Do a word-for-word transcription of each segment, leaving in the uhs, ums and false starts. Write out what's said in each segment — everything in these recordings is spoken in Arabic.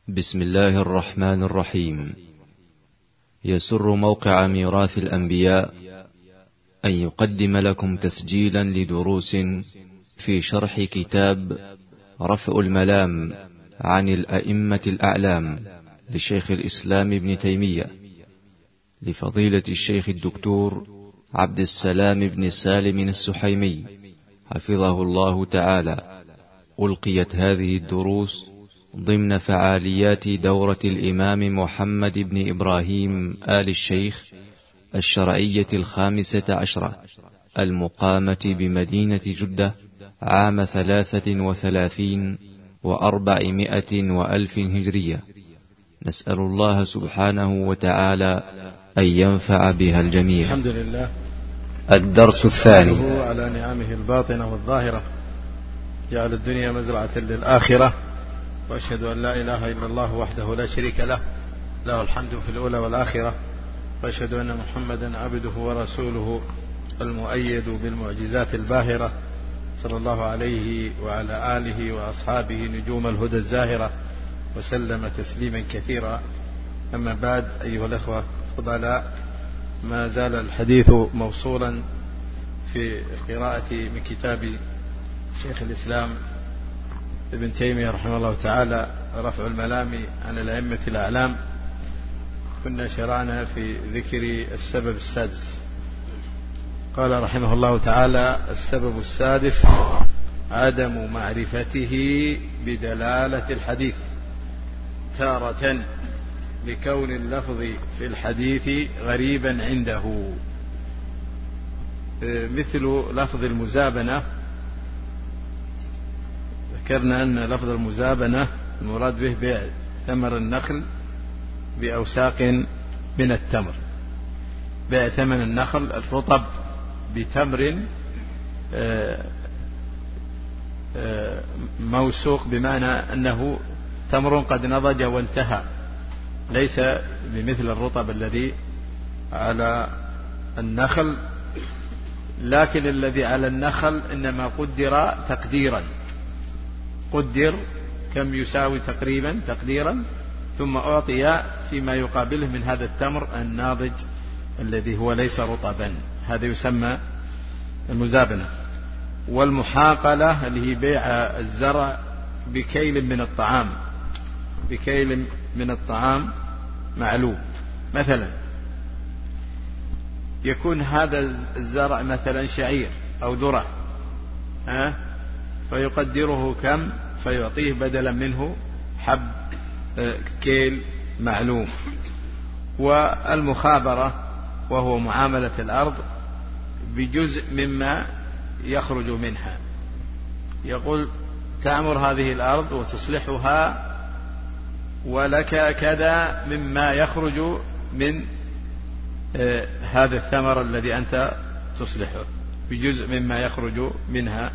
بسم الله الرحمن الرحيم. يسر موقع ميراث الأنبياء أن يقدم لكم تسجيلا لدروس في شرح كتاب رفع الملام عن الأئمة الأعلام لشيخ الإسلام ابن تيمية لفضيلة الشيخ الدكتور عبد السلام بن سالم السحيمي حفظه الله تعالى. ألقيت هذه الدروس ضمن فعاليات دورة الإمام محمد بن إبراهيم آل الشيخ الشرعية الخامسة عشرة المقامة بمدينة جدة عام ثلاثة وثلاثين وأربعمائة وألف هجرية. نسأل الله سبحانه وتعالى أن ينفع بها الجميع. الحمد لله. الدرس الثاني. على نعمه الباطنة والظاهرة، جعل الدنيا مزرعة للآخرة، وأشهد أن لا إله إلا الله وحده لا شريك له، له الحمد في الأولى والآخرة، وأشهد أن محمدا عبده ورسوله المؤيد بالمعجزات الباهرة، صلى الله عليه وعلى آله وأصحابه نجوم الهدى الزاهرة، وسلم تسليما كثيرا. أما بعد، أيها الأخوة الفضلاء، ما زال الحديث موصولا في قراءة من كتاب شيخ الإسلام ابن تيمية رحمه الله تعالى، رفع الملام عن الأئمة الأعلام. كنا شرعنا في ذكر السبب السادس. قال رحمه الله تعالى: السبب السادس عدم معرفته بدلالة الحديث، تارة لكون اللفظ في الحديث غريبا عنده، مثل لفظ المزابنة. ذكرنا أن لفظ المزابنة المراد به بيع ثمر النخل بأوساق من التمر، بيع ثمن النخل الرطب بتمر موسوق، بمعنى أنه تمر قد نضج وانتهى، ليس بمثل الرطب الذي على النخل، لكن الذي على النخل إنما قدر تقديرا، قدر كم يساوي تقريبا تقديرا، ثم أعطي فيما يقابله من هذا التمر الناضج الذي هو ليس رطبا. هذا يسمى المزابنة. والمحاقلة اللي هي بيع الزرع بكيل من الطعام، بكيل من الطعام معلوم. مثلا يكون هذا الزرع مثلا شعير أو ذرة، أه؟ فيقدره كم، فيعطيه بدلا منه حب كيل معلوم. والمخابرة وهو معاملة الأرض بجزء مما يخرج منها، يقول تعمر هذه الأرض وتصلحها ولك كذا مما يخرج من هذا الثمر الذي أنت تصلحه، بجزء مما يخرج منها.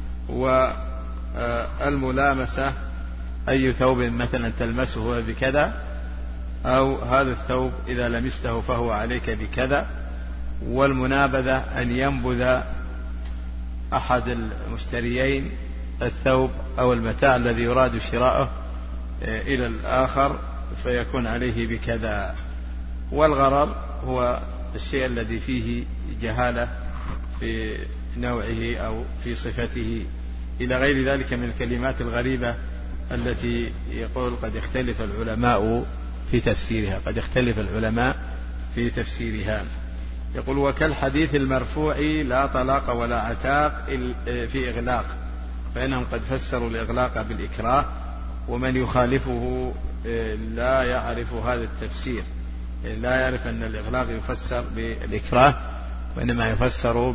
والملامسة أي ثوب مثلا تلمسه بكذا، أو هذا الثوب إذا لمسته فهو عليك بكذا. والمنابذة أن ينبذ أحد المشتريين الثوب أو المتاع الذي يراد شراؤه إلى الآخر فيكون عليه بكذا. والغرر هو الشيء الذي فيه جهالة في نوعه أو في صفته، إلى غير ذلك من الكلمات الغريبة التي يقول قد يختلف العلماء في تفسيرها، قد يختلف العلماء في تفسيرها. يقول: وكالحديث المرفوع لا طلاق ولا عتاق في إغلاق، فإنهم قد فسروا الإغلاق بالإكراه، ومن يخالفه لا يعرف هذا التفسير، لا يعرف أن الإغلاق يفسر بالإكراه، وإنما يفسر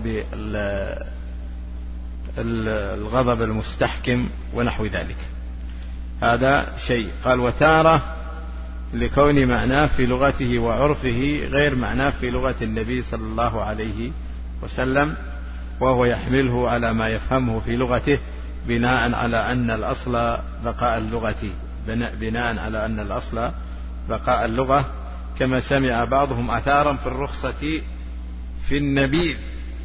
بالغضب المستحكم ونحو ذلك. هذا شيء. قال: وتارة لكون معناه في لغته وعرفه غير معناه في لغة النبي صلى الله عليه وسلم، وهو يحمله على ما يفهمه في لغته بناء على أن الأصل بقاء اللغة، بناء على أن الأصل بقاء اللغة، كما سمع بعضهم أثارا في الرخصة في النبيذ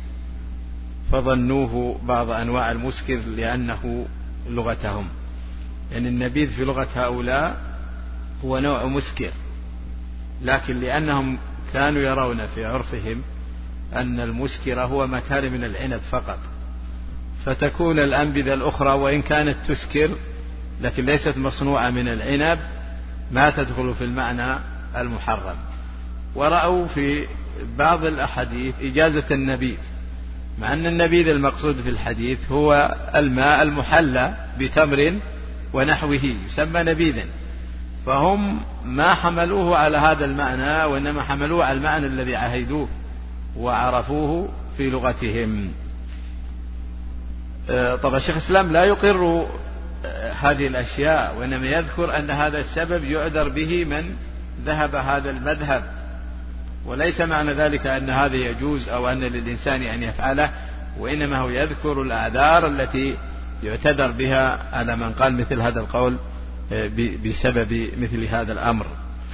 فظنوه بعض أنواع المسكر لأنه لغتهم. يعني النبيذ في لغة هؤلاء هو نوع مسكر، لكن لأنهم كانوا يرون في عرفهم أن المسكر هو ما كان من العنب فقط، فتكون الأنبذة الأخرى وإن كانت تسكر لكن ليست مصنوعة من العنب ما تدخل في المعنى المحرم. ورأوا في بعض الأحاديث إجازة النبيذ، مع أن النبيذ المقصود في الحديث هو الماء المحلى بتمر ونحوه يسمى نبيذا، فهم ما حملوه على هذا المعنى وإنما حملوه على المعنى الذي عهدوه وعرفوه في لغتهم. طبعا الشيخ الإسلام لا يقر هذه الأشياء، وإنما يذكر أن هذا السبب يعذر به من ذهب هذا المذهب، وليس معنى ذلك أن هذا يجوز أو أن للإنسان أن يفعله، وإنما هو يذكر الأعذار التي يعتذر بها على من قال مثل هذا القول بسبب مثل هذا الأمر.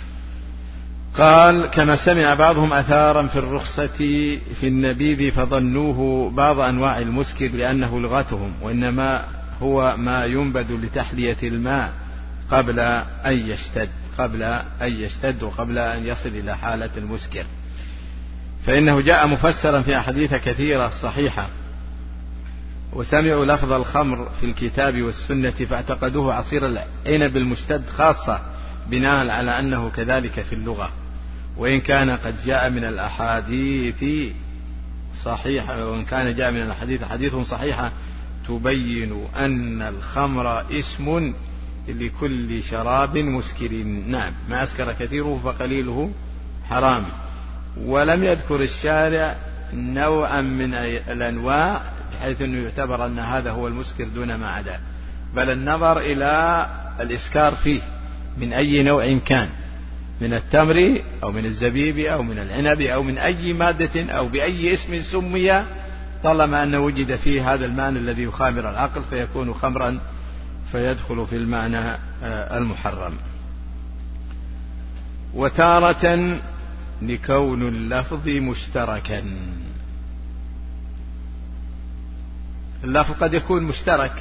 قال: كما سمع بعضهم أثارا في الرخصة في النبيذ فظنوه بعض أنواع المسكر لأنه لغتهم، وإنما هو ما ينبذ لتحلية الماء قبل أن يشتد قبل أن يشتد وقبل أن يصل إلى حالة المسكر، فإنه جاء مفسرا في أحاديث كثيرة صحيحة. وسمعوا لفظ الخمر في الكتاب والسنة فاعتقدوه عصير العنب المشتد خاصة، بناء على أنه كذلك في اللغة، وإن كان قد جاء من الأحاديث صحيحة وإن كان جاء من الحديث حديث صحيحة تبين أن الخمر اسم لكل شراب مسكر. نعم، ما أسكر كثيره فقليله حرام. ولم يذكر الشارع نوعا من الأنواع بحيث أنه يعتبر أن هذا هو المسكر دون ما عدا، بل النظر إلى الإسكار فيه من أي نوع كان، من التمر أو من الزبيب أو من العنب أو من أي مادة أو بأي اسم سمي، طالما أنه وجد فيه هذا المعنى الذي يخامر العقل فيكون خمرا فيدخل في المعنى المحرم. وتارة لكون اللفظ مشتركا، اللفظ قد يكون مشترك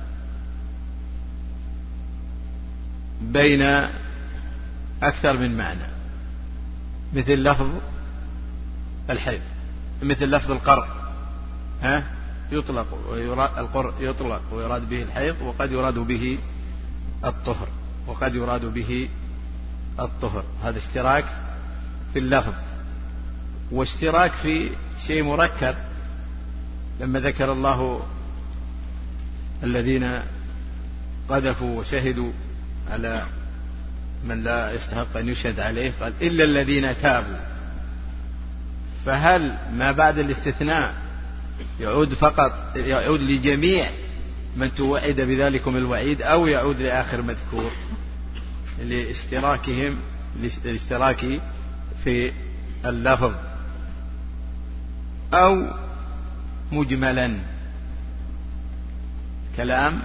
بين أكثر من معنى، مثل لفظ الحيض، مثل لفظ القرء، ها يطلق ويراد القرء يطلق ويراد به الحيض، وقد يراد به الطهر وقد يراد به الطهر. هذا اشتراك في اللفظ، واشتراك في شيء مركب، لما ذكر الله الذين قذفوا وشهدوا على من لا يستحق أن يشهد عليه، قال إلا الذين تابوا، فهل ما بعد الاستثناء يعود فقط يعود لجميع من توعد بذلكم الوعيد، أو يعود لآخر مذكور لاشتراكهم الاشتراك في اللفظ، أو مجملا كلام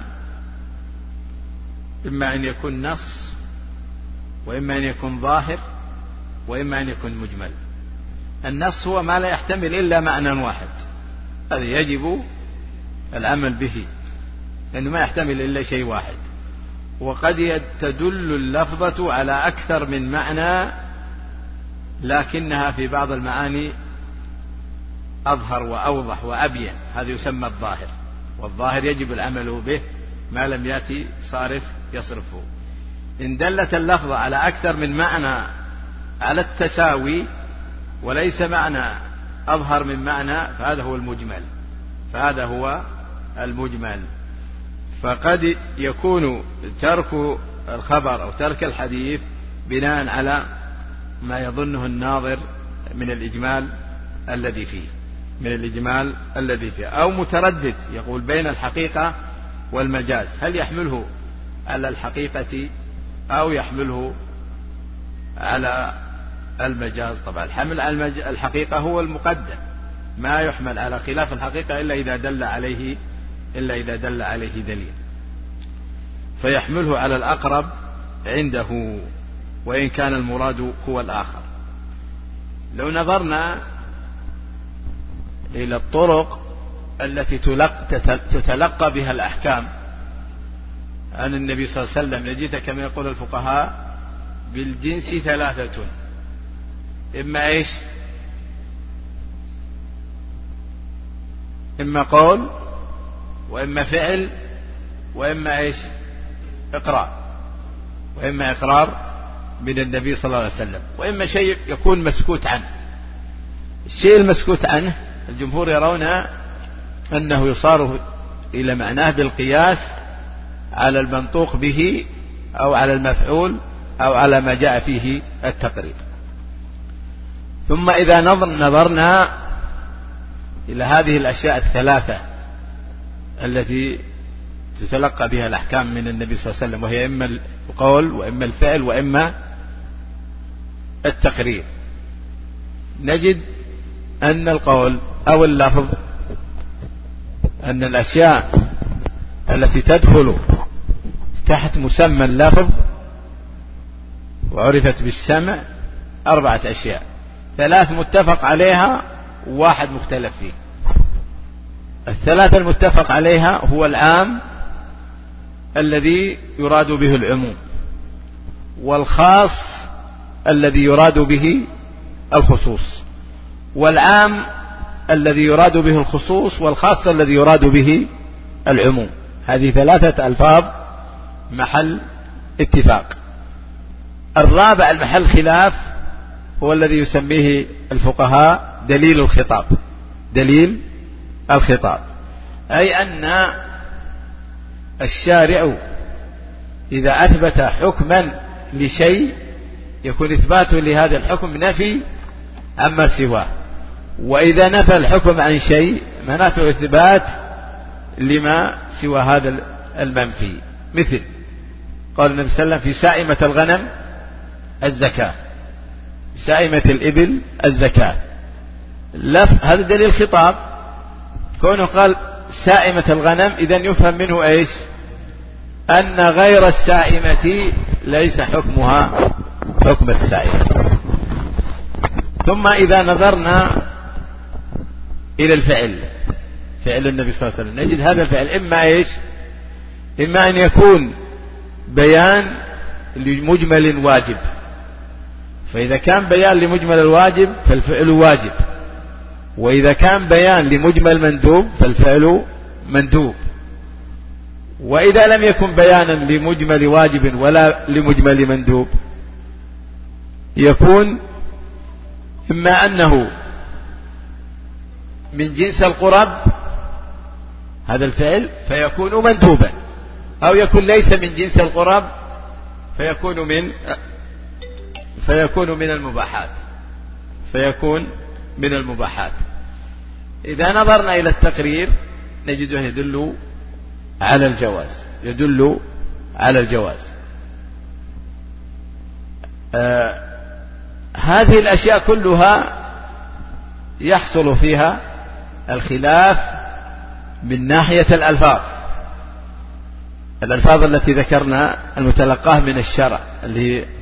إما أن يكون نص وإما أن يكون ظاهر وإما أن يكون مجمل. النص هو ما لا يحتمل إلا معنى واحد، هذا يجب العمل به لأنه ما يحتمل إلا شيء واحد. وقد تدل اللفظة على أكثر من معنى لكنها في بعض المعاني أظهر وأوضح وأبين، هذا يسمى الظاهر، والظاهر يجب العمل به ما لم يأتي صارف يصرفه. إن دلت اللفظة على أكثر من معنى على التساوي وليس معنى أظهر من معنى فهذا هو المجمل فهذا هو المجمل. فقد يكون ترك الخبر أو ترك الحديث بناء على ما يظنه الناظر من الإجمال الذي فيه من الإجمال الذي فيه أو متردد يقول بين الحقيقة والمجاز، هل يحمله على الحقيقة أو يحمله على المجاز؟ طبعا الحمل على الحقيقة هو المقدم، ما يحمل على خلاف الحقيقة إلا إذا دل عليه إلا إذا دل عليه دليل، فيحمله على الأقرب عنده وإن كان المراد هو الآخر. لو نظرنا إلى الطرق التي تتلقى بها الأحكام عن النبي صلى الله عليه وسلم نجد كما يقول الفقهاء بالجنس ثلاثة، إما إيش؟ إما قول، وإما فعل، وإما إيش؟ إقرار، وإما إقرار من النبي صلى الله عليه وسلم، وإما شيء يكون مسكوت عنه. الشيء المسكوت عنه الجمهور يرون أنه يصار إلى معناه بالقياس على المنطوق به أو على المفعول أو على ما جاء فيه التقرير. ثم إذا نظرنا إلى هذه الأشياء الثلاثة التي تتلقى بها الأحكام من النبي صلى الله عليه وسلم، وهي إما القول وإما الفعل وإما التقرير، نجد أن القول أو اللفظ، أن الأشياء التي تدخل تحت مسمى اللفظ وعرفت بالسمع أربعة أشياء، ثلاث متفق عليها وواحد مختلف فيه. الثلاثة المتفق عليها هو العام الذي يراد به العموم، والخاص الذي يراد به الخصوص، والعام الذي يراد به الخصوص، والخاص الذي يراد به العموم. هذه ثلاثة ألفاظ محل اتفاق. الرابع المحل خلاف هو الذي يسميه الفقهاء دليل الخطاب. دليل الخطاب أي أن الشارع إذا أثبت حكما لشيء يكون إثباته لهذا الحكم نفي عما سواه، وإذا نفى الحكم عن شيء معناته إثبات لما سوى هذا المنفي. مثل قال النبي صلى الله عليه وسلم في سائمة الغنم الزكاة، سائمة الإبل الزكاة، هذا دليل خطاب. كونه قال سائمة الغنم إذن يفهم منه إيش؟ أن غير السائمة ليس حكمها حكم السائمة. ثم إذا نظرنا إلى الفعل، فعل النبي صلى الله عليه وسلم، نجد هذا الفعل إما إيش؟ إما أن يكون بيان لمجمل واجب، فإذا كان بيان لمجمل الواجب فالفعل واجب، وإذا كان بيان لمجمل مندوب فالفعل مندوب. وإذا لم يكن بيانا لمجمل واجب ولا لمجمل مندوب يكون إما أنه من جنس القرب هذا الفعل فيكون مندوبا، أو يكون ليس من جنس القرب فيكون من فيكون من المباحات فيكون من المباحات. إذا نظرنا إلى التقرير نجده يدل على الجواز، يدل على الجواز. آه هذه الأشياء كلها يحصل فيها الخلاف من ناحية الألفاظ، الألفاظ التي ذكرنا المتلقاه من الشرع، اللي هي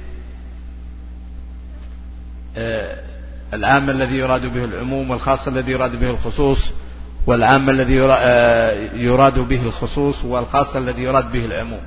آه العام الذي يراد به العموم، والخاص الذي يراد به الخصوص، والعام الذي يراد به الخصوص، والخاص الذي يراد به العموم.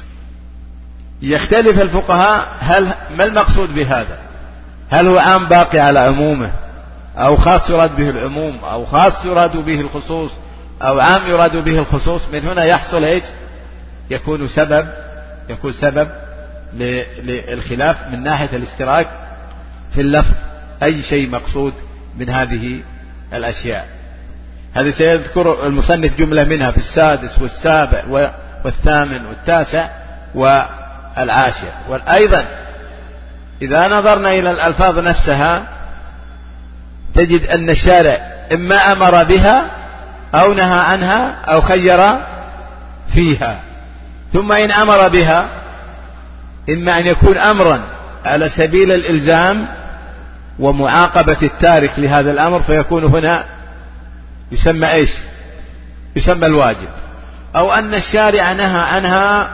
يختلف الفقهاء هل ما المقصود بهذا؟ هل هو عام باقي على عمومه، أو خاص يراد به العموم، أو خاص يراد به الخصوص، أو عام يراد به الخصوص؟ من هنا يحصل ايش؟ يكون سبب يكون سبب للخلاف من ناحية الاشتراك في اللفظ، أي شيء مقصود من هذه الأشياء. هذا سيذكر المصنف جملة منها في السادس والسابع والثامن والتاسع والعاشر. وأيضا إذا نظرنا إلى الألفاظ نفسها تجد أن الشارع إما أمر بها أو نهى عنها أو خير فيها. ثم إن أمر بها إما أن يكون أمرا على سبيل الإلزام ومعاقبة التارك لهذا الأمر فيكون هنا يسمى إيش؟ يسمى الواجب، أو أن الشارع نهى عنها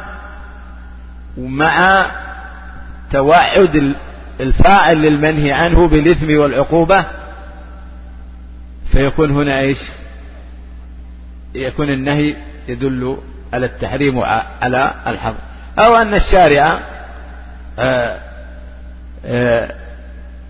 مع توعد الفاعل للمنهي عنه بالإثم والعقوبة فيكون هنا إيش؟ يكون النهي يدل على التحريم وعلى الحظر، أو أن الشارع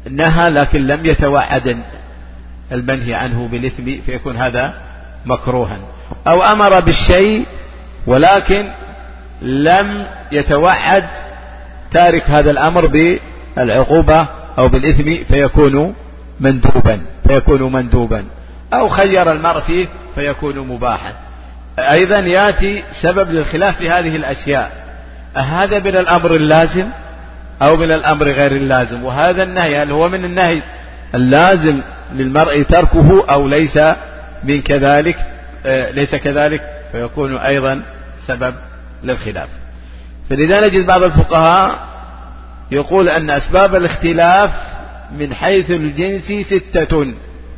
نهى لكن لم يتوعد المنهي عنه بالإثم فيكون هذا مكروها، أو أمر بالشيء ولكن لم يتوعد تارك هذا الأمر بالعقوبة أو بالإثم فيكون مندوبا فيكون مندوبا أو خير المرء فيه فيكون مباحا. أيضا يأتي سبب للخلاف في هذه الأشياء، هذا من الأمر اللازم أو من الأمر غير اللازم، وهذا النهي هل هو من النهي اللازم للمرء تركه أو ليس من كذلك آه ليس كذلك فيكون أيضا سبب للخلاف. فلذا نجد بعض الفقهاء يقول أن أسباب الاختلاف من حيث الجنس ستة،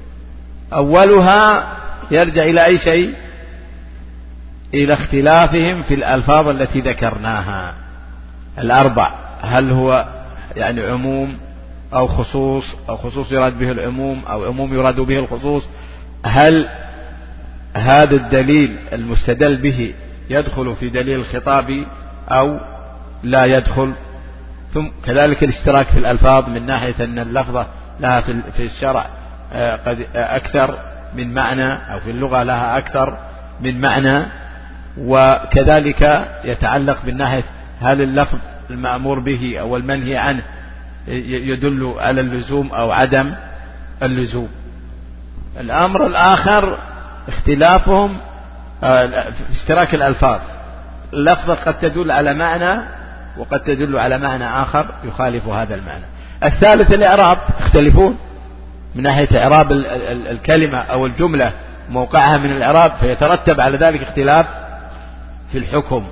أولها يرجع إلى أي شيء؟ إلى اختلافهم في الألفاظ التي ذكرناها الأربع، هل هو يعني عموم أو خصوص، أو خصوص يراد به العموم أو عموم يراد به الخصوص، هل هذا الدليل المستدل به يدخل في دليل الخطاب أو لا يدخل. ثم كذلك الاشتراك في الألفاظ من ناحية أن اللفظة لها في الشرع قد أكثر من معنى، أو في اللغة لها أكثر من معنى، وكذلك يتعلق بالناحية هل اللفظ المأمور به أو المنهي عنه يدل على اللزوم أو عدم اللزوم. الأمر الآخر اختلافهم في اشتراك الألفاظ، اللفظة قد تدل على معنى وقد تدل على معنى آخر يخالف هذا المعنى. الثالث الإعراب، يختلفون من ناحية إعراب الكلمة أو الجملة موقعها من الإعراب، فيترتب على ذلك اختلاف في الحكم.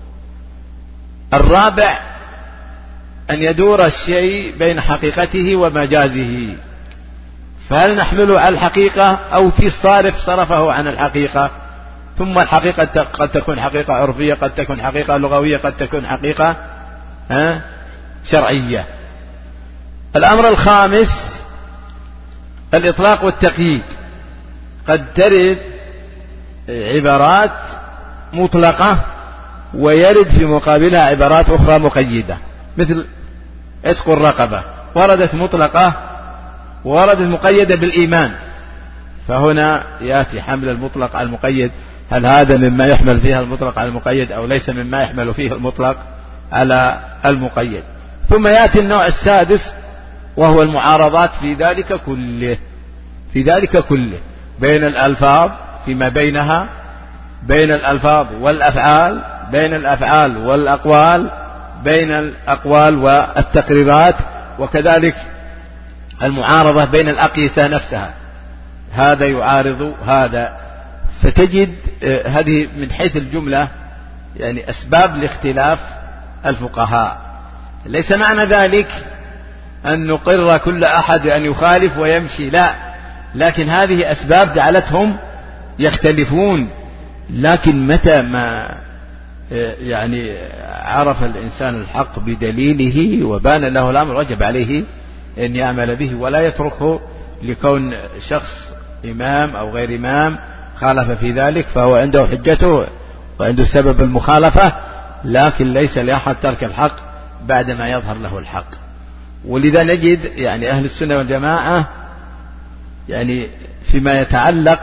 الرابع أن يدور الشيء بين حقيقته ومجازه، فهل نحمله على الحقيقة أو في الصارف صرفه عن الحقيقة، ثم الحقيقة قد تكون حقيقة عرفية، قد تكون حقيقة لغوية، قد تكون حقيقة شرعية. الأمر الخامس الإطلاق والتقييد، قد ترد عبارات مطلقة ويرد في مقابلها عبارات أخرى مقيدة، مثل عتق الرقبة وردت مطلقة ووردت مقيدة بالإيمان، فهنا يأتي حمل المطلق على المقيد، هل هذا مما يحمل فيها المطلق على المقيد أو ليس مما يحمل فيه المطلق على المقيد. ثم يأتي النوع السادس وهو المعارضات في ذلك كله في ذلك كله بين الألفاظ فيما بينها، بين الألفاظ والأفعال، بين الأفعال والأقوال، بين الأقوال والتقريرات، وكذلك المعارضة بين الأقيسة نفسها، هذا يعارض هذا. فتجد هذه من حيث الجملة يعني أسباب لاختلاف الفقهاء. ليس معنى ذلك أن نقر كل أحد أن يخالف ويمشي، لا، لكن هذه أسباب جعلتهم يختلفون. لكن متى ما يعني عرف الإنسان الحق بدليله وبان له الأمر وجب عليه أن يعمل به ولا يتركه لكون شخص إمام أو غير إمام خالف في ذلك، فهو عنده حجته وعنده سبب المخالفة، لكن ليس لأحد ترك الحق بعدما يظهر له الحق. ولذا نجد يعني أهل السنة والجماعة يعني فيما يتعلق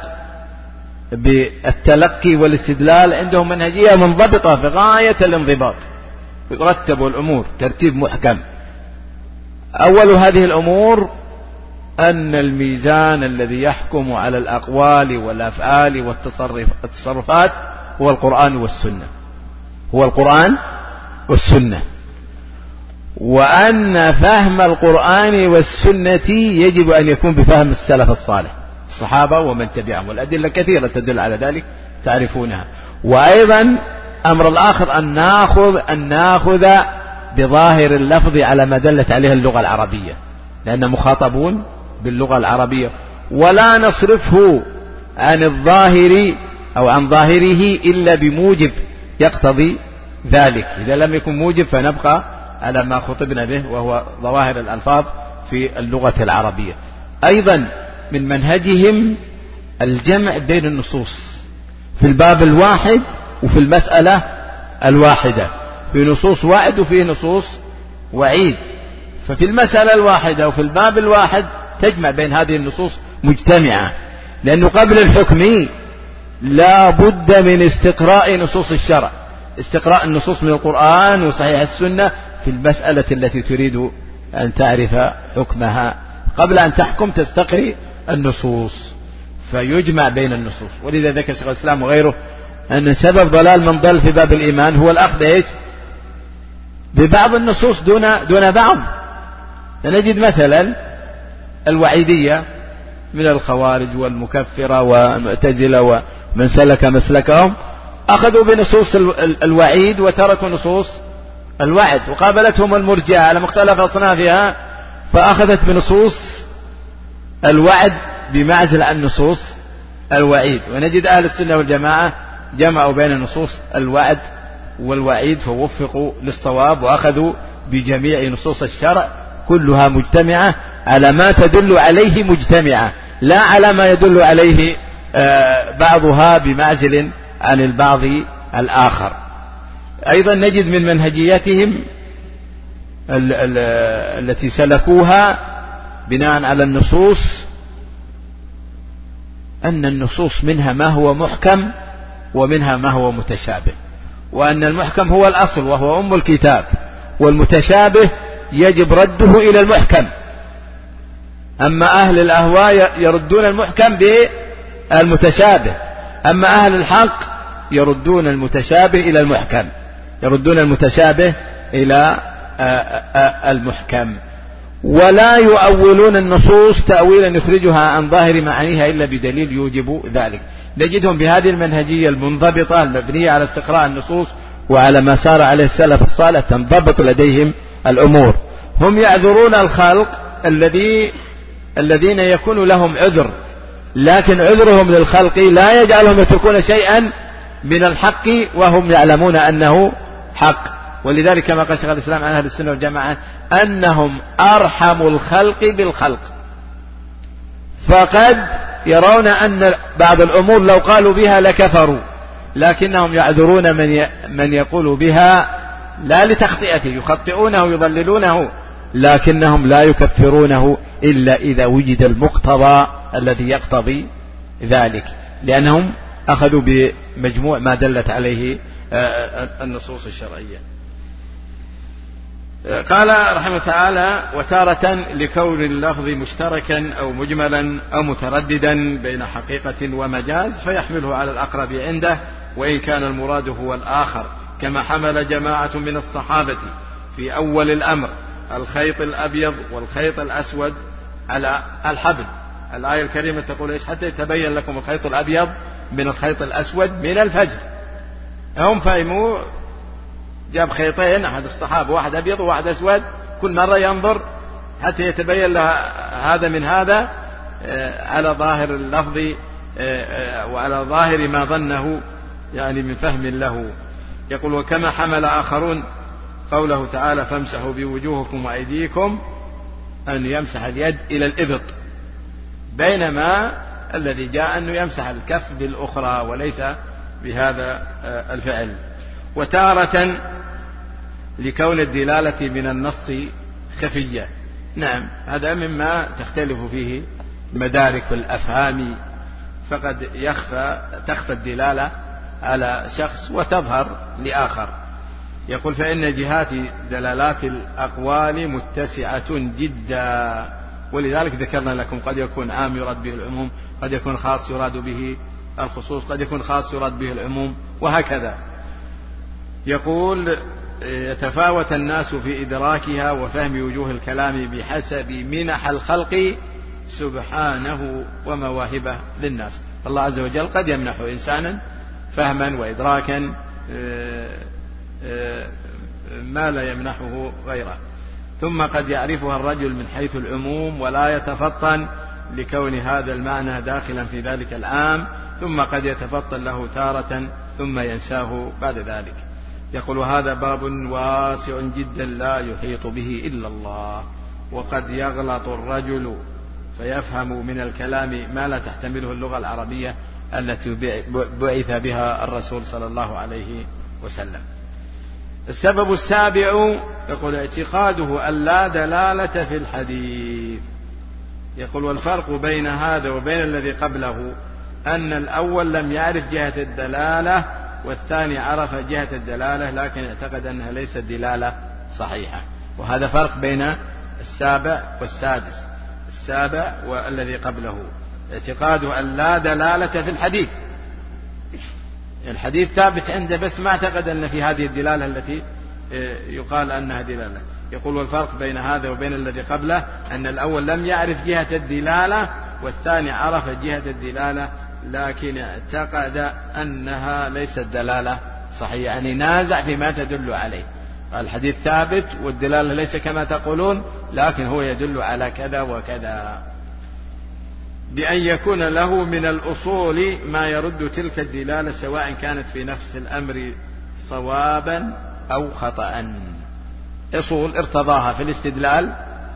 بالتلقي والاستدلال عندهم منهجية منضبطة في غاية الانضباط، يرتب الأمور ترتيب محكم. أول هذه الأمور أن الميزان الذي يحكم على الأقوال والأفعال والتصرفات هو القرآن والسنة، هو القرآن والسنة، وأن فهم القرآن والسنة يجب أن يكون بفهم السلف الصالح الصحابة ومن تبعهم، والأدلة كثيرة تدل على ذلك تعرفونها. وأيضا أمر الآخر أن نأخذ أن نأخذ بظاهر اللفظ على ما دلت عليه اللغة العربية، لأن مخاطبون باللغة العربية، ولا نصرفه عن الظاهر أو عن ظاهره إلا بموجب يقتضي ذلك، إذا لم يكن موجب فنبقى على ما خطبنا به وهو ظواهر الألفاظ في اللغة العربية. أيضا من منهجهم الجمع بين النصوص في الباب الواحد وفي المسألة الواحدة، في نصوص وعد وفي نصوص وعيد، ففي المسألة الواحدة وفي الباب الواحد تجمع بين هذه النصوص مجتمعة، لأنه قبل الحكم لا بد من استقراء نصوص الشرع، استقراء النصوص من القرآن وصحيح السنة في المسألة التي تريد أن تعرف حكمها. قبل أن تحكم تستقري النصوص، فيجمع بين النصوص. ولذا ذكر شيخ الإسلام وغيره أن سبب ضلال من ضل في باب الإيمان هو الأخذ إيش ببعض النصوص دون دون بعض. فنجد مثلا الوعيدية من الخوارج والمكفرة والمعتزلة ومن سلك مسلكهم أخذوا بنصوص الوعيد وتركوا نصوص الوعد، وقابلتهم المرجئة على مختلف أصنافها فأخذت بنصوص الوعد بمعزل عن نصوص الوعيد. ونجد أهل السنة والجماعة جمعوا بين نصوص الوعد والوعيد فوفقوا للصواب، وأخذوا بجميع نصوص الشرع كلها مجتمعة على ما تدل عليه مجتمعة، لا على ما يدل عليه بعضها بمعزل عن البعض الآخر. أيضا نجد من منهجيتهم التي سلكوها بناء على النصوص أن النصوص منها ما هو محكم ومنها ما هو متشابه، وأن المحكم هو الأصل وهو أم الكتاب، والمتشابه يجب رده إلى المحكم. أما أهل الأهواء يردون المحكم بالمتشابه، أما أهل الحق يردون المتشابه إلى المحكم، يردون المتشابه إلى المحكم، ولا يؤولون النصوص تأويلا يخرجها عن ظاهر معانيها إلا بدليل يوجب ذلك. نجدهم بهذه المنهجية المنضبطة المبنية على استقراء النصوص وعلى ما سار عليه السلف الصالح تنضبط لديهم الأمور. هم يعذرون الخلق الذي الذين يكون لهم عذر، لكن عذرهم للخلق لا يجعلهم يتركون شيئا من الحق وهم يعلمون أنه حق. ولذلك كما قال شيخ الإسلام عن أهل السنة والجماعة أنهم أرحم الخلق بالخلق، فقد يرون أن بعض الأمور لو قالوا بها لكفروا، لكنهم يعذرون من من يقول بها لا لتخطئته، يخطئونه يضللونه، لكنهم لا يكفرونه إلا إذا وجد المقتضى الذي يقتضي ذلك، لأنهم أخذوا بمجموع ما دلت عليه النصوص الشرعية. قال رحمه تعالى: وتارة لكون اللفظ مشتركا أو مجملا أو مترددا بين حقيقة ومجاز فيحمله على الأقرب عنده، وإن كان المراد هو الآخر، كما حمل جماعة من الصحابة في أول الأمر الخيط الأبيض والخيط الأسود على الحبل. الآية الكريمة تقول إيش؟ حتى يتبين لكم الخيط الأبيض من الخيط الأسود من الفجر. هم فهموا جاب خيطين أحد الصحابة، واحد أبيض وواحد أسود، كل مرة ينظر حتى يتبين له هذا من هذا على ظاهر اللفظ وعلى ظاهر ما ظنه يعني من فهم له. يقول: وكما حمل آخرون قوله تعالى: فامسحوا بوجوهكم وأيديكم، أن يمسح اليد إلى الإبط، بينما الذي جاء أنه يمسح الكف بالأخرى وليس بهذا الفعل. وتارة لكون الدلالة من النص خفية. نعم، هذا مما تختلف فيه مدارك الأفهام، فقد يخفى تخفى الدلالة على شخص وتظهر لآخر. يقول: فإن جهات دلالات الأقوال متسعة جدا، ولذلك ذكرنا لكم قد يكون عام يراد به العموم، قد يكون خاص يراد به الخصوص، قد يكون خاص يراد به العموم، وهكذا. يقول: يتفاوت الناس في إدراكها وفهم وجوه الكلام بحسب منح الخلق سبحانه ومواهبه للناس. الله عز وجل قد يمنح إنسانا فهما وإدراكا ما لا يمنحه غيره، ثم قد يعرفها الرجل من حيث العموم ولا يتفطن لكون هذا المعنى داخلا في ذلك العام، ثم قد يتفطن له تارة ثم ينساه بعد ذلك. يقول: هذا باب واسع جدا لا يحيط به إلا الله، وقد يغلط الرجل فيفهم من الكلام ما لا تحتمله اللغة العربية التي بعث بها الرسول صلى الله عليه وسلم. السبب السابع يقول اعتقاده أن لا دلالة في الحديث. يقول والفرق بين هذا وبين الذي قبله أن الأول لم يعرف جهة الدلالة والثاني عرف جهة الدلالة لكن اعتقد أنها ليست دلالة صحيحة. وهذا فرق بين السابع والسادس. السابع والذي قبله اعتقاده أن لا دلالة في الحديث، الحديث ثابت عنده بس ما اعتقد أن في هذه الدلالة التي يقال أنها دلالة. يقول والفرق بين هذا وبين الذي قبله أن الأول لم يعرف جهة الدلالة والثاني عرف جهة الدلالة لكن اعتقد أنها ليست دلالة صحيحة، يعني نازع فيما تدل عليه. الحديث ثابت والدلالة ليس كما تقولون لكن هو يدل على كذا وكذا، بأن يكون له من الأصول ما يرد تلك الدلالة سواء كانت في نفس الأمر صوابا أو خطأ. أصول ارتضاها في الاستدلال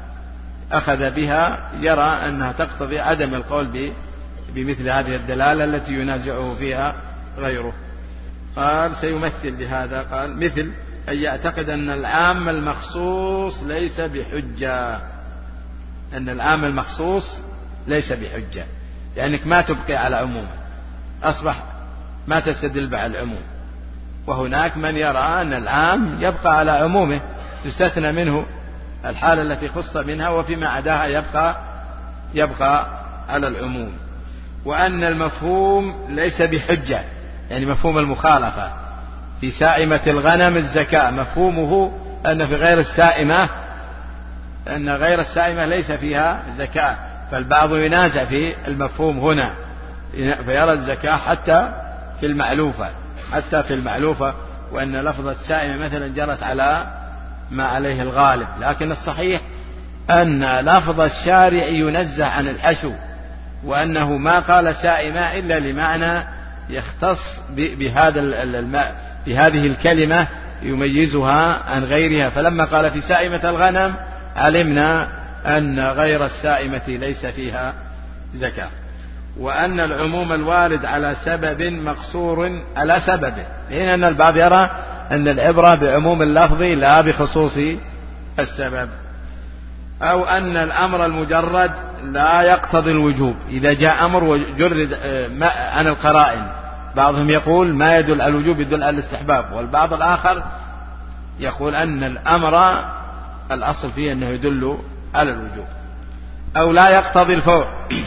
أخذ بها، يرى أنها تقتضي عدم القول بمثل هذه الدلالة التي ينازعه فيها غيره. قال سيمثل بهذا، قال مثل أن يعتقد أن العام المخصوص ليس بحجة، أن العام المخصوص ليس بحجة، لأنك ما تبقي على عمومه، أصبح ما تستدل بعد العموم. وهناك من يرى أن العام يبقى على عمومه، تستثنى منه الحالة التي خص منها وفيما عداها يبقى يبقى على العموم. وأن المفهوم ليس بحجة، يعني مفهوم المخالفة في سائمة الغنم الزكاة مفهومه أن في غير السائمة أن غير السائمة ليس فيها زكاة، فالبعض ينازع في المفهوم هنا فيرى الزكاة حتى في المعلوفة حتى في المعلوفة وأن لفظة سائمة مثلا جرت على ما عليه الغالب، لكن الصحيح أن لفظ الشارع ينزه عن الحشو، وأنه ما قال سائمة إلا لمعنى يختص بهذا الماء بهذه الكلمة يميزها عن غيرها. فلما قال في سائمة الغنم علمنا أن غير السائمة ليس فيها زكاة. وأن العموم الوارد على سبب مقصور على سببه، حين أن البعض يرى أن العبرة بعموم اللفظ لا بخصوص السبب. أو أن الأمر المجرد لا يقتضي الوجوب، إذا جاء أمر وجرد عن القرائن، بعضهم يقول ما يدل على الوجوب يدل على الاستحباب، والبعض الآخر يقول أن الأمر الأصل فيه أنه يدل على الوجوب. أو لا يقتضي الفور،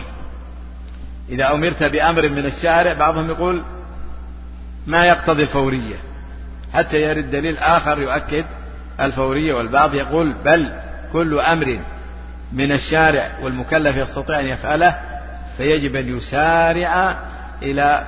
إذا أمرت بأمر من الشارع بعضهم يقول ما يقتضي الفورية حتى يرد دليل آخر يؤكد الفورية، والبعض يقول بل كل أمر من الشارع والمكلف يستطيع أن يفعله فيجب أن يسارع إلى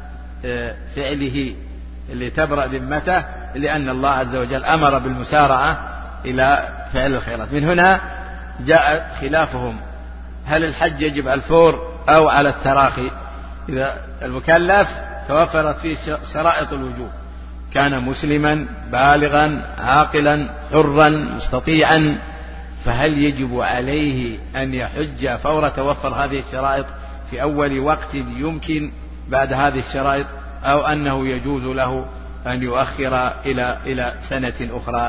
فعله اللي تبرأ ذمته، لأن الله عز وجل أمر بالمسارعة إلى فعل الخيرات. من هنا جاء خلافهم، هل الحج يجب على الفور أو على التراخي؟ إذا المكلف توفرت فيه شرائط الوجوب، كان مسلما بالغا عاقلا حرا مستطيعا، فهل يجب عليه أن يحج فور توفر هذه الشرائط في أول وقت يمكن بعد هذه الشرائط، أو أنه يجوز له أن يؤخر إلى إلى سنة أخرى؟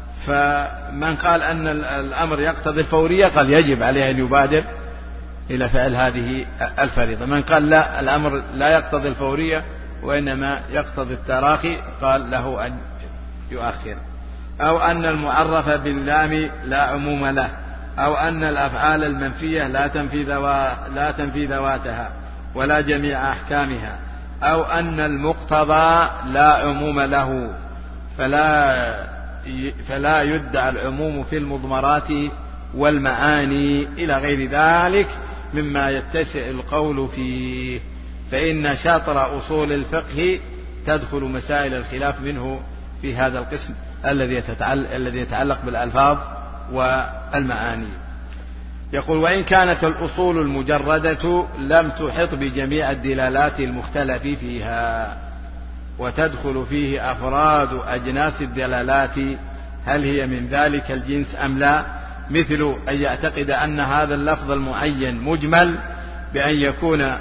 فمن قال أن الأمر يقتضي الفورية قال يجب عليه أن يبادر إلى فعل هذه الفريضة. من قال لا الأمر لا يقتضي الفورية وإنما يقتضي التراخي قال له أن يؤخر. أو أن المعرف باللام لا عموم له، أو أن الأفعال المنفية لا تنفي ذوا لا تنفي ذواتها ولا جميع أحكامها، أو أن المقتضى لا عموم له فلا فلا يدعى العموم في المضمرات والمعاني إلى غير ذلك مما يتسع القول فيه، فإن شاطر أصول الفقه تدخل مسائل الخلاف منه في هذا القسم الذي يتعلق, الذي يتعلق بالألفاظ والمعاني. يقول وإن كانت الأصول المجردة لم تحط بجميع الدلالات المختلف فيها، وتدخل فيه أفراد أجناس الدلالات هل هي من ذلك الجنس أم لا، مثل أن يعتقد أن هذا اللفظ المعين مجمل بأن يكون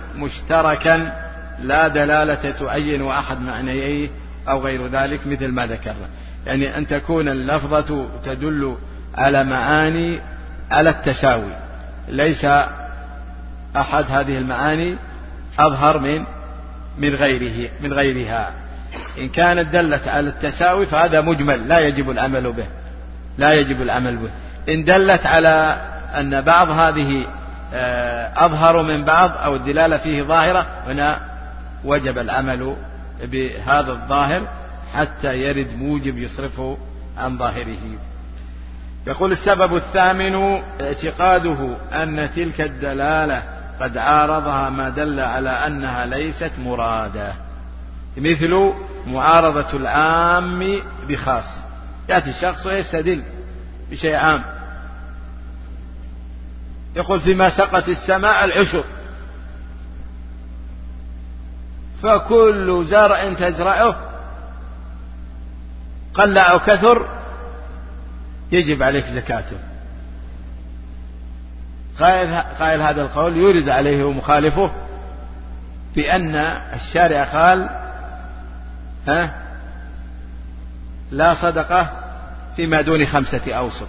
مشتركا لا دلالة تعين أحد معنيه أو غير ذلك مثل ما ذكرنا. يعني أن تكون اللفظة تدل على معاني على التساوي، ليس أحد هذه المعاني أظهر من من غيره من غيرها. إن كانت دلت على التساوي فهذا مجمل لا يجب العمل به لا يجب العمل به. إن دلت على أن بعض هذه أظهر من بعض أو الدلالة فيه ظاهرة، هنا وجب العمل بهذا الظاهر حتى يرد موجب يصرفه عن ظاهره. يقول السبب الثامن اعتقاده أن تلك الدلالة قد عارضها ما دل على أنها ليست مرادة، مثل معارضة العام بخاص. يأتي الشخص ويستدل بشيء عام، يقول فيما سقت السماء العشر، فكل زرع تزرعه قل أو كثر يجب عليك زكاته. قائل هذا القول يورد عليه مخالفه بأن الشارع قال ها لا صدقة فيما دون خمسة أوسق،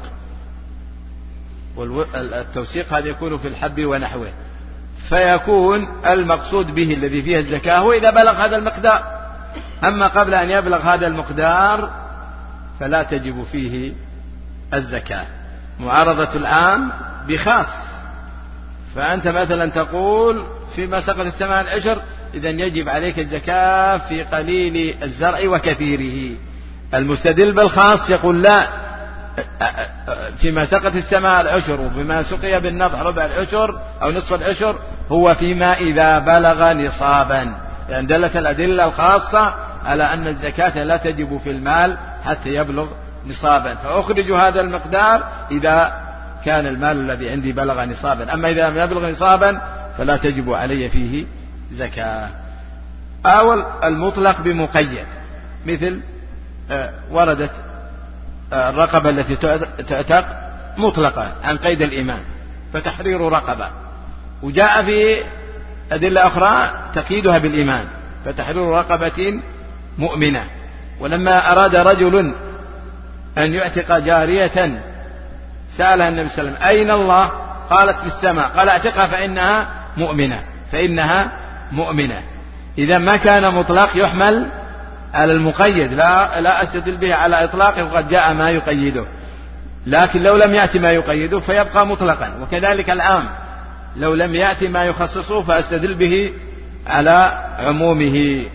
والتوسيق هذا يكون في الحب ونحوه، فيكون المقصود به الذي فيه الزكاة هو إذا بلغ هذا المقدار، أما قبل أن يبلغ هذا المقدار فلا تجب فيه الزكاة. معارضة العام بخاص، فأنت مثلا تقول فيما سقط السماء العشر إذن يجب عليك الزكاة في قليل الزرع وكثيره. المستدل بالخاص يقول لا، فيما سقط السماء العشر وفيما سقي بالنضح ربع العشر أو نصف العشر هو فيما إذا بلغ نصابا، يعني دلت الأدلة الخاصة على أن الزكاة لا تجب في المال حتى يبلغ نصابا، فأخرج هذا المقدار إذا كان المال الذي عندي بلغ نصابا، أما إذا لم يبلغ نصابا فلا تجب علي فيه زكاة. أو المطلق بمقيد، مثل وردت الرقبة التي تعتق مطلقة عن قيد الإيمان فتحرير رقبة، وجاء في أدلة أخرى تقييدها بالإيمان فتحرير رقبة مؤمنة. ولما أراد رجل أن يعتق جارية سألها النبي صلى الله عليه وسلم أين الله؟ قالت في السماء، قال اعتقها فإنها مؤمنة فإنها مؤمنة. إذا ما كان مطلق يحمل على المقيد، لا لا أستدل به على إطلاقه وقد جاء ما يقيده، لكن لو لم يأتي ما يقيده فيبقى مطلقا. وكذلك العام لو لم يأتي ما يخصصه فأستدل به على عمومه.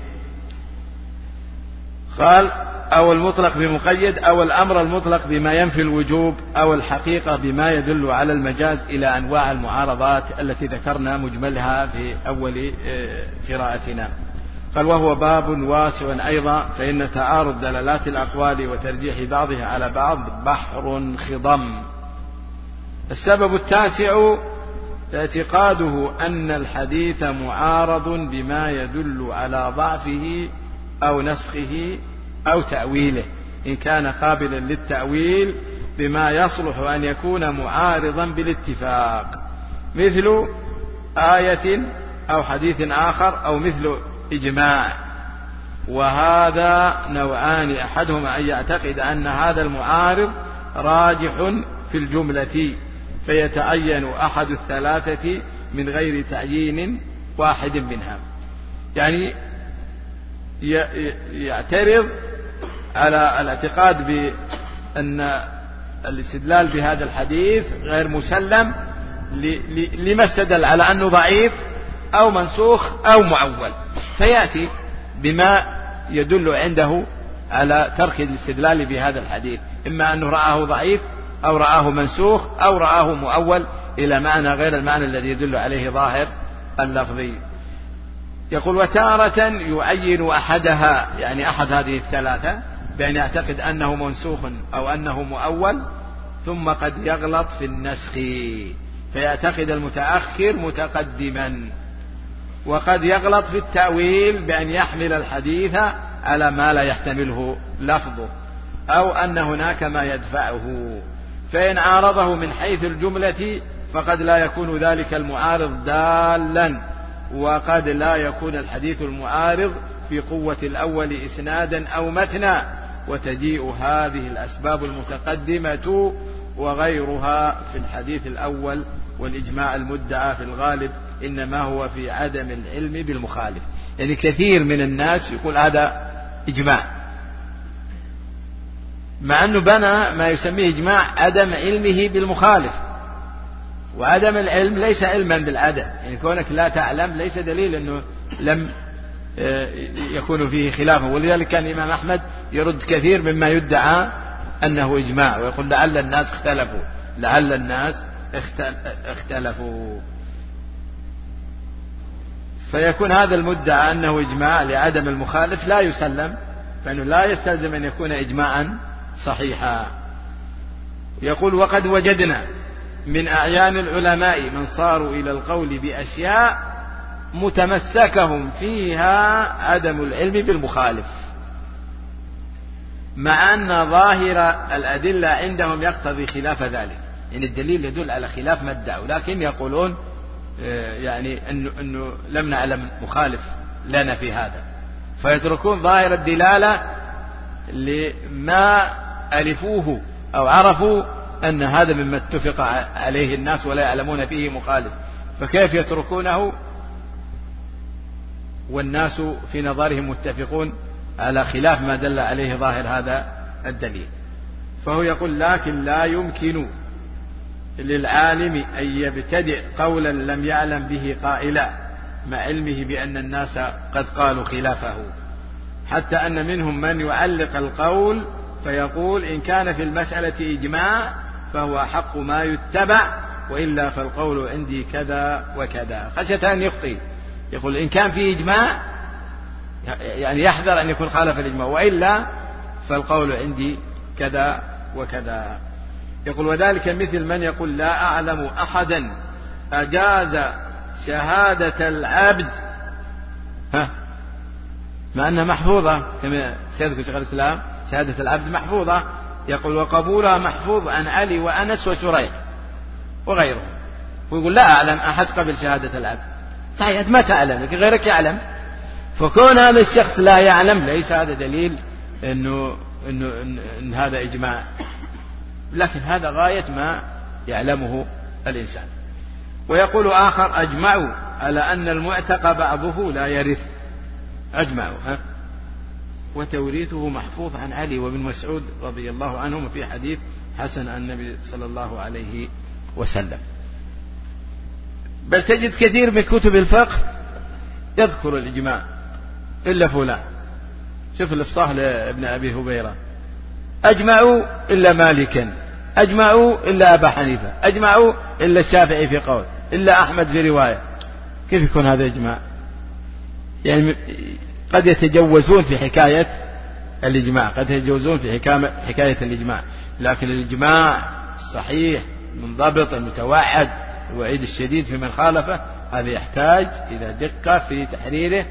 قال أو المطلق بمقيد، أو الأمر المطلق بما ينفي الوجوب، أو الحقيقة بما يدل على المجاز، إلى أنواع المعارضات التي ذكرنا مجملها في أول قراءتنا. قال وهو باب واسع أيضا، فإن تعارض دلالات الأقوال وترجيح بعضها على بعض بحر خضم. السبب التاسع اعتقاده أن الحديث معارض بما يدل على ضعفه أو نسخه أو تأويله، إن كان قابلا للتأويل بما يصلح أن يكون معارضا بالاتفاق، مثل آية أو حديث آخر أو مثل إجماع. وهذا نوعان، أحدهما أن يعتقد أن هذا المعارض راجح في الجملة فيتعين أحد الثلاثة من غير تعيين واحد منها، يعني يعترض على الاعتقاد بأن الاستدلال بهذا الحديث غير مسلم لما استدل على أنه ضعيف أو منسوخ أو معول، فيأتي بما يدل عنده على ترك الاستدلال بهذا الحديث، إما أنه رآه ضعيف أو رآه منسوخ أو رآه مؤول إلى معنى غير المعنى الذي يدل عليه ظاهر اللفظي. يقول وتارة يعين أحدها، يعني أحد هذه الثلاثة، بأن يعتقد أنه منسوخ أو أنه مؤول، ثم قد يغلط في النسخ فيعتقد المتأخر متقدما، وقد يغلط في التأويل بأن يحمل الحديث على ما لا يحتمله لفظه، أو أن هناك ما يدفعه، فإن عارضه من حيث الجملة فقد لا يكون ذلك المعارض دالا، وقد لا يكون الحديث المعارض في قوة الأول إسنادا أو متنا، وتجيء هذه الأسباب المتقدمة وغيرها في الحديث الأول. والإجماع المدعى في الغالب إنما هو في عدم العلم بالمخالف. يعني كثير من الناس يقول هذا إجماع، مع أنه بنى ما يسميه إجماع عدم علمه بالمخالف. وعدم العلم ليس علما بالعدم، يعني كونك لا تعلم ليس دليل أنه لم يكون فيه خلافه. ولذلك كان الإمام أحمد يرد كثير مما يدعى أنه إجماع، ويقول لعل الناس اختلفوا لعل الناس اختلفوا. فيكون هذا المدعى أنه إجماع لعدم المخالف لا يسلم، فإنه لا يستلزم أن يكون إجماعا صحيحا. يقول وقد وجدنا من أعيان العلماء من صاروا إلى القول بأشياء متمسكهم فيها عدم العلم بالمخالف، مع أن ظاهر الأدلة عندهم يقتضي خلاف ذلك. يعني الدليل يدل على خلاف ما ادعوا، لكن يقولون يعني أنه, أنه لم نعلم مخالف لنا في هذا، فيتركون ظاهر الدلالة لما ألفوه أو عرفوا أن هذا مما اتفق عليه الناس ولا يعلمون فيه مخالف، فكيف يتركونه والناس في نظرهم متفقون على خلاف ما دل عليه ظاهر هذا الدليل. فهو يقول لكن لا يمكن للعالم أن يبتدئ قولا لم يعلم به قائلا مع علمه بأن الناس قد قالوا خلافه، حتى أن منهم من يعلق القول فيقول إن كان في المسألة إجماع فهو حق ما يتبع، وإلا فالقول عندي كذا وكذا، خشية أن يخطئ. يقول إن كان في إجماع يعني يحذر أن يكون خالف الإجماع، وإلا فالقول عندي كذا وكذا. يقول وذلك مثل من يقول لا أعلم أحدا أجاز شهادة العبد ها مع أنها محفوظة كما سيذكر شيخ الإسلام، شهادة العبد محفوظة. يقول وقبولها محفوظ عن علي وأنس وشريح وغيره، ويقول لا أعلم أحد قبل شهادة العبد. صحيح ما تعلم لكن غيرك يعلم، فكون هذا الشخص لا يعلم ليس هذا دليل إنه إنه إن, إن هذا إجماع، لكن هذا غاية ما يعلمه الإنسان. ويقول آخر أجمعوا على أن المعتق بعضه لا يرث، أجمعوا ها؟ وتوريثه محفوظ عن علي وابن مسعود رضي الله عنهم في حديث حسن عن النبي صلى الله عليه وسلم. بل تجد كثير من كتب الفقه يذكر الإجماع إلا فلان. شوف الإفصاح لابن أبي هبيرة، أجمعوا إلا مالكا، أجمعوا إلا أبا حنيفة، أجمعوا إلا الشافعي في قول، إلا أحمد في رواية. كيف يكون هذا إجماع؟ يعني قد يتجوزون في حكاية الإجماع، قد يتجوزون في حكاية الإجماع، لكن الإجماع الصحيح منضبط المتوعد الوعيد الشديد في من خالفه هذا يحتاج إلى دقة في تحريره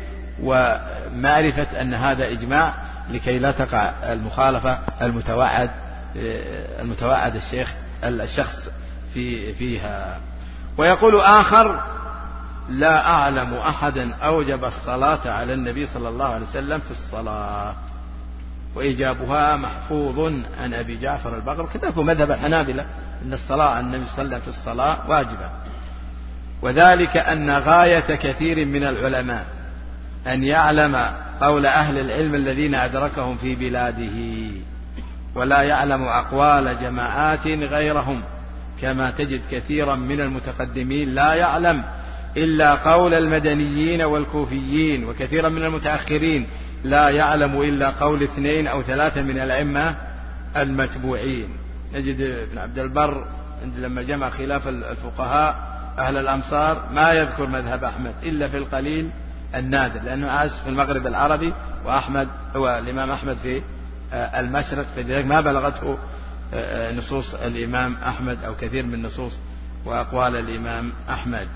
ومعرفة أن هذا إجماع لكي لا تقع المخالفة المتوعد المتوعد الشيخ الشخص في فيها. ويقول آخر لا أعلم أحدا أوجب الصلاة على النبي صلى الله عليه وسلم في الصلاة، وإيجابها محفوظ عن أبي جعفر الباقر. كذلك مذهب الحنابلة أن الصلاة على النبي صلى الله عليه وسلم في الصلاة واجبة، وذلك أن غاية كثير من العلماء أن يعلم قول أهل العلم الذين أدركهم في بلاده، ولا يعلم أقوال جماعات غيرهم، كما تجد كثيرا من المتقدمين لا يعلم إلا قول المدنيين والكوفيين، وكثيرا من المتأخرين لا يعلم إلا قول اثنين أو ثلاثة من الأئمة المتبوعين. نجد ابن عبد البر لما جمع خلاف الفقهاء أهل الأمصار ما يذكر مذهب أحمد إلا في القليل النادر، لأنه عاش في المغرب العربي، وأحمد هو الإمام أحمد في المشرق، فلذلك ما بلغته نصوص الإمام أحمد أو كثير من نصوص وأقوال الإمام أحمد.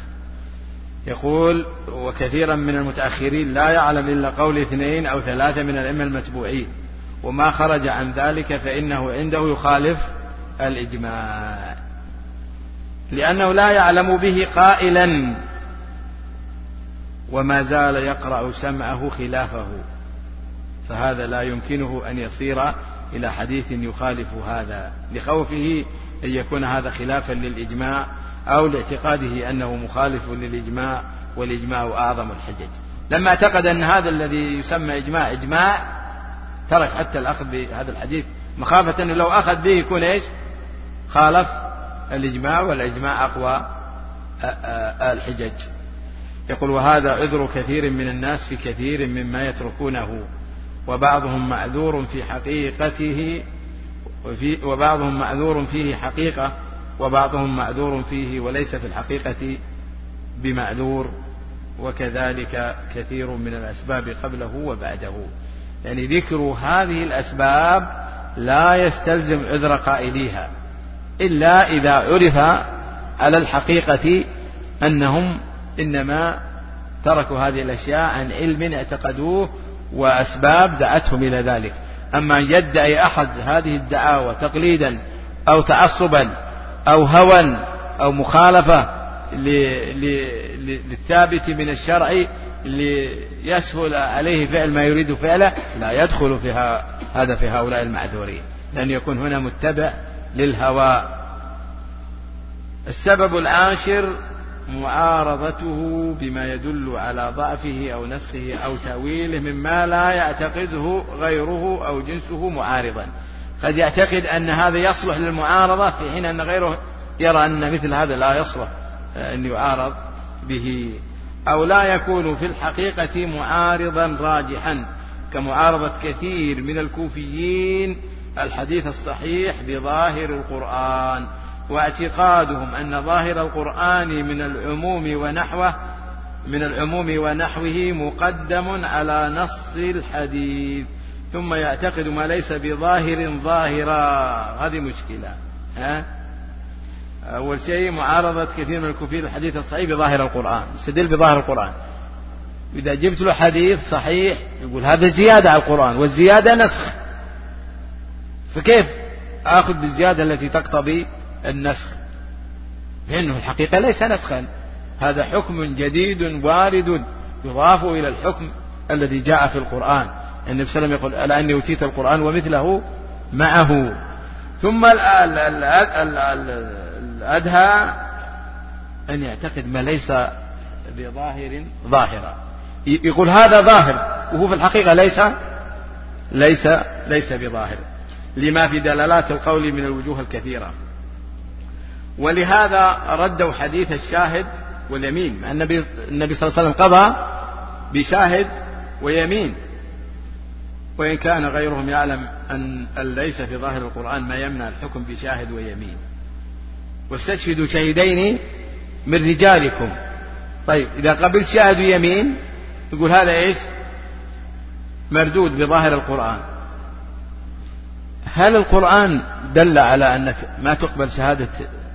يقول وكثيرا من المتأخرين لا يعلم إلا قول اثنين أو ثلاثة من الأئمة المتبوعين، وما خرج عن ذلك فإنه عنده يخالف الإجماع، لأنه لا يعلم به قائلا وما زال يقرأ سمعه خلافه، فهذا لا يمكنه أن يصير إلى حديث يخالف هذا، لخوفه أن يكون هذا خلافا للإجماع أو لاعتقاده أنه مخالف للإجماع، والإجماع أعظم الحجج. لما اعتقد أن هذا الذي يسمى إجماع إجماع ترك حتى الأخذ بهذا الحديث، مخافة أنه لو أخذ به يكون إيش؟ خالف الإجماع، والإجماع أقوى الحجج. يقول: وهذا عذر كثير من الناس في كثير مما يتركونه، وبعضهم معذور في حقيقته وفي وبعضهم معذور فيه حقيقة، وبعضهم معذور فيه وليس في الحقيقة بمعذور، وكذلك كثير من الأسباب قبله وبعده. يعني ذكر هذه الأسباب لا يستلزم عذر قائليها إلا إذا عرف على الحقيقة أنهم إنما تركوا هذه الأشياء عن علم اعتقدوه وأسباب دعتهم إلى ذلك. أما يدعي أحد هذه الدعاوى تقليدا أو تعصبا أو هوى أو مخالفة للثابت من الشرع ليسهل عليه فعل ما يريد فعله، لا يدخل فيها هذا في هؤلاء المعذورين، لأن يكون هنا متبع للهوى. السبب العاشر معارضته بما يدل على ضعفه أو نسخه أو تأويله مما لا يعتقده غيره أو جنسه معارضا. قد يعتقد أن هذا يصلح للمعارضة في حين أن غيره يرى أن مثل هذا لا يصلح أن يعارض به، أو لا يكون في الحقيقة معارضا راجحا، كمعارضة كثير من الكوفيين الحديث الصحيح بظاهر القرآن، واعتقادهم أن ظاهر القرآن من العموم ونحوه من العموم ونحوه مقدم على نص الحديث، ثم يعتقد ما ليس بظاهر ظاهرا. هذه مشكلة. ها؟ أول شيء معارضة كثير من الكوفيين الحديث الصحيح بظاهر القرآن، يستدل بظاهر القرآن. إذا جبت له حديث صحيح يقول هذا زيادة على القرآن، والزيادة نسخ، فكيف آخذ بالزيادة التي تقتضي النسخ؟ لأنه الحقيقة ليس نسخا، هذا حكم جديد وارد يضاف إلى الحكم الذي جاء في القرآن. النبي صلى الله عليه وسلم يقول: ألا إني أوتيت القرآن ومثله معه. ثم الأدهى أن يعتقد ما ليس بظاهر ظاهرا، يقول هذا ظاهر وهو في الحقيقة ليس ليس ليس بظاهر، لما في دلالات القول من الوجوه الكثيرة. ولهذا ردوا حديث الشاهد واليمين، مع النبي النبي صلى الله عليه وسلم قضى بشاهد ويمين، وإن كان غيرهم يعلم أن ليس في ظاهر القرآن ما يمنع الحكم بشاهد ويمين. واستشهدوا شهيدين من رجالكم. طيب إذا قبلت شاهد ويمين يقول هذا إيش؟ مردود بظاهر القرآن. هل القرآن دل على أنك ما تقبل شهادة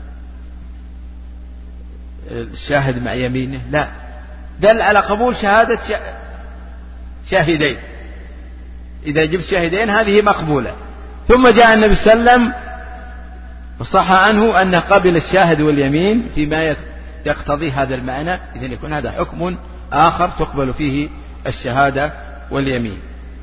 الشاهد مع يمينه؟ لا، دل على قبول شهادة شاهدين. إذا جبت شاهدين هذه مقبولة. ثم جاء النبي صلى الله عليه وسلم وصح عنه أنه قبل الشاهد واليمين فيما يقتضي هذا المعنى، إذن يكون هذا حكم آخر تقبل فيه الشهادة واليمين.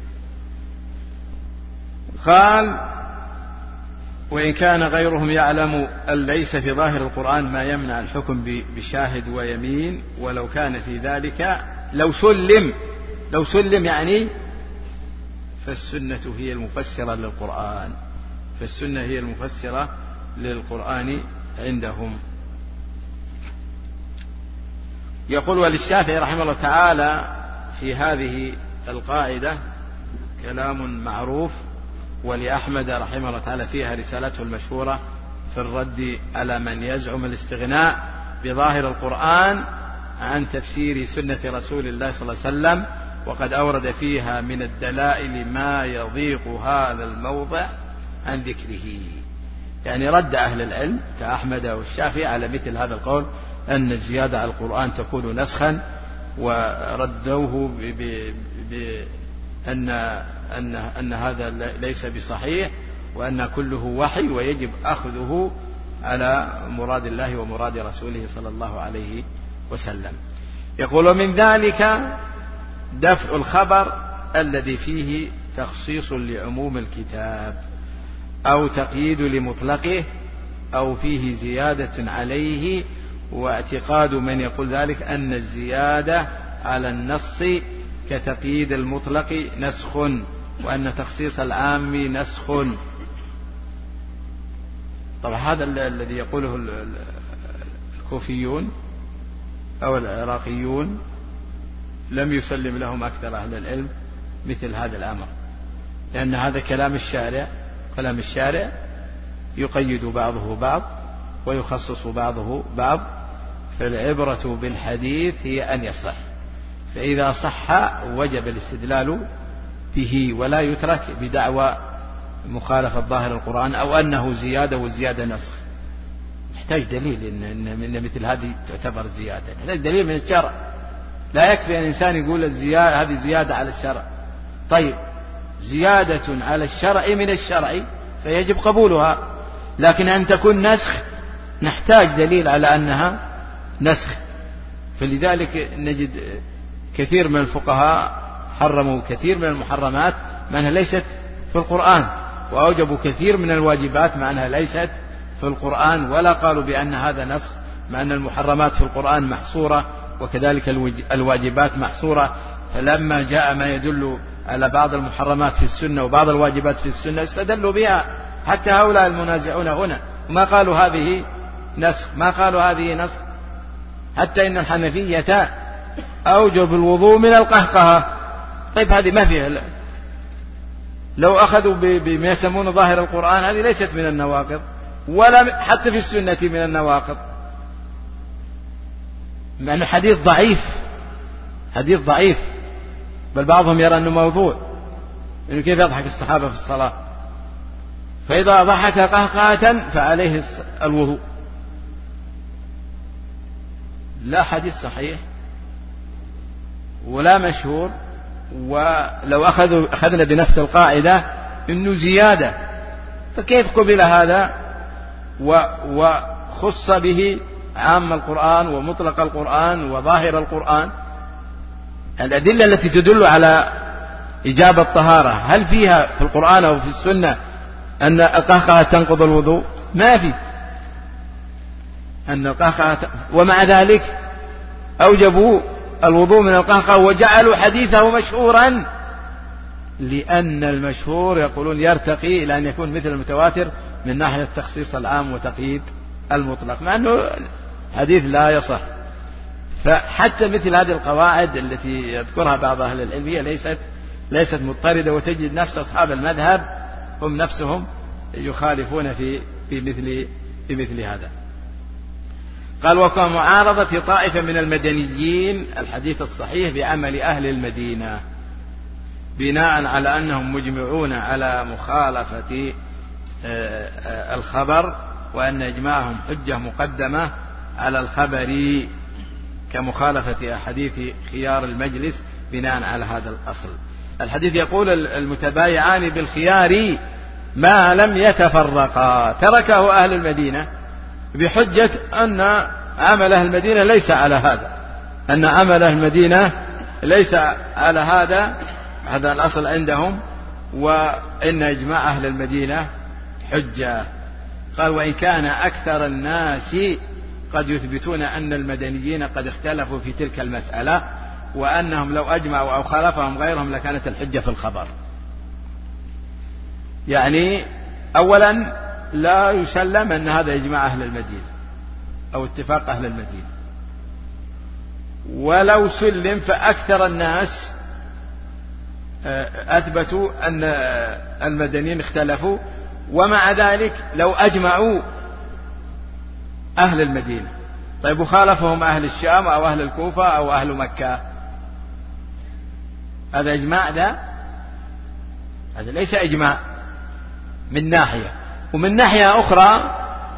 قال: وإن كان غيرهم يعلم أن ليس في ظاهر القرآن ما يمنع الحكم بشاهد ويمين، ولو كان في ذلك لو سلم لو سلم يعني فالسنة هي المفسرة للقرآن فالسنة هي المفسرة للقرآن عندهم. يقول: وللشافعي رحمه الله تعالى في هذه القاعدة كلام معروف، ولأحمد رحمه الله تعالى فيها رسالته المشهورة في الرد على من يزعم الاستغناء بظاهر القرآن عن تفسير سنة رسول الله صلى الله عليه وسلم، وقد أورد فيها من الدلائل ما يضيق هذا الموضع عن ذكره. يعني رد أهل العلم كأحمد والشافعي على مثل هذا القول أن الزيادة على القرآن تكون نسخا، وردوه بأن أن أن هذا ليس بصحيح، وأن كله وحي ويجب أخذه على مراد الله ومراد رسوله صلى الله عليه وسلم. يقول: ومن ذلك دفع الخبر الذي فيه تخصيص لعموم الكتاب أو تقييد لمطلقه أو فيه زيادة عليه. واعتقاد من يقول ذلك أن الزيادة على النص كتقييد المطلق نسخ، وأن تخصيص العام نسخ. طبعا هذا الذي يقوله الكوفيون أو العراقيون لم يسلم لهم أكثر أهل العلم مثل هذا الأمر، لأن هذا كلام الشارع، كلام الشارع يقيد بعضه بعض ويخصص بعضه بعض، فالعبرة بالحديث هي أن يصح، فإذا صح وجب الاستدلال به ولا يترك بدعوى مخالفة ظاهر القرآن أو أنه زيادة والزيادة نسخ. يحتاج دليل إن, إن مثل هذه تعتبر زيادة، يحتاج دليل من الشرع. لا يكفي أن إنسان يقول الزيادة هذه زيادة على الشرع. طيب زيادة على الشرع من الشرع فيجب قبولها، لكن أن تكون نسخ نحتاج دليل على أنها نسخ. فلذلك نجد كثير من الفقهاء حرموا كثير من المحرمات مع أنها ليست في القرآن، وأوجبوا كثير من الواجبات مع أنها ليست في القرآن، ولا قالوا بأن هذا نسخ، مع أن المحرمات في القرآن محصورة وكذلك الواجبات محصورة. فلما جاء ما يدل على بعض المحرمات في السنة وبعض الواجبات في السنة استدلوا بها، حتى هؤلاء المنازعون هنا ما قالوا هذه نسخ، ما قالوا هذه نسخ. حتى إن الحنفية أوجب الوضوء من القهقهة. طيب هذه ما فيها، لو أخذوا بما يسمون ظاهر القرآن هذه ليست من النواقض، ولا حتى في السنة من النواقض، مع أنه حديث ضعيف، حديث ضعيف، بل بعضهم يرى أنه موضوع، إنه كيف يضحك الصحابة في الصلاة، فإذا ضحك قهقهة فعليه الوضوء. لا حديث صحيح ولا مشهور. ولو أخذوا أخذنا بنفس القاعدة إنه زيادة، فكيف قبل هذا وخص به عام القرآن ومطلق القرآن وظاهر القرآن؟ الأدلة التي تدل على إجابة الطهارة هل فيها في القرآن أو في السنة أن القهقهة تنقض الوضوء؟ ما في أن القهقهة، ومع ذلك أوجبوا الوضوء من القهقهة وجعلوا حديثه مشهورا، لأن المشهور يقولون يرتقي إلى أن يكون مثل المتواتر من ناحية تخصيص العام وتقييد المطلق، مع أنه حديث لا يصح. فحتى مثل هذه القواعد التي يذكرها بعض أهل العلم هي ليست ليست مضطردة، وتجد نفس أصحاب المذهب هم نفسهم يخالفون في في مثل في مثل هذا. قال وكمعارضة طائفة من المدنيين الحديث الصحيح بعمل أهل المدينة، بناء على أنهم مجمعون على مخالفة الخبر، وأن إجماعهم حجة مقدمة على الخبر، كمخالفة أحاديث خيار المجلس بناء على هذا الأصل. الحديث يقول المتبايعان بالخيار ما لم يتفرقا، تركه أهل المدينة بحجة أن عمل أهل المدينة ليس على هذا، أن عمل أهل المدينة ليس على هذا، هذا الأصل عندهم، وإن إجماع أهل المدينة حجة. قال وإن كان أكثر الناس قد يثبتون أن المدنيين قد اختلفوا في تلك المسألة، وأنهم لو أجمعوا أو خالفهم غيرهم لكانت الحجة في الخبر. يعني أولا لا يسلم أن هذا إجماع أهل المدينة أو اتفاق أهل المدينة، ولو سلم فأكثر الناس أثبتوا أن المدنيين اختلفوا، ومع ذلك لو أجمعوا أهل المدينة، طيب وخالفهم أهل الشام أو أهل الكوفة أو أهل مكة، هذا إجماع؟ ده هذا ليس إجماع من ناحية، ومن ناحية أخرى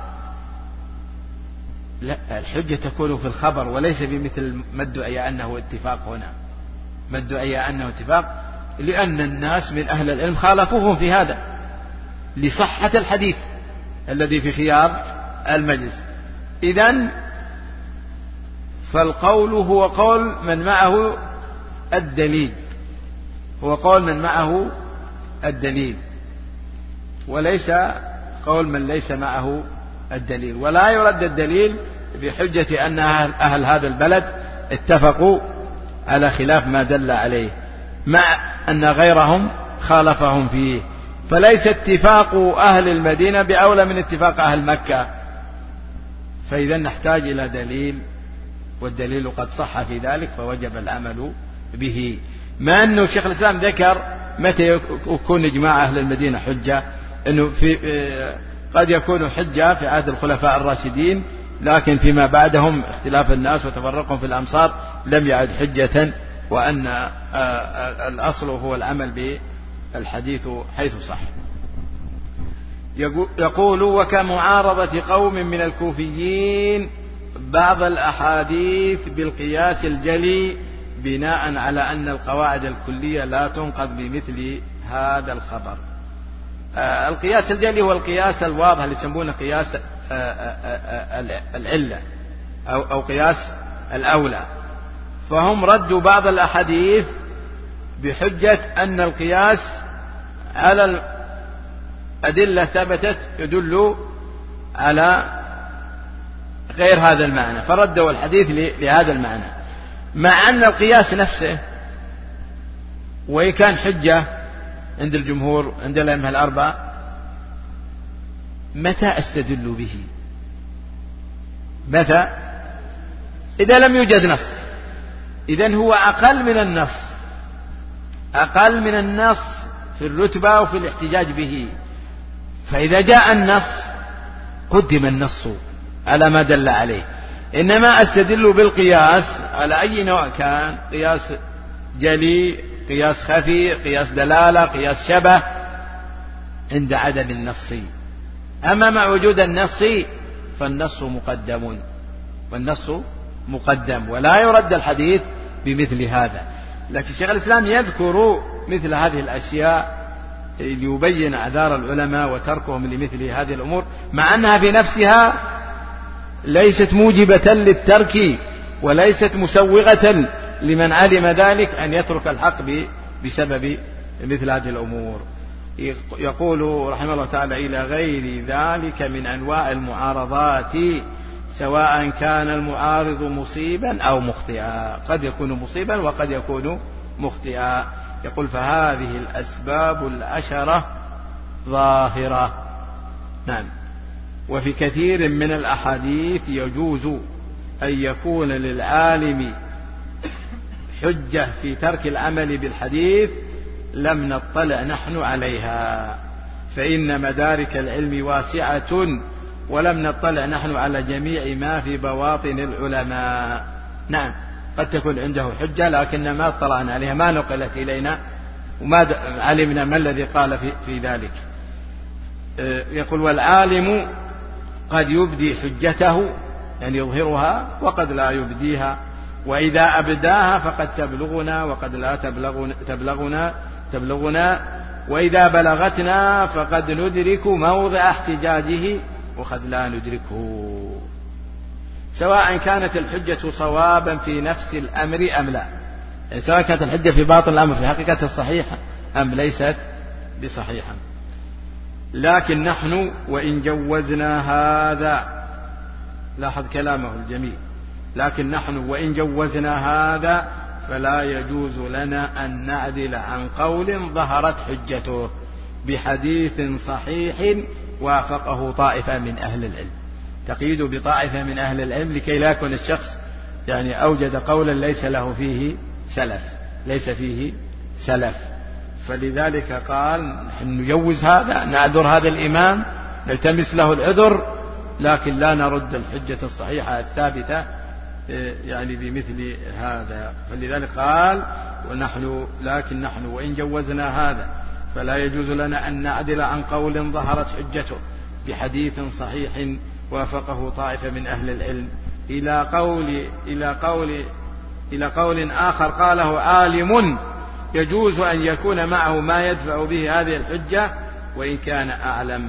لا، الحجة تكون في الخبر وليس بمثل ما ادعي أنه اتفاق هنا، ما ادعي أنه اتفاق، لأن الناس من أهل العلم خالفوهم في هذا لصحة الحديث الذي في خيار المجلس. إذن فالقول هو قول من معه الدليل، هو قول من معه الدليل، وليس قول من ليس معه الدليل. ولا يرد الدليل بحجة أن أهل هذا البلد اتفقوا على خلاف ما دل عليه، مع أن غيرهم خالفهم فيه، فليس اتفاق أهل المدينة بأولى من اتفاق أهل مكة. فإذا نحتاج إلى دليل، والدليل قد صح في ذلك فوجب العمل به. ما أنه شيخ الإسلام ذكر متى يكون إجماع أهل المدينة حجة، أنه في قد يكون حجة في عهد الخلفاء الراشدين، لكن فيما بعدهم اختلاف الناس وتفرقهم في الأمصار لم يعد حجة، وأن الأصل هو العمل بالحديث حيث صح. يقول: وكمعارضة قوم من الكوفيين بعض الأحاديث بالقياس الجلي بناء على أن القواعد الكلية لا تنقض بمثل هذا الخبر. آه القياس الجلي هو القياس الواضح اللي يسمونه قياس آه آه العلة أو, أو قياس الأولى. فهم ردوا بعض الأحاديث بحجة أن القياس على الأدلة ثبتت يدل على غير هذا المعنى، فردوا الحديث لهذا المعنى، مع أن القياس نفسه وإن كان حجة عند الجمهور عند الأئمة الأربعة، متى استدل به؟ متى؟ إذا لم يوجد نص، إذن هو أقل من النص، أقل من النص في الرتبة وفي الاحتجاج به. فإذا جاء النص قدم النص على ما دل عليه. إنما أستدل بالقياس على أي نوع كان، قياس جلي، قياس خفي، قياس دلالة، قياس شبه، عند عدم النص. أما مع وجود النص فالنص مقدم، والنص مقدم ولا يرد الحديث بمثل هذا. لكن شيخ الإسلام يذكر مثل هذه الأشياء ليبين أعذار العلماء وتركهم لمثل هذه الأمور، مع أنها في نفسها ليست موجبة للترك وليست مسوغة لمن علم ذلك أن يترك الحق بسبب مثل هذه الأمور. يقول رحمه الله تعالى: إلى غير ذلك من أنواع المعارضات سواء كان المعارض مصيبا أو مخطئا. قد يكون مصيبا وقد يكون مخطئا. يقول: فهذه الأسباب العشرة ظاهرة. نعم. وفي كثير من الأحاديث يجوز أن يكون للعالم حجة في ترك العمل بالحديث لم نطلع نحن عليها، فإن مدارك العلم واسعة ولم نطلع نحن على جميع ما في بواطن العلماء. نعم، قد تكون عنده حجة لكن ما اطلعنا عليها، ما نقلت إلينا وما علمنا ما الذي قال في, في ذلك. يقول: والعالم قد يبدي حجته يعني يظهرها وقد لا يبديها، وإذا أبداها فقد تبلغنا وقد لا تبلغنا, تبلغنا, تبلغنا وإذا بلغتنا فقد ندرك موضع احتجاجه وقد لا ندركه، سواء كانت الحجة صوابا في نفس الأمر أم لا، يعني سواء كانت الحجة في باطن الأمر في حقيقة الصحيحة أم ليست بصحيحة. لكن نحن وإن جوزنا هذا، لاحظ كلامه الجميل، لكن نحن وإن جوزنا هذا فلا يجوز لنا أن نعدل عن قول ظهرت حجته بحديث صحيح وافقه طائفة من أهل العلم. تقييد بطائفة من أهل العلم لكي لا يكون الشخص يعني أوجد قولا ليس له فيه سلف، ليس فيه سلف. فلذلك قال: نحن نجوز هذا، نعذر هذا الإمام، نلتمس له العذر، لكن لا نرد الحجة الصحيحة الثابتة يعني بمثل هذا. فلذلك قال: ونحن لكن نحن وإن جوزنا هذا فلا يجوز لنا أن نعدل عن قول ظهرت حجته بحديث صحيح وافقه طائفة من أهل العلم، إلى قول إلى قول إلى قول آخر قاله عالم يجوز أن يكون معه ما يدفع به هذه الحجة وإن كان أعلم،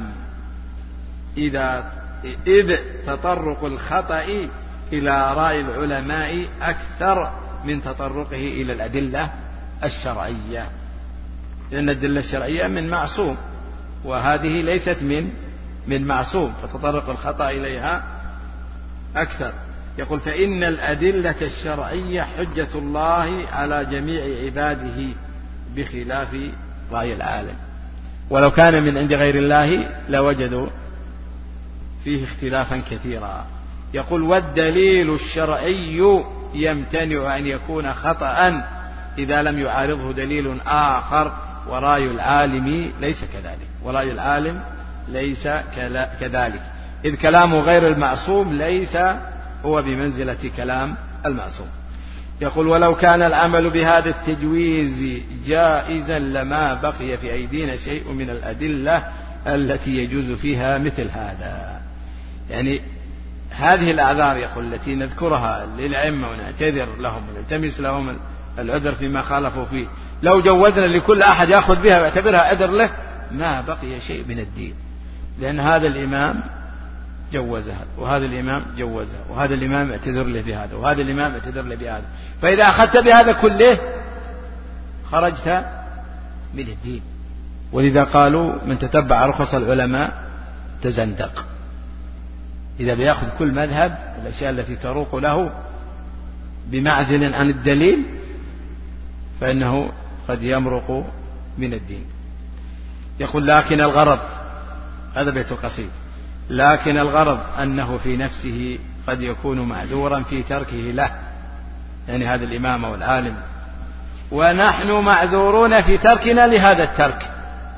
إذا إذ تطرق الخطأ إلى رأي العلماء أكثر من تطرقه إلى الأدلة الشرعية. لأن الأدلة الشرعية من معصوم، وهذه ليست من من معصوم، فتطرق الخطأ إليها أكثر. يقول فإن الأدلة الشرعية حجة الله على جميع عباده بخلاف رأي العالم، ولو كان من عند غير الله لوجدوا فيه اختلافا كثيرا. يقول والدليل الشرعي يمتنع أن يكون خطأ إذا لم يعارضه دليل آخر، ورأي العالم ليس كذلك، ورأي العالم ليس كذلك، إذ كلام غير المعصوم ليس هو بمنزلة كلام المعصوم. يقول ولو كان العمل بهذا التجويز جائزا لما بقي في أيدينا شيء من الأدلة التي يجوز فيها مثل هذا. يعني هذه الأعذار يقول التي نذكرها للأئمة ونعتذر لهم ونلتمس لهم العذر فيما خالفوا فيه، لو جوزنا لكل أحد يأخذ بها ويعتبرها عذر له ما بقي شيء من الدين، لأن هذا الإمام جوزها وهذا الإمام جوزها وهذا الإمام اعتذر له بهذا وهذا الإمام اعتذر له بهذا، فإذا أخذت بهذا كله خرجت من الدين. ولذا قالوا من تتبع رخص العلماء تزندق، إذا بيأخذ كل مذهب الأشياء التي تروق له بمعزل عن الدليل فإنه قد يمرق من الدين. يقول لكن الغرض، هذا بيت قصيد، لكن الغرض أنه في نفسه قد يكون معذورا في تركه له، يعني هذا الإمام والعالم، ونحن معذورون في تركنا لهذا الترك.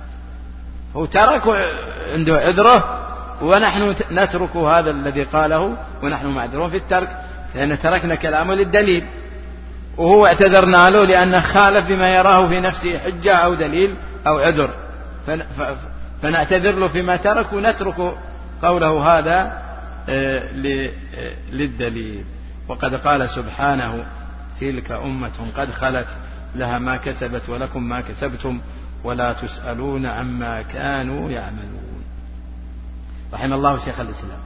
هو ترك عنده عذره ونحن نترك هذا الذي قاله ونحن معذورون في الترك، لأن تركنا كلامه للدليل، وهو اعتذرنا له لأنه خالف بما يراه في نفسه حجة أو دليل أو عذر، فنعتذر له فيما ترك ونترك قوله هذا للدليل. وقد قال سبحانه تلك أمة قد خلت لها ما كسبت ولكم ما كسبتم ولا تسألون عما كانوا يعملون. رحم الله شيخ الإسلام.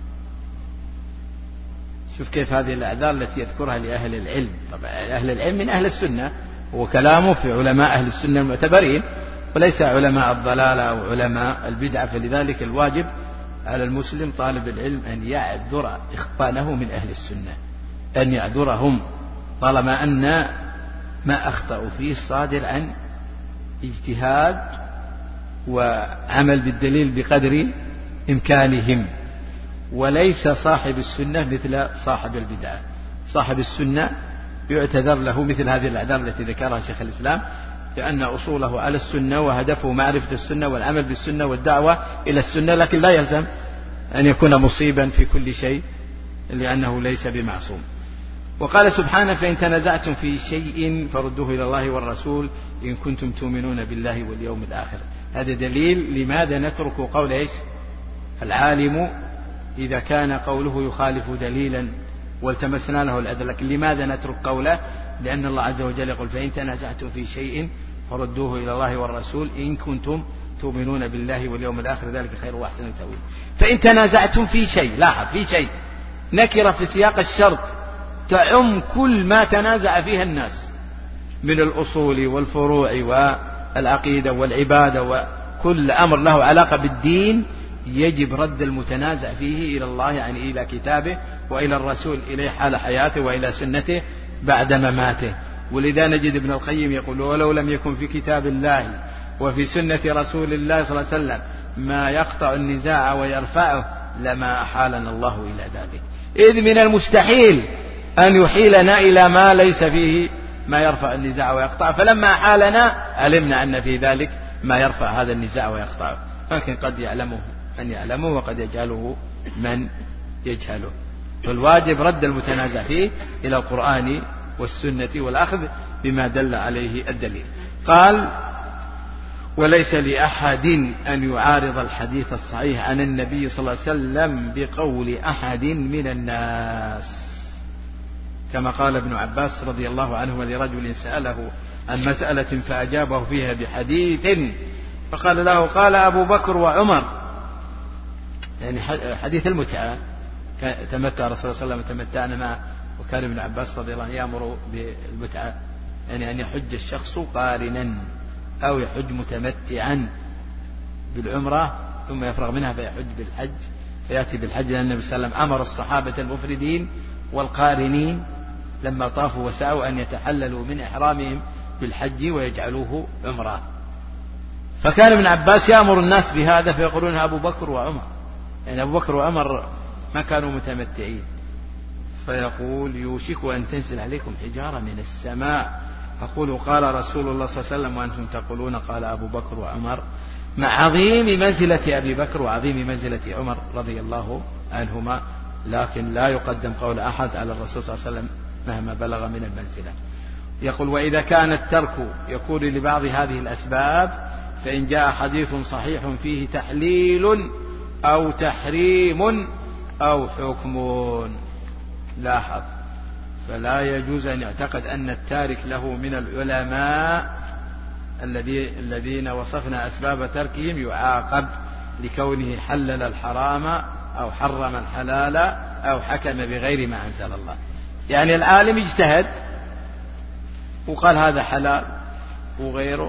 شوف كيف هذه الأعذار التي يذكرها لأهل العلم. طبعا أهل العلم من أهل السنة، وكلامه في علماء أهل السنة المعتبرين، وليس علماء الضلالة أو علماء البدعة. فلذلك الواجب على المسلم طالب العلم أن يعذر إخوانه من أهل السنة، أن يعذرهم طالما أن ما أخطأوا فيه صادر عن اجتهاد وعمل بالدليل بقدر إمكانهم، وليس صاحب السنة مثل صاحب البدعة. صاحب السنة يعتذر له مثل هذه الأعذار التي ذكرها شيخ الإسلام، لأن أصوله على السنة وهدفه معرفة السنة والعمل بالسنة والدعوة إلى السنة، لكن لا يلزم أن يكون مصيبا في كل شيء لأنه ليس بمعصوم. وقال سبحانه فإن تنازعتم في شيء فردوه إلى الله والرسول إن كنتم تؤمنون بالله واليوم الآخر. هذا دليل لماذا نترك قول إيش العالم إذا كان قوله يخالف دليلا والتمسنا له الأذى، لكن لماذا نترك قوله؟ لأن الله عز وجل يقول فإن تنازعتم في شيء فردوه إلى الله والرسول إن كنتم تؤمنون بالله واليوم الآخر ذلك خير وأحسن تأويل. فإن تنازعتم في شيء، لاحظ في شيء نكرة في سياق الشرط تعم كل ما تنازع فيها الناس من الأصول والفروع والعقيدة والعبادة، وكل أمر له علاقة بالدين يجب رد المتنازع فيه إلى الله، يعني إلى كتابه وإلى الرسول إليه حال حياته وإلى سنته بعد مماته. ولذا نجد ابن القيم يقول ولو لم يكن في كتاب الله وفي سنة رسول الله صلى الله عليه وسلم ما يقطع النزاع ويرفعه لما أحالنا الله إلى ذلك، إذ من المستحيل أن يحيلنا إلى ما ليس فيه ما يرفع النزاع ويقطع، فلما أحالنا علمنا أن في ذلك ما يرفع هذا النزاع ويقطعه، لكن قد يعلمه من يعلمه وقد يجهله من يجهله. فالواجب رد المتنازع فيه إلى القرآن والسنة والأخذ بما دل عليه الدليل. قال وليس لأحد أن يعارض الحديث الصحيح عن النبي صلى الله عليه وسلم بقول أحد من الناس، كما قال ابن عباس رضي الله عنهما لرجل سأله عن مسألة فأجابه فيها بحديث فقال له قال أبو بكر وعمر، يعني حديث المتعة، تمتع رسول الله صلى الله عليه وسلم تمتعنا معه، وكان ابن عباس رضي الله عنه يأمر بالمتعة، يعني أن يحج الشخص قارنا أو يحج متمتعا بالعمرة ثم يفرغ منها فيحج بالحج فيأتي بالحج، لأن النبي صلى الله عليه وسلم أمر الصحابة المفردين والقارنين لما طافوا وسعوا أن يتحللوا من إحرامهم بالحج ويجعلوه عمرة. فكان ابن عباس يأمر الناس بهذا فيقولون أبو بكر وعمر، يعني أبو بكر وعمر ما كانوا متمتعين، فيقول يوشك أن تنزل عليكم حجارة من السماء، أقول قال رسول الله صلى الله عليه وسلم وأنتم تقولون قال أبو بكر وعمر، مع عظيم منزلة أبي بكر وعظيم منزلة عمر رضي الله عنهما، لكن لا يقدم قول أحد على الرسول صلى الله عليه وسلم مهما بلغ من المنزلة. يقول وإذا كان الترك يكون لبعض هذه الأسباب فإن جاء حديث صحيح فيه تحليل أو تحريم أو حكم، لاحظ، فلا يجوز أن يعتقد أن التارك له من العلماء الذين وصفنا أسباب تركهم يعاقب لكونه حلل الحرام أو حرم الحلال أو حكم بغير ما أنزل الله. يعني العالم اجتهد وقال هذا حلال وغيره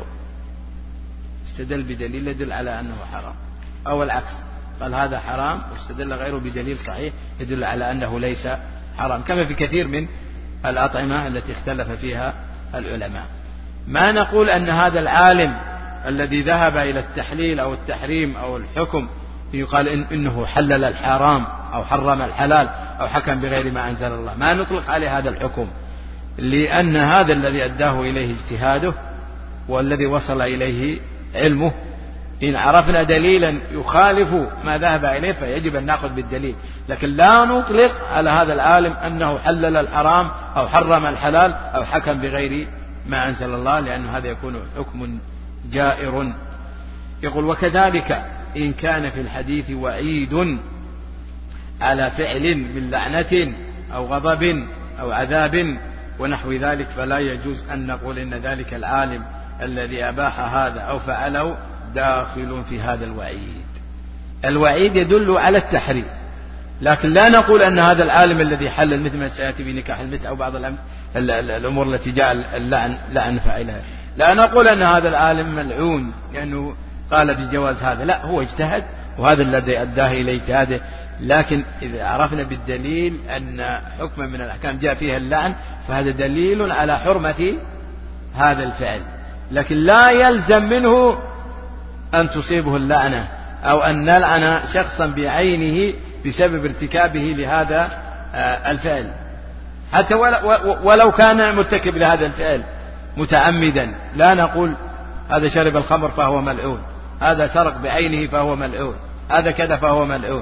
استدل بدليل يدل على أنه حرام، أو العكس قال هذا حرام واستدل غيره بدليل صحيح يدل على أنه ليس حرام، كما في كثير من الأطعمة التي اختلف فيها العلماء. ما نقول أن هذا العالم الذي ذهب إلى التحليل أو التحريم أو الحكم يقال إن إنه حلل الحرام أو حرم الحلال أو حكم بغير ما أنزل الله، ما نطلق عليه هذا الحكم، لأن هذا الذي أداه إليه اجتهاده والذي وصل إليه علمه، إن عرفنا دليلا يخالف ما ذهب إليه فيجب أن نأخذ بالدليل، لكن لا نطلق على هذا العالم أنه حلل الحرام أو حرم الحلال أو حكم بغير ما أنزل الله، لأن هذا يكون حكم جائر. يقول وكذلك إن كان في الحديث وعيد على فعل من لعنة أو غضب أو عذاب ونحو ذلك فلا يجوز أن نقول إن ذلك العالم الذي أباح هذا أو فعله داخل في هذا الوعيد. الوعيد يدل على التحريم، لكن لا نقول أن هذا العالم الذي حلل مثل ما سيأتي بنكاح المتعة أو بعض الأمور التي جاء اللعن لعن فاعلها، لا نقول أن هذا العالم ملعون لأنه قال بجواز هذا، لا، هو اجتهد وهذا الذي أداه إليه اجتهاده، لكن إذا عرفنا بالدليل أن حكما من الأحكام جاء فيها اللعن فهذا دليل على حرمة هذا الفعل، لكن لا يلزم منه أن تصيبه اللعنة أو أن نلعن شخصا بعينه بسبب ارتكابه لهذا الفعل، حتى ولو كان مرتكب لهذا الفعل متعمدا، لا نقول هذا شرب الخمر فهو ملعون، هذا سرق بعينه فهو ملعون، هذا كذا فهو ملعون،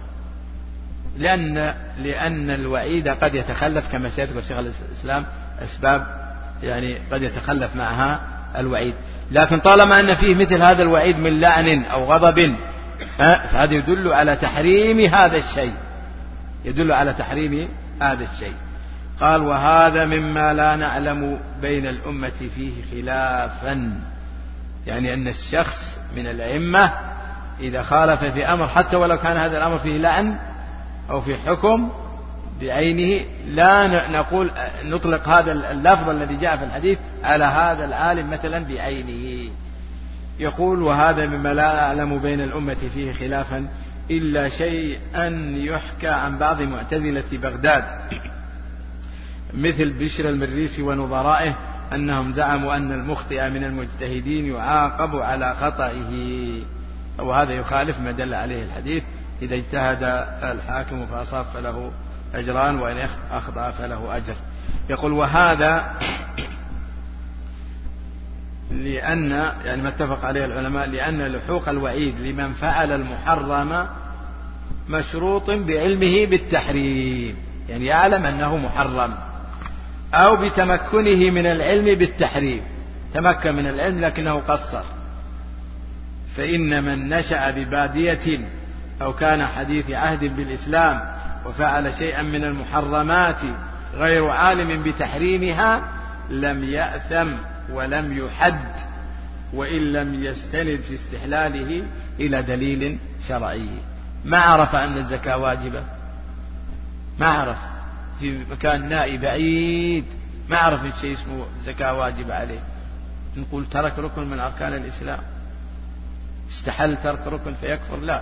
لأن لأن الوعيد قد يتخلف كما سيذكر شيخ الإسلام أسباب يعني قد يتخلف معها الوعيد، لكن طالما أن فيه مثل هذا الوعيد من لعن أو غضب فهذا يدل على تحريم هذا الشيء، يدل على تحريم هذا الشيء. قال وهذا مما لا نعلم بين الأمة فيه خلافا، يعني أن الشخص من الأئمة إذا خالف في أمر حتى ولو كان هذا الأمر فيه لعن أو في حكم بعينه لا نقول نطلق هذا اللفظ الذي جاء في الحديث على هذا العالم مثلا بعينه. يقول وهذا مما لا أعلم بين الأمة فيه خلافا إلا شيئا يحكى عن بعض معتزلة بغداد مثل بشر المريسي ونظرائه أنهم زعموا أن المخطئ من المجتهدين يعاقب على خطئه، وهذا يخالف ما دل عليه الحديث إذا اجتهد الحاكم فأصاب فله أجران وإن أخطأ فله أجر. يقول وهذا لأن يعني ما اتفق عليه العلماء لأن لحوق الوعيد لمن فعل المحرم مشروط بعلمه بالتحريم، يعني يعلم أنه محرم أو بتمكنه من العلم بالتحريم، تمكن من العلم لكنه قصر. فإن من نشأ ببادية أو كان حديث عهد بالإسلام وفعل شيئا من المحرمات غير عالم بتحريمها لم يأثم ولم يحد وإن لم يستند في استحلاله إلى دليل شرعي. ما عرف أن الزكاة واجبة، ما عرف في مكان نائي بعيد، ما عرف شيء اسمه زكاة واجبة عليه، نقول ترك ركن من أركان الإسلام استحل ترك ركن فيكفر؟ لا،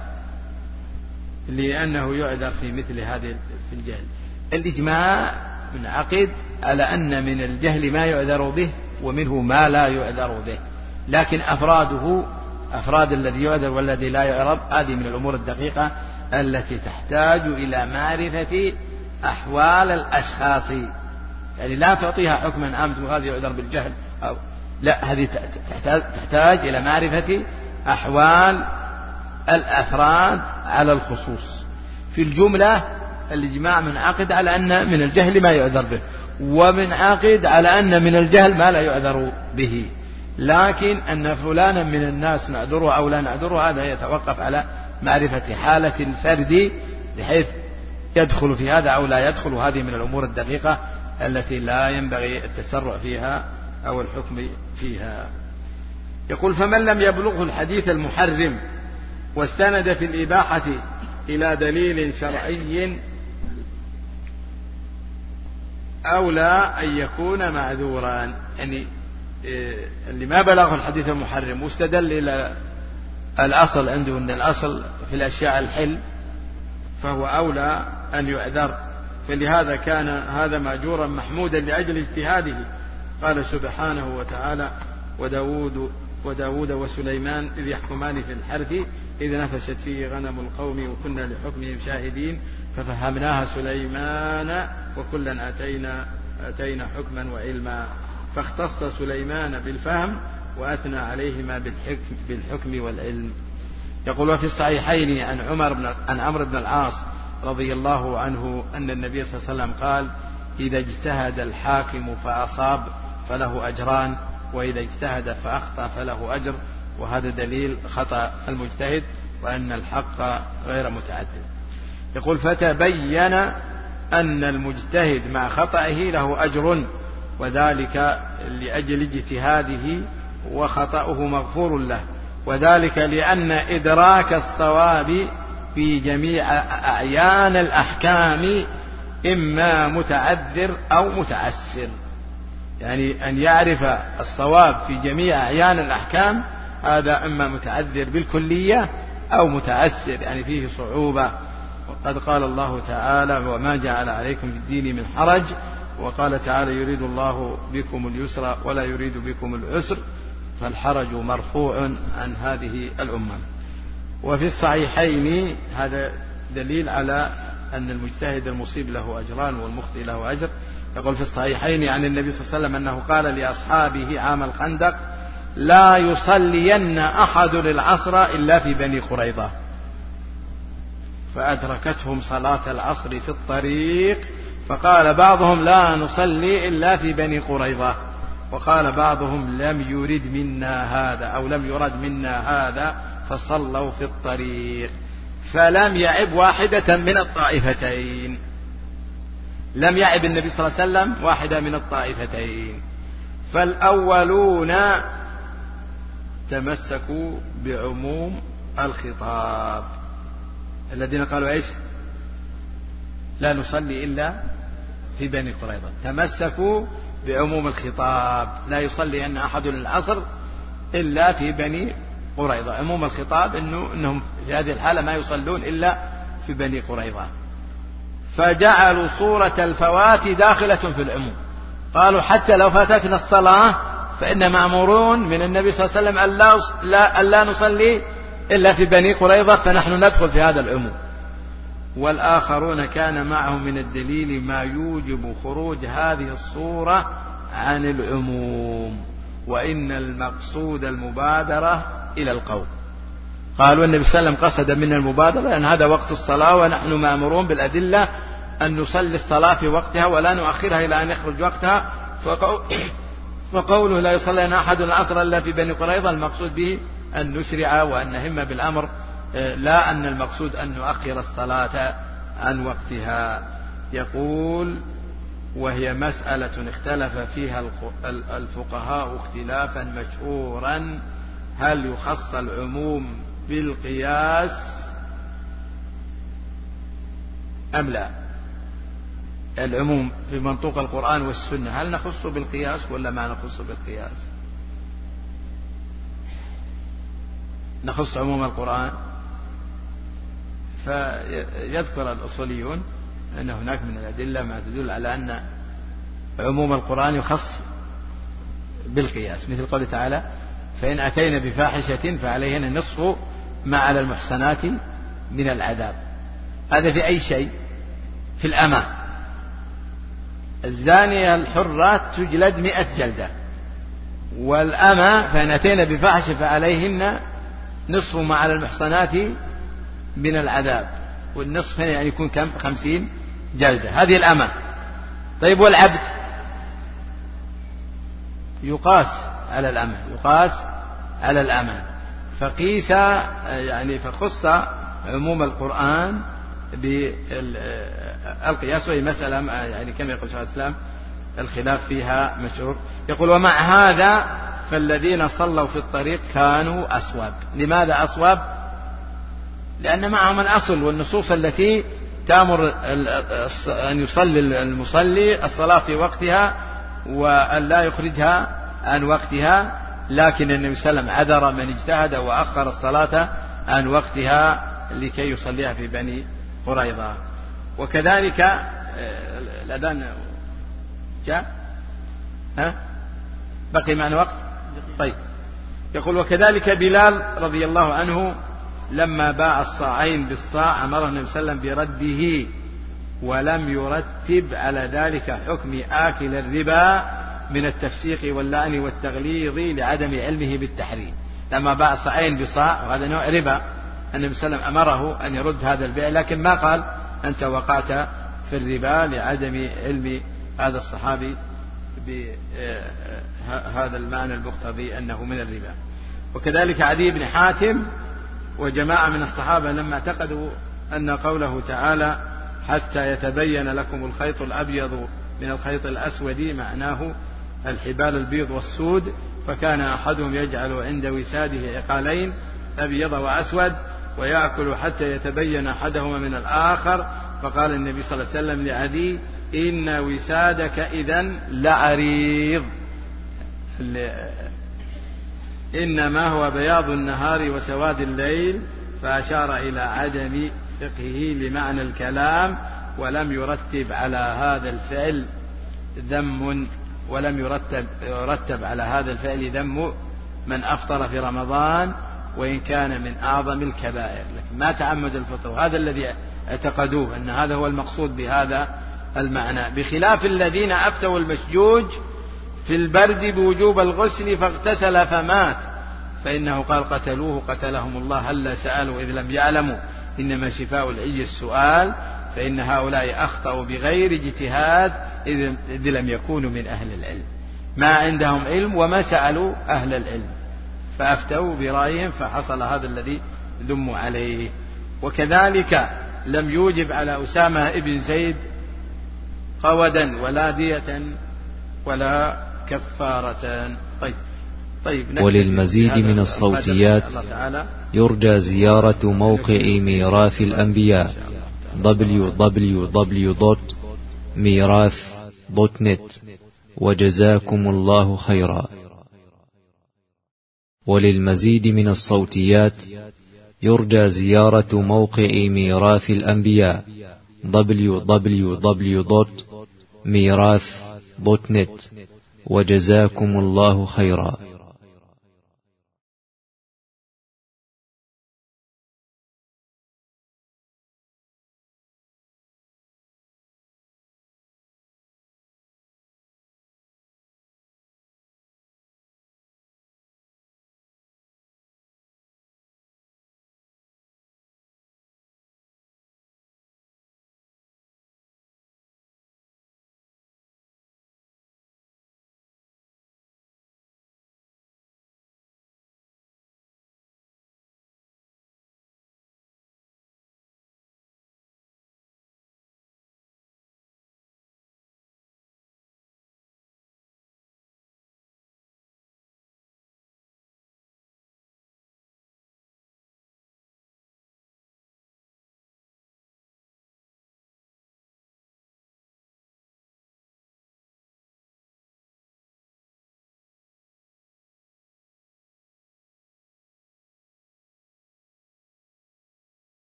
لأنه يعذر في مثل هذه في الجهل. الإجماع منعقد على أن من الجهل ما يعذر به ومنه ما لا يعذر به، لكن أفراده أفراد الذي يعذر والذي لا يعرض هذه من الأمور الدقيقة التي تحتاج إلى معرفة أحوال الأشخاص. يعني لا تعطيها حكما عاما هذا يعذر بالجهل أو لا، هذه تحتاج إلى معرفة أحوال الأفراد على الخصوص. في الجملة الإجماع منعقد على أن من الجهل ما يعذر به، ومنعقد على أن من الجهل ما لا يعذر به، لكن أن فلانا من الناس نعذره أو لا نعذره هذا يتوقف على معرفة حالة الفرد بحيث يدخل في هذا أو لا يدخل. هذه من الأمور الدقيقة التي لا ينبغي التسرع فيها أو الحكم فيها. يقول: فمن لم يبلغه الحديث المحرم واستند في الإباحة إلى دليل شرعي أولى أن يكون معذورا. يعني اللي ما بلغه الحديث المحرم واستدل إلى الأصل عنده أن الأصل في الأشياء الحل فهو أولى أن يعذر، فلهذا كان هذا مأجورا محمودا لأجل اجتهاده. قال سبحانه وتعالى: وداود, وداود وسليمان إذ يحكمان في الحرث إذ نفشت فيه غنم القوم وكنا لحكمهم شاهدين ففهمناها سليمان وكلا آتينا, آتينا حكما وعلما فاختص سليمان بالفهم وأثنى عليهما بالحكم, بالحكم والعلم. يقول: وفي الصحيحين عن عمر بن عن عمرو بن العاص رضي الله عنه أن النبي صلى الله عليه وسلم قال: إذا اجتهد الحاكم فأصاب فله أجران، وإذا اجتهد فأخطأ فله أجر. وهذا دليل خطأ المجتهد وأن الحق غير متعدد. يقول: فتبين أن المجتهد مع خطئه له أجر، وذلك لأجل اجتهاده وخطأه مغفور له، وذلك لأن إدراك الصواب في جميع أعيان الأحكام إما متعذر أو متعسر. يعني أن يعرف الصواب في جميع أعيان الأحكام هذا إما متعذر بالكلية أو متعسر يعني فيه صعوبة. وقد قال الله تعالى: وما جعل عليكم في الدين من حرج. وقال تعالى: يريد الله بكم اليسر ولا يريد بكم العسر، فالحرج مرفوع عن هذه الأمة. وفي الصحيحين هذا دليل على أن المجتهد المصيب له أجران والمخطئ له أجر. يقول في الصحيحين عن النبي صلى الله عليه وسلم أنه قال لأصحابه عام الخندق: لا يصلين أحد للعصر إلا في بني قريظة، فأدركتهم صلاة العصر في الطريق، فقال بعضهم: لا نصلي إلا في بني قريظة، وقال بعضهم: لم يرد منا هذا أو لم يرد منا هذا، فصلوا في الطريق. فلم يعب واحدة من الطائفتين، لم يعب النبي صلى الله عليه وسلم واحدة من الطائفتين. فالأولون تمسكوا بعموم الخطاب، الذين قالوا إيش؟ لا نصلي إلا في بني قريظة، تمسكوا بعموم الخطاب، لا يصلي أن أحد العصر إلا في بني قريظة. عموم الخطاب إنه إنهم في هذه الحالة ما يصلون إلا في بني قريظة، فجعلوا صورة الفوات داخلة في العموم. قالوا: حتى لو فاتتنا الصلاة فإن مأمورون من النبي صلى الله عليه وسلم أن لا, لا, لا نصلي إلا في بني قريظة، فنحن ندخل في هذا العموم. والآخرون كان معهم من الدليل ما يوجب خروج هذه الصورة عن العموم، وإن المقصود المبادرة إلى القول. قالوا النبي صلى الله عليه وسلم قصد من المبادرة أن هذا وقت الصلاة ونحن مأمورون بالأدلة أن نصلي الصلاة في وقتها ولا نؤخرها إلى أن يخرج وقتها. فقوله لا يصلي أحد العصر إلا في بني قريظة المقصود به أن نسرع وأن نهم بالأمر، لا أن المقصود أن نؤخر الصلاة عن وقتها. يقول: وهي مسألة اختلف فيها الفقهاء اختلافا مشهورا، هل يخص العموم بالقياس أم لا؟ العموم في منطوق القرآن والسنة هل نخص بالقياس ولا ما نخص بالقياس؟ نخص عموم القرآن؟ فيذكر الأصوليون أن هناك من الأدلة ما تدل على أن عموم القرآن يخص بالقياس، مثل قوله تعالى فإن أتينا بفاحشة فعليهن نصف ما على المحصنات من العذاب. هذا في أي شيء؟ في الأمة. الزانية الحرات تجلد مئة جلدة، والأمة فإن أتينا بفاحشة فعليهن نصف ما على المحصنات من العذاب، والنصف هنا يعني يكون كم؟ خمسين جلدة. هذه الأمة. طيب والعبد؟ يقاس على الأمة، يقاس على الأمة. فقيس يعني فخص عموم القرآن بالقياس، وهي مسألة يعني كما يقول شيخ الإسلام الخلاف فيها مشهور. يقول ومع هذا فالذين صلوا في الطريق كانوا أصواب. لماذا أصواب؟ لأن معهم الأصل والنصوص التي تأمر أن يصلي المصلي الصلاة في وقتها وأن لا يخرجها عن وقتها، لكن النبي صلى الله عليه وسلم عذر من اجتهد وأخر الصلاة عن وقتها لكي يصليها في بني قريظة. وكذلك الأذان جاء ها بقي معنا وقت. طيب يقول وكذلك بلال رضي الله عنه لما باع الصاعين بالصاع أمره النبي صلى الله عليه وسلم برده، ولم يرتب على ذلك حكم آكل الربا من التفسيق واللعن والتغليظ لعدم علمه بالتحريم. لما باع الصاعين بصاع وهذا نوع ربا، النبي صلى الله عليه وسلم أمره أن يرد هذا البيع، لكن ما قال أنت وقعت في الربا لعدم علم هذا الصحابي بهذا المعنى المقتضي أنه من الربا. وكذلك عدي بن حاتم وجماعة من الصحابة لما اعتقدوا أن قوله تعالى حتى يتبين لكم الخيط الأبيض من الخيط الأسود معناه الحبال البيض والسود، فكان أحدهم يجعل عند وساده عقالين أبيض وأسود ويأكل حتى يتبين أحدهما من الآخر، فقال النبي صلى الله عليه وسلم لعدي إن وسادك إذن لعريض، إنما هو بياض النهار وسواد الليل، فأشار إلى عدم فقهه لمعنى الكلام، ولم يرتب على هذا الفعل ذم ولم يرتب, يرتب على هذا الفعل ذم من أفطر في رمضان وإن كان من أعظم الكبائر، لكن ما تعمد الفطر. هذا الذي اعتقدوه أن هذا هو المقصود بهذا المعنى، بخلاف الذين أفتوا المشجوج في البرد بوجوب الغسل فاغتسل فمات، فإنه قال قتلوه قتلهم الله هلا سألوا إذ لم يعلموا إنما شفاء العي السؤال، فإن هؤلاء أخطأوا بغير اجتهاد إذ لم يكونوا من أهل العلم، ما عندهم علم وما سألوا أهل العلم فأفتوا برأيهم فحصل هذا الذي ذموا عليه. وكذلك لم يوجب على أسامة ابن زيد قودا ولا دية ولا كفارة. طيب طيب وللمزيد من الصوتيات يرجى زيارة موقع ميراث الأنبياء دبليو دبليو دبليو دوت ميراث دوت نت. وجزاكم الله خيرا. وللمزيد من الصوتيات يرجى زيارة موقع ميراث الأنبياء دبليو دبليو دبليو دوت ميراث دوت نت. وجزاكم الله خيرا.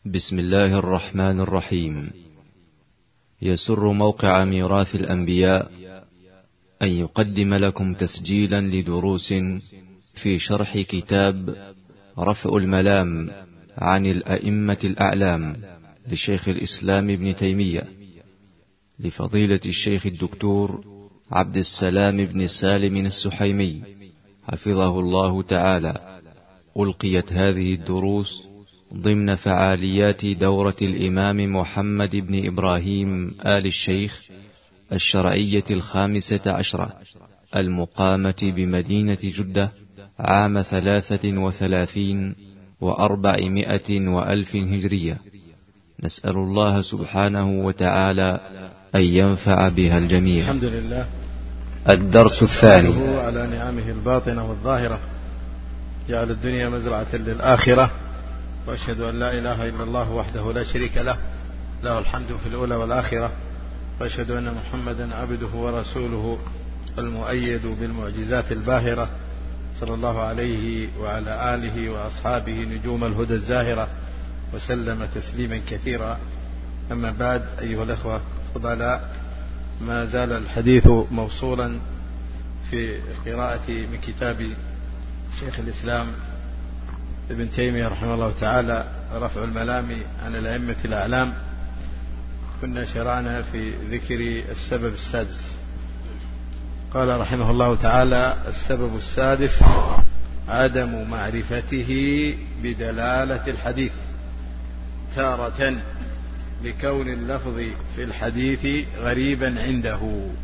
بسم الله الرحمن الرحيم. يسر موقع ميراث الأنبياء أن يقدم لكم تسجيلا لدروس في شرح كتاب رفع الملام عن الأئمة الأعلام لشيخ الإسلام ابن تيمية لفضيلة الشيخ الدكتور عبد السلام بن سالم السحيمي حفظه الله تعالى. ألقيت هذه الدروس ضمن فعاليات دورة الإمام محمد بن إبراهيم آل الشيخ الشرعية الخامسة عشرة المقامة بمدينة جدة عام ثلاثة وثلاثين وأربعمائة وألف هجرية. نسأل الله سبحانه وتعالى أن ينفع بها الجميع. الحمد لله. الدرس الثاني. على نعمه الباطنة والظاهرة، جعل الدنيا مزرعة للآخرة، وأشهد أن لا إله إلا الله وحده لا شريك له، له الحمد في الأولى والآخرة، وأشهد أن محمدا عبده ورسوله المؤيد بالمعجزات الباهرة، صلى الله عليه وعلى آله وأصحابه نجوم الهدى الزاهرة، وسلم تسليما كثيرا. أما بعد، أيها الأخوة الفضلاء، ما زال الحديث موصولا في قراءة من كتاب شيخ الإسلام ابن تيمية رحمه الله تعالى رفع الملام عن الأئمة الأعلام. كنا شرعنا في ذكر السبب السادس. قال رحمه الله تعالى: السبب السادس عدم معرفته بدلالة الحديث، تارة لكون اللفظ في الحديث غريبا عنده،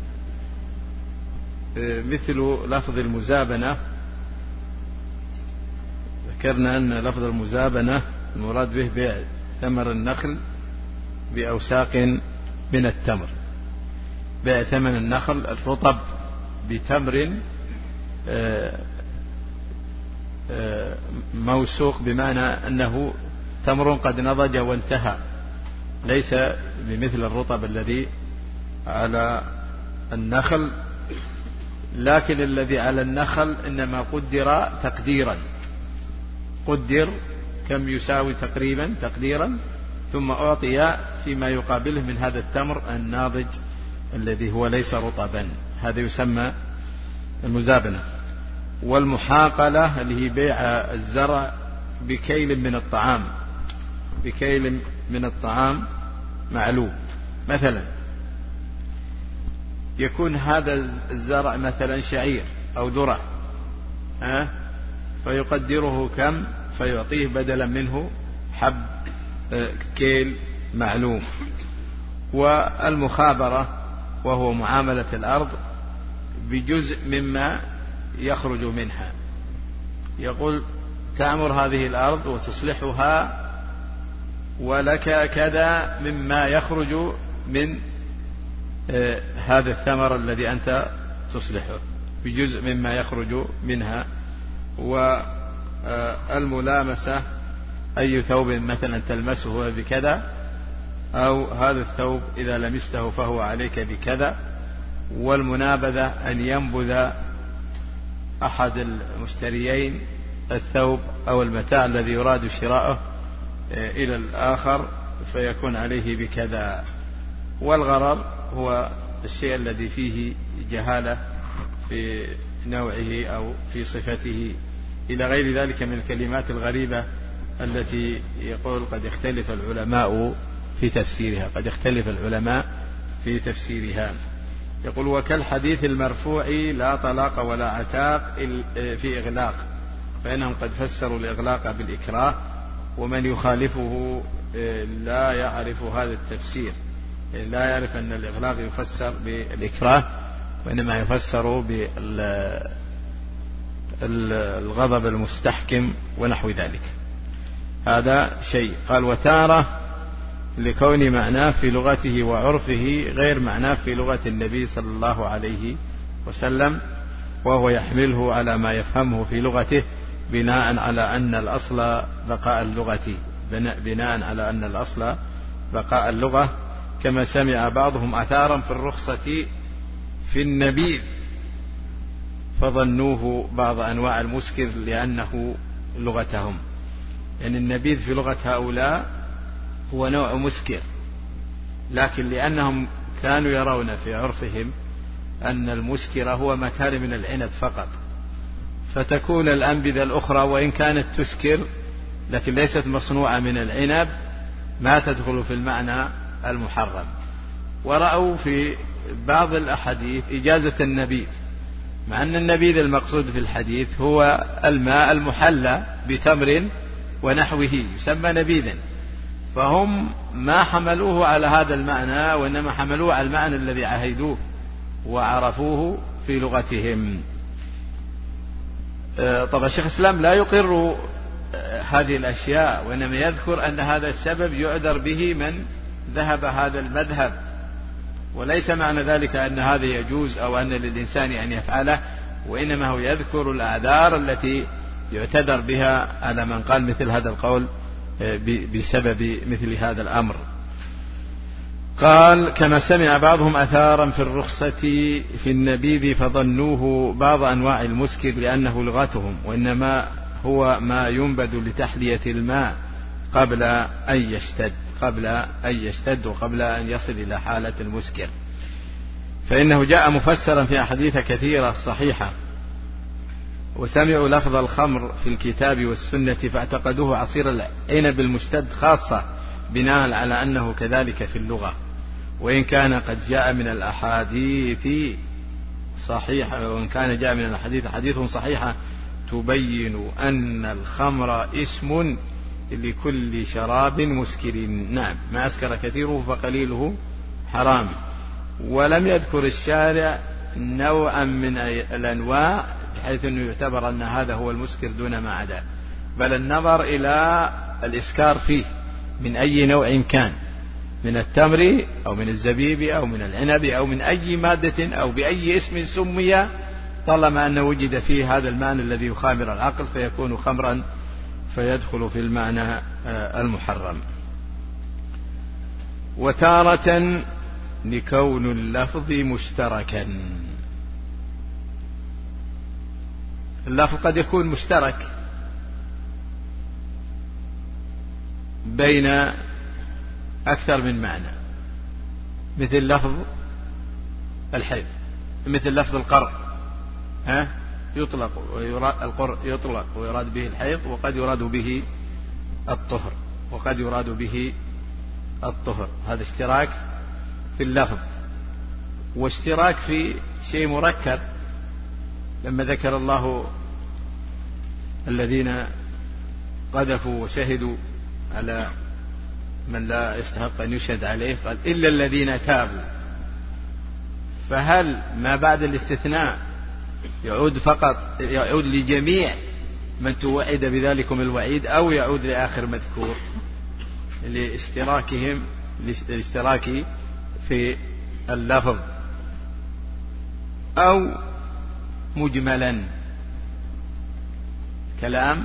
مثل لفظ المزابنة. ذكرنا أن لفظ المزابنة المراد به بيع ثمر النخل بأوساق من التمر، بيع ثمن النخل الرطب بتمر موسوق، بمعنى أنه تمر قد نضج وانتهى، ليس بمثل الرطب الذي على النخل، لكن الذي على النخل إنما قدر تقديرا، قدر كم يساوي تقريبا تقديرا، ثم أعطي فيما يقابله من هذا التمر الناضج الذي هو ليس رطبا. هذا يسمى المزابنة. والمحاقلة اللي هي بيع الزرع بكيل من الطعام، بكيل من الطعام معلوم. مثلا يكون هذا الزرع مثلا شعير أو ذرة، أه؟ فيقدره كم، فيعطيه بدلا منه حب كيل معلوم. والمخابرة وهو معاملة الأرض بجزء مما يخرج منها، يقول تعمر هذه الأرض وتصلحها ولك كذا مما يخرج من هذا الثمر الذي أنت تصلحه، بجزء مما يخرج منها. والملامسة أي ثوب مثلا تلمسه بكذا، أو هذا الثوب إذا لمسته فهو عليك بكذا. والمنابذة أن ينبذ أحد المشتريين الثوب أو المتاع الذي يراد شراؤه إلى الآخر فيكون عليه بكذا. والغرر هو الشيء الذي فيه جهالة في نوعه أو في صفته، إلى غير ذلك من الكلمات الغريبة التي يقول قد يختلف العلماء في تفسيرها، قد يختلف العلماء في تفسيرها. يقول: وكالحديث المرفوع لا طلاق ولا عتاق في إغلاق، فإنهم قد فسروا الإغلاق بالإكراه، ومن يخالفه لا يعرف هذا التفسير، لا يعرف أن الإغلاق يفسر بالإكراه، وإنما يفسر بالغضب المستحكم ونحو ذلك. هذا شيء. قال: وتارة لكون معناه في لغته وعرفه غير معناه في لغة النبي صلى الله عليه وسلم، وهو يحمله على ما يفهمه في لغته بناء على أن الأصل بقاء اللغة، بناء على أن الأصل بقاء اللغة، كما سمع بعضهم أثارا في الرخصة في النبيذ فظنوه بعض أنواع المسكر لأنه لغتهم. يعني النبيذ في لغة هؤلاء هو نوع مسكر، لكن لأنهم كانوا يرون في عرفهم أن المسكر هو ما كان من العنب فقط، فتكون الأنبذة الأخرى وإن كانت تسكر لكن ليست مصنوعة من العنب ما تدخل في المعنى المحرم. ورأوا في بعض الأحاديث إجازة النبيذ، مع أن النبيذ المقصود في الحديث هو الماء المحلى بتمر ونحوه يسمى نبيذا، فهم ما حملوه على هذا المعنى وإنما حملوه على المعنى الذي عهدوه وعرفوه في لغتهم. طبعا الشيخ الإسلام لا يقر هذه الأشياء، وإنما يذكر أن هذا السبب يعذر به من ذهب هذا المذهب، وليس معنى ذلك أن هذا يجوز أو أن للإنسان أن يفعله، وإنما هو يذكر الأعذار التي يعتذر بها على من قال مثل هذا القول بسبب مثل هذا الأمر. قال: كما سمع بعضهم أثارا في الرخصة في النبيذ فظنوه بعض أنواع المسكر لأنه لغتهم، وإنما هو ما ينبذ لتحلية الماء قبل أن يشتد قبل أن يشتد وقبل أن يصل إلى حالة المسكر، فإنه جاء مفسرا في أحاديث كثيرة صحيحة. وسمعوا لفظ الخمر في الكتاب والسنة فاعتقدوه عصير العنب المشتد خاصة، بناء على أنه كذلك في اللغة، وإن كان قد جاء من الأحاديث صحيحة وإن كان جاء من الحديث حديث صحيحة تبين أن الخمر اسم لكل شراب مسكر. نعم، ما أسكر كثيره فقليله حرام. ولم يذكر الشارع نوعا من الأنواع بحيث أنه يعتبر أن هذا هو المسكر دون ما عدا، بل النظر إلى الإسكار فيه من أي نوع كان، من التمر أو من الزبيب أو من العنب أو من أي مادة أو بأي اسم سمي، طالما أنه وجد فيه هذا المعنى الذي يخامر العقل فيكون خمرا فيدخل في المعنى المحرم. وتارة لكون اللفظ مشتركا، اللفظ قد يكون مشترك بين أكثر من معنى، مثل لفظ الحيض، مثل لفظ القرء، ها يطلق ويراد القرء يطلق ويراد به الحيض، وقد يراد به الطهر وقد يراد به الطهر. هذا اشتراك في اللفظ، واشتراك في شيء مركب، لما ذكر الله الذين قذفوا وشهدوا على من لا يستحق أن يشهد عليه، قال إلا الذين تابوا، فهل ما بعد الاستثناء يعود فقط يعود لجميع من توعد بذلكم الوعيد، أو يعود لآخر مذكور لاشتراكهم الاشتراك في اللفظ، أو مجملا كلام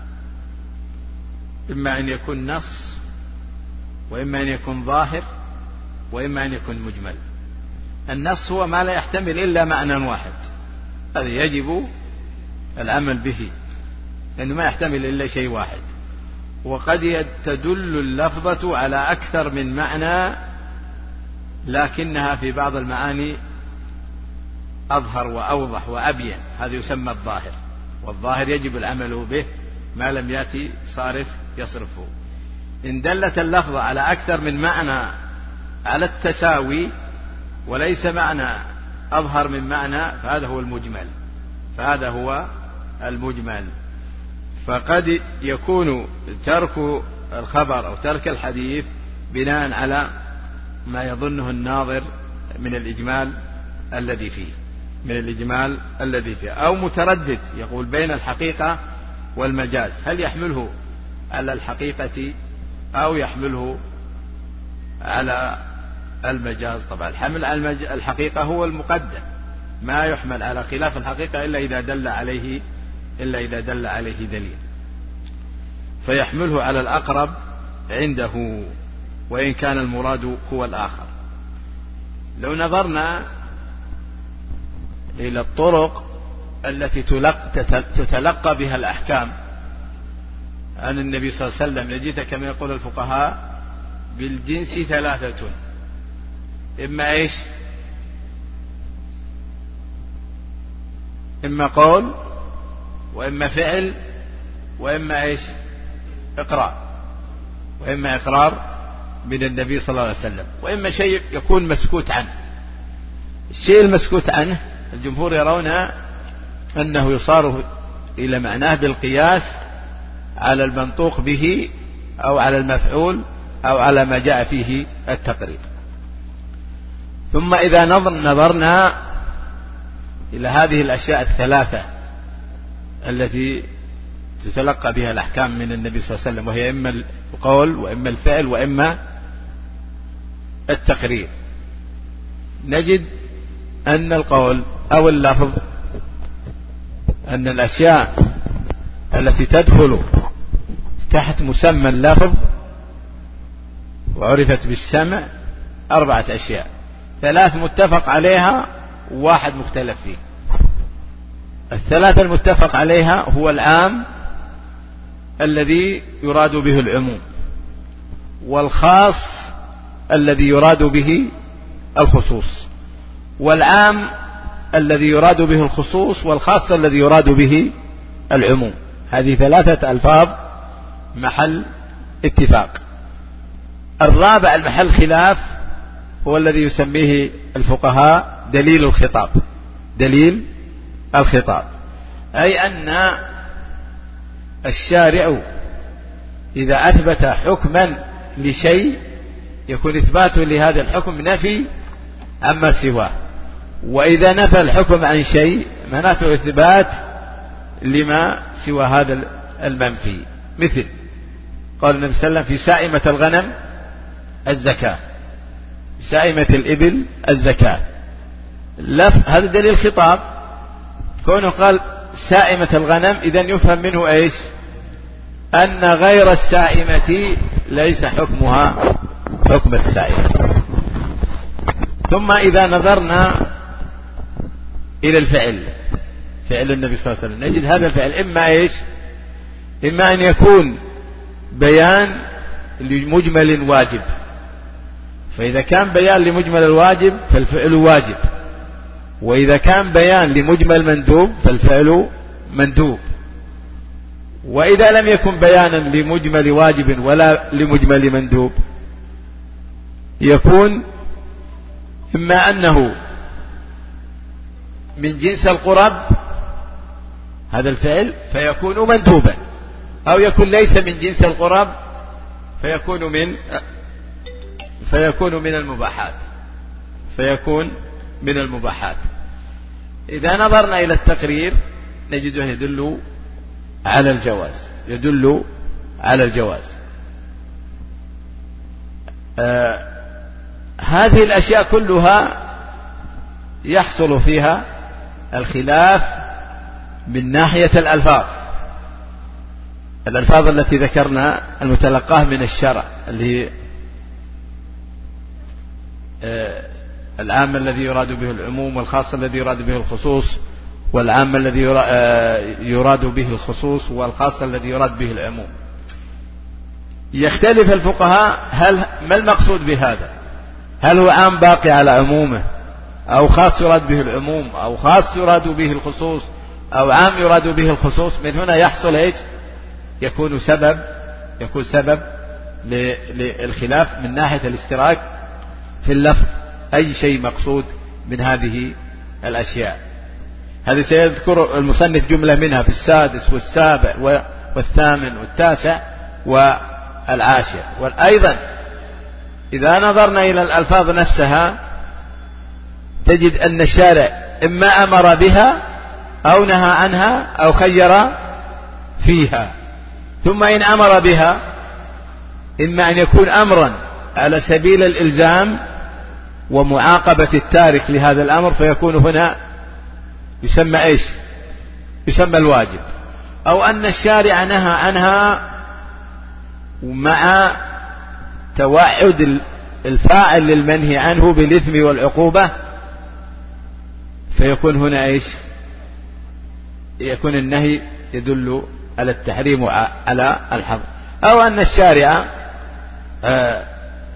إما أن يكون نص وإما أن يكون ظاهر وإما أن يكون مجمل. النص هو ما لا يحتمل إلا معنى واحد، هذا يجب العمل به لأنه ما يحتمل إلا شيء واحد. وقد تدل اللفظة على أكثر من معنى لكنها في بعض المعاني أظهر وأوضح وأبين، هذا يسمى الظاهر، والظاهر يجب العمل به ما لم يأتي صارف يصرفه. إن دلت اللفظة على أكثر من معنى على التساوي وليس معنى أظهر من معنى فهذا هو المجمل فهذا هو المجمل. فقد يكون ترك الخبر أو ترك الحديث بناء على ما يظنه الناظر من الإجمال الذي فيه من الإجمال الذي فيه أو متردد يقول بين الحقيقة والمجاز، هل يحمله على الحقيقة أو يحمله على المجاز. طبعا الحمل على الحقيقة هو المقدم، ما يحمل على خلاف الحقيقة إلا إذا دل عليه إلا إذا دل عليه دليل، فيحمله على الأقرب عنده وإن كان المراد هو الآخر. لو نظرنا إلى الطرق التي تتلقى بها الأحكام عن النبي صلى الله عليه وسلم نجد كما يقول الفقهاء بالجنس ثلاثة، إما إيش؟ إما قول وإما فعل وإما إيش؟ إقرار، وإما إقرار من النبي صلى الله عليه وسلم، وإما شيء يكون مسكوت عنه. الشيء المسكوت عنه الجمهور يرون أنه يصار إلى معناه بالقياس على المنطوق به أو على المفعول أو على ما جاء فيه التقرير. ثم إذا نظرنا إلى هذه الأشياء الثلاثة التي تتلقى بها الأحكام من النبي صلى الله عليه وسلم، وهي إما القول وإما الفعل وإما التقرير، نجد أن القول أو اللفظ، أن الأشياء التي تدخل تحت مسمى اللفظ وعرفت بالسمع أربعة أشياء، ثلاث متفق عليها وواحد مختلف فيه. الثلاثة المتفق عليها هو العام الذي يراد به العموم، والخاص الذي يراد به الخصوص، والعام الذي يراد به الخصوص، والخاص الذي يراد به العموم. هذه ثلاثة ألفاظ محل اتفاق. الرابع المحل خلاف هو الذي يسميه الفقهاء دليل الخطاب. دليل الخطاب أي أن الشارع إذا أثبت حكما لشيء يكون إثباته لهذا الحكم نفي عما سواه، وإذا نفى الحكم عن شيء معناته إثبات لما سوى هذا المنفي. مثل قال النبي صلى الله عليه وسلم في سائمة الغنم الزكاة، سائمة الإبل الزكاة، هذا دليل خطاب. كونه قال سائمة الغنم إذن يفهم منه إيش؟ أن غير السائمة ليس حكمها حكم السائمة. ثم إذا نظرنا إلى الفعل، فعل النبي صلى الله عليه وسلم، نجد هذا الفعل إما إيش؟ إما أن يكون بيان لمجمل واجب، فإذا كان بيان لمجمل الواجب فالفعل واجب، وإذا كان بيان لمجمل مندوب فالفعل مندوب. وإذا لم يكن بيانا لمجمل واجب ولا لمجمل مندوب يكون إما أنه من جنس القرب هذا الفعل فيكون مندوبا، أو يكون ليس من جنس القرب فيكون من فيكون من المباحات فيكون من المباحات. إذا نظرنا إلى التقرير نجده يدل على الجواز، يدل على الجواز. آه هذه الأشياء كلها يحصل فيها الخلاف من ناحية الألفاظ، الألفاظ التي ذكرنا المتلقاه من الشرع، اللي هي آه العام الذي يراد به العموم، والخاص الذي يراد به الخصوص، والعام الذي يراد به الخصوص، والخاص الذي يراد به العموم. يختلف الفقهاء هل ما المقصود بهذا؟ هل هو عام باقي على عمومه، أو خاص يراد به العموم، أو خاص يراد به الخصوص، أو عام يراد به الخصوص؟ من هنا يحصل ايش؟ يكون سبب يكون سبب للخلاف من ناحية الاشتراك في اللفظ، أي شيء مقصود من هذه الأشياء. هذا سيذكر المصنف جملة منها في السادس والسابع والثامن والتاسع والعاشر. وأيضا إذا نظرنا إلى الألفاظ نفسها تجد أن الشارع إما أمر بها أو نهى عنها أو خير فيها. ثم إن أمر بها إما أن يكون أمرا على سبيل الإلزام ومعاقبة التارك لهذا الأمر فيكون هنا يسمى إيش؟ يسمى الواجب، أو أن الشارع نهى عنها مع توعد الفاعل للمنهي عنه بالإثم والعقوبة فيكون هنا إيش؟ يكون النهي يدل على التحريم وعلى الحظر، أو أن الشارع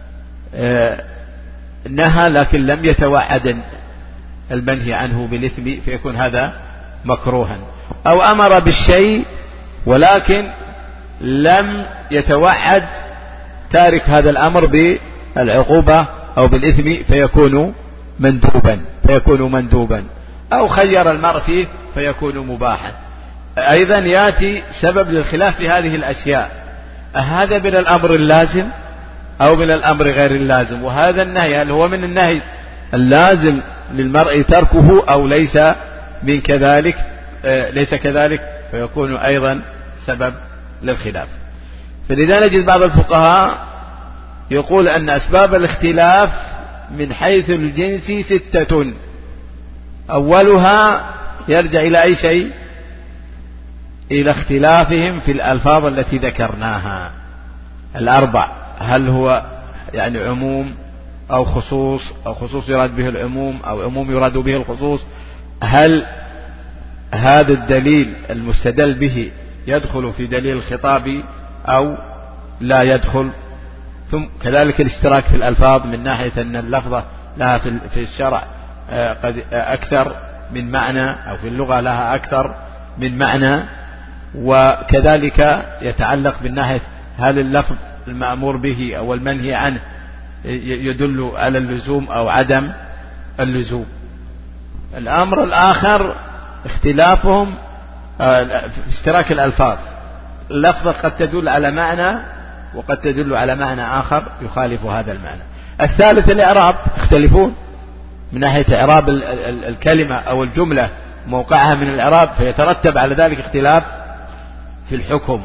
نهى لكن لم يتوعد المنهي عنه بالإثم فيكون هذا مكروها، أو أمر بالشيء ولكن لم يتوعد تارك هذا الأمر بالعقوبة أو بالإثم فيكون مندوبا فيكون مندوبا أو خير المرء فيه فيكون مباحا. أيضا يأتي سبب للخلاف في هذه الأشياء، هذا من الأمر اللازم أو من الأمر غير اللازم، وهذا النهي هل هو من النهي اللازم للمرء تركه أو ليس من كذلك آه ليس كذلك فيكون أيضا سبب للخلاف. فلذا نجد بعض الفقهاء يقول أن أسباب الاختلاف من حيث الجنس ستة، أولها يرجع إلى أي شيء؟ إلى اختلافهم في الألفاظ التي ذكرناها الأربع، هل هو يعني عموم أو خصوص أو خصوص يراد به العموم أو عموم يراد به الخصوص، هل هذا الدليل المستدل به يدخل في دليل الخطاب أو لا يدخل. ثم كذلك الاشتراك في الألفاظ من ناحية أن اللفظة لها في الشرع قد أكثر من معنى أو في اللغة لها أكثر من معنى، وكذلك يتعلق بالناحية هل اللفظ المأمور به أو المنهي عنه يدل على اللزوم أو عدم اللزوم. الأمر الآخر اختلافهم في اشتراك الألفاظ، اللفظة قد تدل على معنى وقد تدل على معنى آخر يخالف هذا المعنى. الثالث الإعراب، يختلفون من ناحية إعراب الكلمة أو الجملة موقعها من الإعراب فيترتب على ذلك اختلاف في الحكم.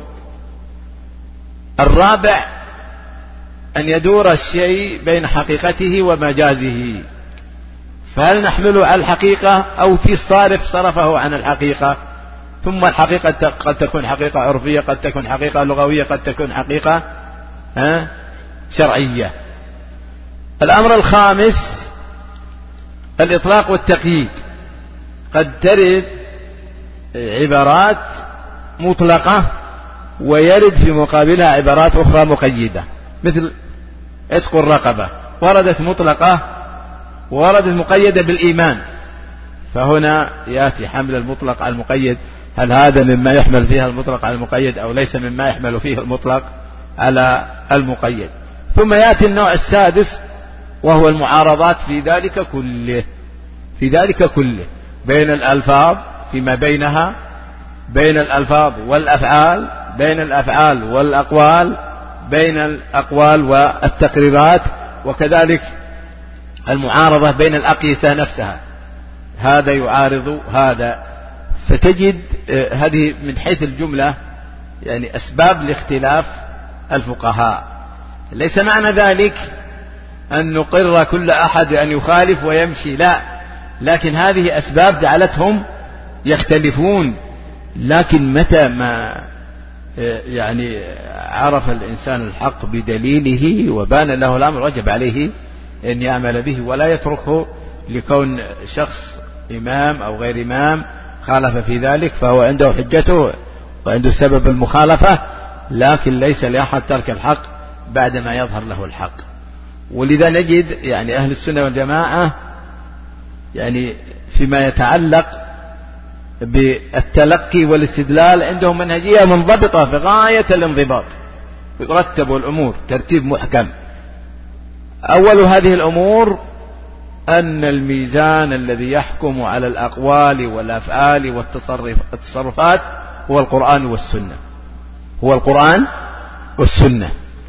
الرابع أن يدور الشيء بين حقيقته ومجازه، فهل نحمله على الحقيقة أو في الصارف صرفه عن الحقيقة، ثم الحقيقة قد تكون حقيقة عرفية قد تكون حقيقة لغوية قد تكون حقيقة ها شرعية. الأمر الخامس الإطلاق والتقييد، قد ترد عبارات مطلقة ويرد في مقابلها عبارات أخرى مقيدة، مثل عتق الرقبة وردت مطلقة ووردت مقيدة بالإيمان، فهنا يأتي حمل المطلق على المقيد، هل هذا مما يحمل فيها المطلق على المقيد أو ليس مما يحمل فيه المطلق على المقيد. ثم يأتي النوع السادس وهو المعارضات في ذلك كله في ذلك كله بين الألفاظ فيما بينها، بين الألفاظ والأفعال، بين الأفعال والأقوال، بين الأقوال والتقريرات، وكذلك المعارضة بين الأقيسة نفسها، هذا يعارض هذا. فتجد هذه من حيث الجملة يعني أسباب لاختلاف الفقهاء. ليس معنى ذلك أن نقر كل أحد أن يخالف ويمشي، لا، لكن هذه أسباب جعلتهم يختلفون. لكن متى ما يعني عرف الإنسان الحق بدليله وبان له الأمر وجب عليه أن يعمل به ولا يتركه لكون شخص إمام أو غير إمام خالف في ذلك فهو عنده حجته وعنده سبب المخالفة، لكن ليس لأحد ترك الحق بعدما يظهر له الحق. ولذا نجد يعني أهل السنة والجماعة يعني فيما يتعلق بالتلقي والاستدلال عندهم منهجية منضبطة في غاية الانضباط، يرتب الأمور ترتيب محكم. أول هذه الأمور أن الميزان الذي يحكم على الأقوال والأفعال والتصرفات هو القرآن والسنة، هو القرآن والسنة،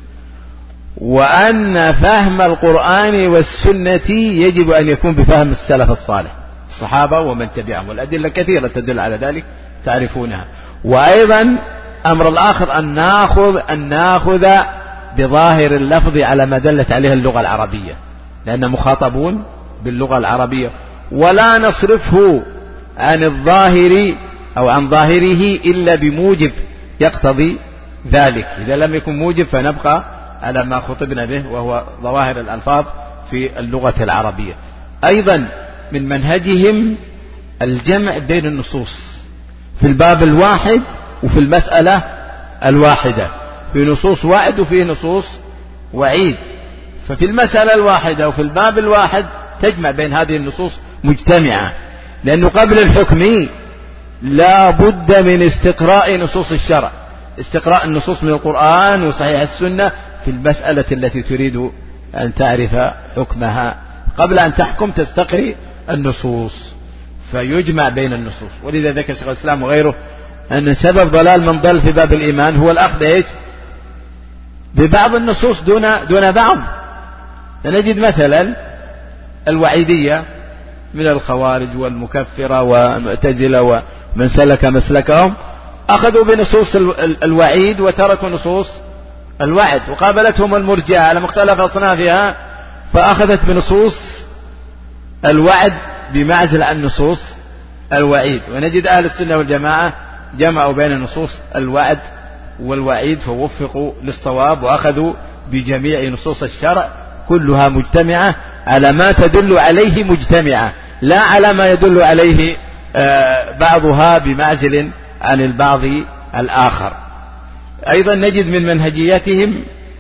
وأن فهم القرآن والسنة يجب أن يكون بفهم السلف الصالح الصحابة ومن تبعهم، والأدلة كثيرة تدل على ذلك تعرفونها. وأيضا أمر الآخر أن نأخذ أن نأخذ بظاهر اللفظ على ما دلت عليه اللغة العربية، لأن مخاطبون باللغة العربية، ولا نصرفه عن الظاهر أو عن ظاهره إلا بموجب يقتضي ذلك، إذا لم يكن موجب فنبقى على ما خطبنا به وهو ظواهر الألفاظ في اللغة العربية. أيضا من منهجهم الجمع بين النصوص في الباب الواحد وفي المسألة الواحدة، في نصوص وعد وفي نصوص وعيد، ففي المسألة الواحدة وفي الباب الواحد تجمع بين هذه النصوص مجتمعة، لأنه قبل الحكم لا بد من استقراء نصوص الشرع، استقراء النصوص من القرآن وصحيح السنة في المسألة التي تريد أن تعرف حكمها. قبل أن تحكم تستقري النصوص، فيجمع بين النصوص. ولذا ذكر شيخ الإسلام وغيره أن سبب ضلال من ضل في باب الإيمان هو الأخذ إيش ببعض النصوص دون دون بعض. فنجد مثلا الوعيدية من الخوارج والمكفرة والمعتزلة ومن سلك مسلكهم أخذوا بنصوص الوعيد وتركوا نصوص الوعد، وقابلتهم المرجئة على مختلف أصنافها فأخذت بنصوص الوعد بمعزل عن نصوص الوعيد. ونجد أهل السنة والجماعة جمعوا بين نصوص الوعد والوعيد فوفقوا للصواب، وأخذوا بجميع نصوص الشرع كلها مجتمعة على ما تدل عليه مجتمعة، لا على ما يدل عليه بعضها بمعزل عن البعض الآخر. أيضا نجد من منهجيتهم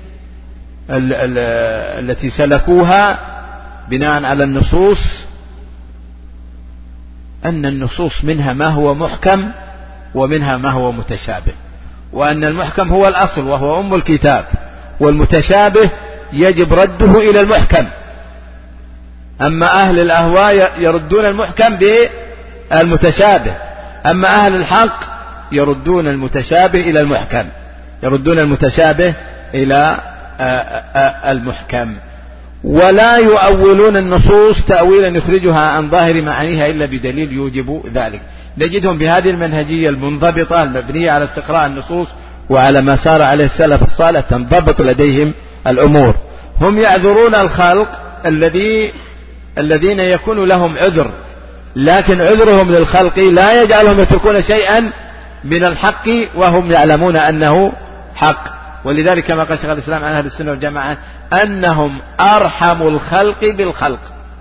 التي سلكوها بناء على النصوص أن النصوص منها ما هو محكم ومنها ما هو متشابه، وأن المحكم هو الأصل وهو أم الكتاب، والمتشابه يجب رده إلى المحكم. أما أهل الأهواء يردون المحكم بالمتشابه، أما أهل الحق يردون المتشابه إلى المحكم، يردون المتشابه إلى المحكم، ولا يؤولون النصوص تأويلا يخرجها عن ظاهر معانيها إلا بدليل يوجب ذلك. نجدهم بهذه المنهجية المنضبطة المبنية على استقراء النصوص وعلى ما سار عليه السلف الصالح تنضبط لديهم الأمور. هم يعذرون الخلق الذي الذين يكون لهم عذر، لكن عذرهم للخلق لا يجعلهم يتركون شيئا من الحق وهم يعلمون أنه حق. ولذلك كما قال شيخ الإسلام عن أهل السنة والجماعة أنهم أرحم الخلق بالخلق،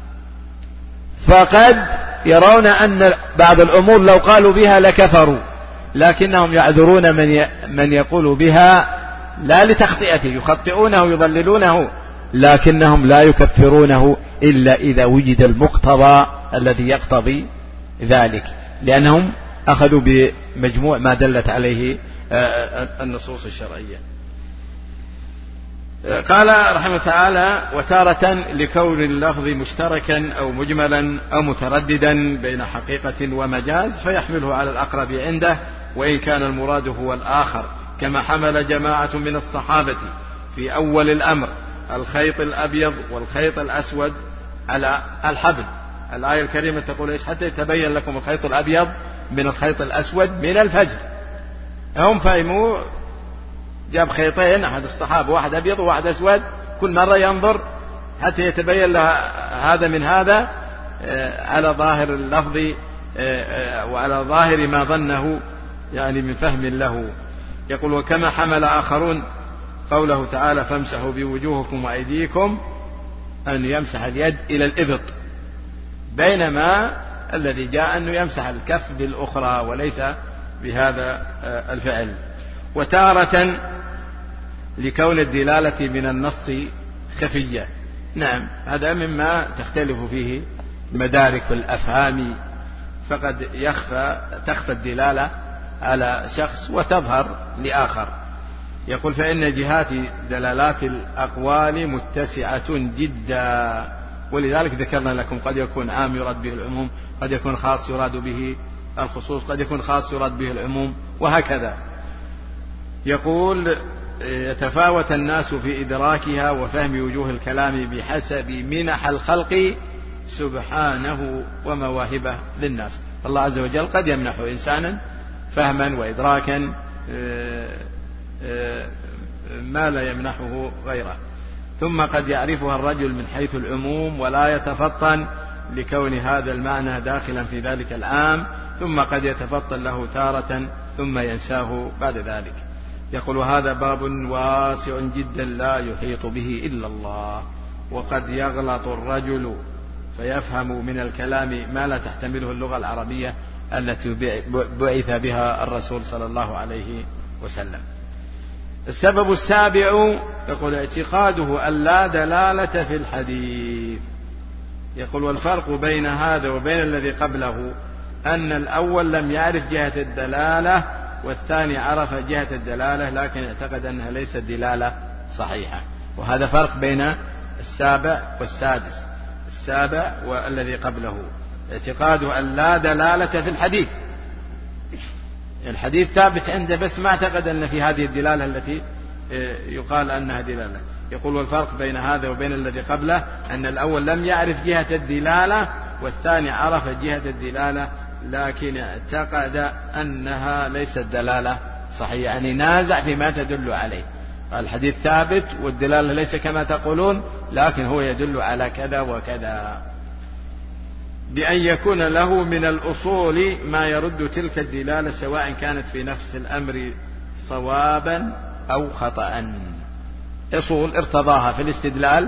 فقد يرون أن بعض الأمور لو قالوا بها لكفروا، لكنهم يعذرون من من يقول بها لا لتخطئته، يخطئونه يضللونه، لكنهم لا يكفرونه إلا إذا وجد المقتضى الذي يقتضي ذلك، لأنهم أخذوا بمجموع ما دلت عليه النصوص الشرعية. قال رحمه تعالى: وتارة لكون اللفظ مشتركا أو مجملا أو مترددا بين حقيقة ومجاز فيحمله على الأقرب عنده، وإن كان المراد هو الآخر، كما حمل جماعة من الصحابة في أول الأمر الخيط الأبيض والخيط الأسود على الحبل. الآية الكريمة تقول إيش؟ حتى يتبين لكم الخيط الأبيض من الخيط الأسود من الفجر. هم فهموا جاب خيطين أحد الصحابة، واحد أبيض وواحد أسود، كل مرة ينظر حتى يتبين له هذا من هذا على ظاهر اللفظ وعلى ظاهر ما ظنه يعني من فهم له. يقول: وكما حمل آخرون قوله تعالى: فامسحوا بوجوهكم وأيديكم، أن يمسح اليد إلى الإبط، بينما الذي جاء أنه يمسح الكف بالأخرى وليس بهذا الفعل. وتارة لكون الدلالة من النص خفية. نعم، هذا مما تختلف فيه مدارك الأفهام، فقد يخفى تخفى الدلالة على شخص وتظهر لآخر. يقول: فإن جهات دلالات الأقوال متسعة جدا، ولذلك ذكرنا لكم قد يكون عام يراد به العموم، قد يكون خاص يراد به الخصوص، قد يكون خاص يراد به العموم، وهكذا. يقول: يتفاوت الناس في إدراكها وفهم وجوه الكلام بحسب منح الخلق سبحانه ومواهبه للناس. الله عز وجل قد يمنح إنسانا فهما وإدراكا ما لا يمنحه غيره، ثم قد يعرفها الرجل من حيث العموم ولا يتفطن لكون هذا المعنى داخلا في ذلك العام، ثم قد يتفطن له تارة ثم ينساه بعد ذلك. يقول: هذا باب واسع جدا لا يحيط به إلا الله، وقد يغلط الرجل فيفهم من الكلام ما لا تحتمله اللغة العربية التي بعث بها الرسول صلى الله عليه وسلم. السبب السابع يقول اعتقاده أن لا دلالة في الحديث. يقول والفرق بين هذا وبين الذي قبله أن الأول لم يعرف جهة الدلالة والثاني عرف جهة الدلالة لكن اعتقد أنها ليست دلالة صحيحة. وهذا فرق بين السابع والسادس. السابع والذي قبله اعتقاده أن لا دلالة في الحديث، الحديث ثابت عنده بس ما اعتقد أن في هذه الدلالة التي يقال أنها دلالة. يقول والفرق بين هذا وبين الذي قبله أن الأول لم يعرف جهة الدلالة والثاني عرف جهة الدلالة لكن اعتقد أنها ليست دلالة صحيحة، يعني نازع فيما تدل عليه. الحديث ثابت والدلالة ليس كما تقولون لكن هو يدل على كذا وكذا، بأن يكون له من الأصول ما يرد تلك الدلالة سواء كانت في نفس الأمر صوابا أو خطأ. أصول ارتضاها في الاستدلال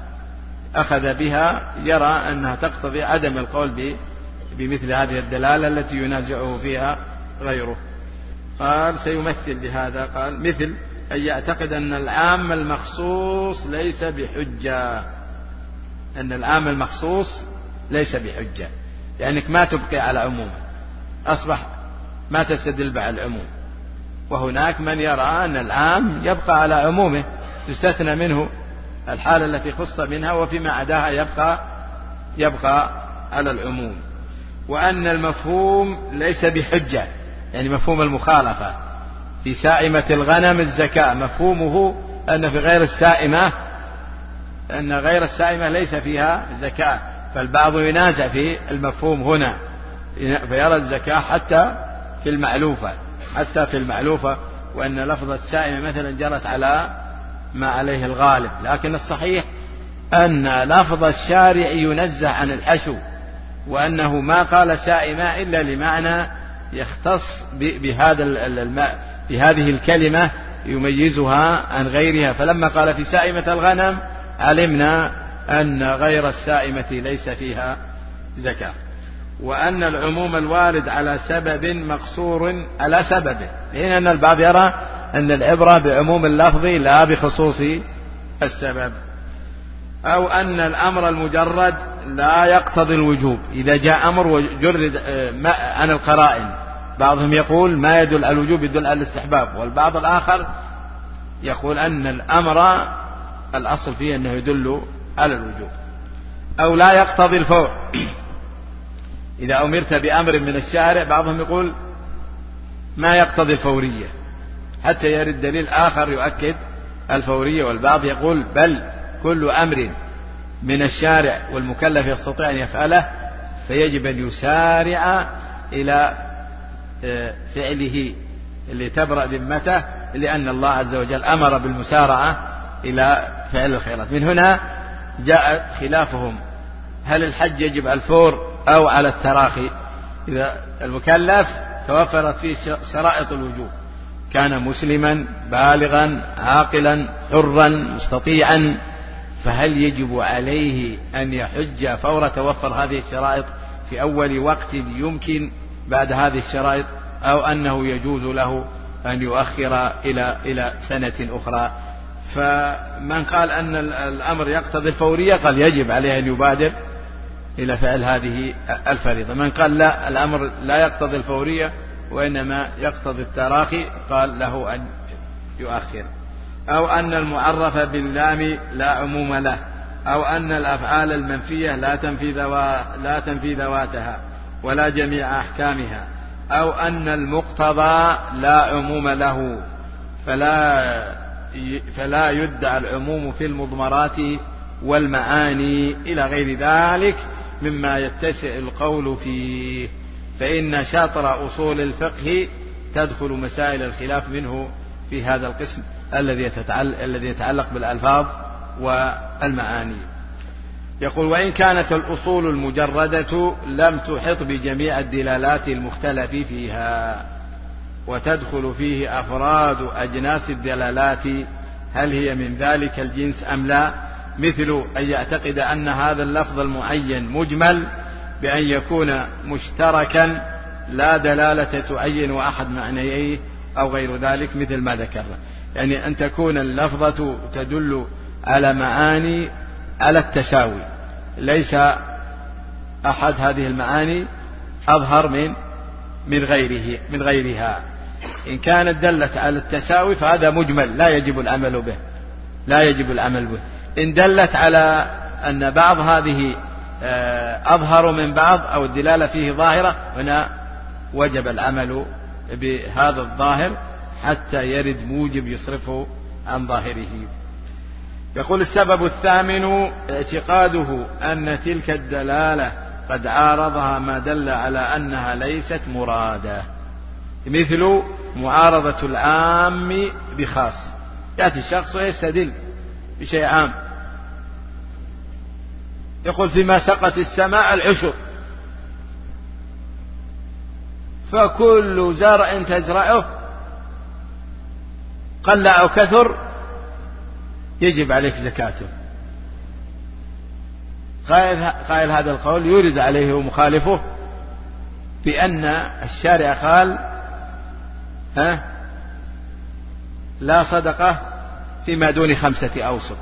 أخذ بها، يرى أنها تقتضي عدم القول بمثل هذه الدلالة التي ينازعه فيها غيره. قال سيمثل لهذا، قال مثل أن يعتقد أن العام المخصوص ليس بحجة، أن العام المخصوص ليس بحجة، لأنك ما تبقي على عمومه، أصبح ما تستدل بعد العموم. وهناك من يرى أن العام يبقى على عمومه، تستثنى منه الحالة التي خص منها وفيما عداها يبقى يبقى على العموم. وأن المفهوم ليس بحجة، يعني مفهوم المخالفة في سائمة الغنم الزكاة، مفهومه أن في غير السائمة أن غير السائمة ليس فيها زكاة، فالبعض ينازع في المفهوم هنا فيرى الزكاة حتى في المعلوفة حتى في المعلوفة وأن لفظة سائمة مثلا جرت على ما عليه الغالب، لكن الصحيح أن لفظ الشارع ينزه عن الحشو، وأنه ما قال سائمة إلا لمعنى يختص بهذا الماء بهذه الكلمة يميزها عن غيرها. فلما قال في سائمة الغنم علمنا أن غير السائمة ليس فيها زكاة. وأن العموم الوارد على سبب مقصور على سببه، لأن البعض يرى أن العبرة بعموم اللفظ لا بخصوص السبب. أو أن الأمر المجرد لا يقتضي الوجوب، إذا جاء أمر وجرد عن القرائن، بعضهم يقول ما يدل على الوجوب يدل على الاستحباب، والبعض الآخر يقول أن الأمر الأصل فيه أنه يدل على الوجوب. أو لا يقتضي الفور، إذا أمرت بأمر من الشارع بعضهم يقول ما يقتضي الفورية حتى يرد دليل آخر يؤكد الفورية، والبعض يقول بل كل أمر من الشارع والمكلف يستطيع أن يفعله فيجب أن يسارع إلى فعله اللي تبرأ ذمته، لأن الله عز وجل أمر بالمسارعة إلى فعل الخيرات. من هنا جاء خلافهم، هل الحج يجب على الفور أو على التراخي؟ إذا المكلف توفرت فيه شرائط الوجوب، كان مسلما بالغا عاقلا حرا مستطيعا، فهل يجب عليه أن يحج فور توفر هذه الشرائط في أول وقت يمكن بعد هذه الشرائط، أو أنه يجوز له أن يؤخر إلى إلى سنة أخرى؟ فمن قال أن الأمر يقتضي الفورية قال يجب عليه أن يبادر إلى فعل هذه الفريضة. من قال لا الأمر لا يقتضي الفورية وإنما يقتضي التراخي قال له أن يؤخر. أو أن المعرف باللام لا عموم له، أو أن الأفعال المنفية لا تنفي ذوا لا تنفي ذواتها ولا جميع أحكامها، أو أن المقتضى لا عموم له فلا فلا يدعى العموم في المضمرات والمعاني إلى غير ذلك مما يتسع القول فيه، فإن شاطر أصول الفقه تدخل مسائل الخلاف منه في هذا القسم الذي الذي يتعلق بالألفاظ والمعاني. يقول وإن كانت الأصول المجردة لم تحط بجميع الدلالات المختلف فيها، وتدخل فيه أفراد أجناس الدلالات هل هي من ذلك الجنس أم لا، مثل أن يعتقد أن هذا اللفظ المعين مجمل بأن يكون مشتركا لا دلالة تعين أحد معنيه أو غير ذلك مثل ما ذكرنا. يعني أن تكون اللفظة تدل على معاني على التساوي، ليس أحد هذه المعاني أظهر من من غيره من غيرها. إن كانت دلت على التساوي فهذا مجمل لا يجب العمل به لا يجب العمل به. إن دلت على أن بعض هذه أظهر من بعض أو الدلالة فيه ظاهرة، هنا وجب العمل بهذا الظاهر حتى يرد موجب يصرفه عن ظاهره. يقول السبب الثامن اعتقاده أن تلك الدلالة قد عارضها ما دل على أنها ليست مرادة، مثل معارضة العام بخاص. يأتي الشخص ويستدل بشيء عام، يقول فيما سقت السماء العشر، فكل زرع تزرعه قل أو كثر يجب عليك زكاته. قائل هذا القول يورد عليه ومخالفه بأن الشارع قال ها لا صدقة فيما دون خمسة أوسق،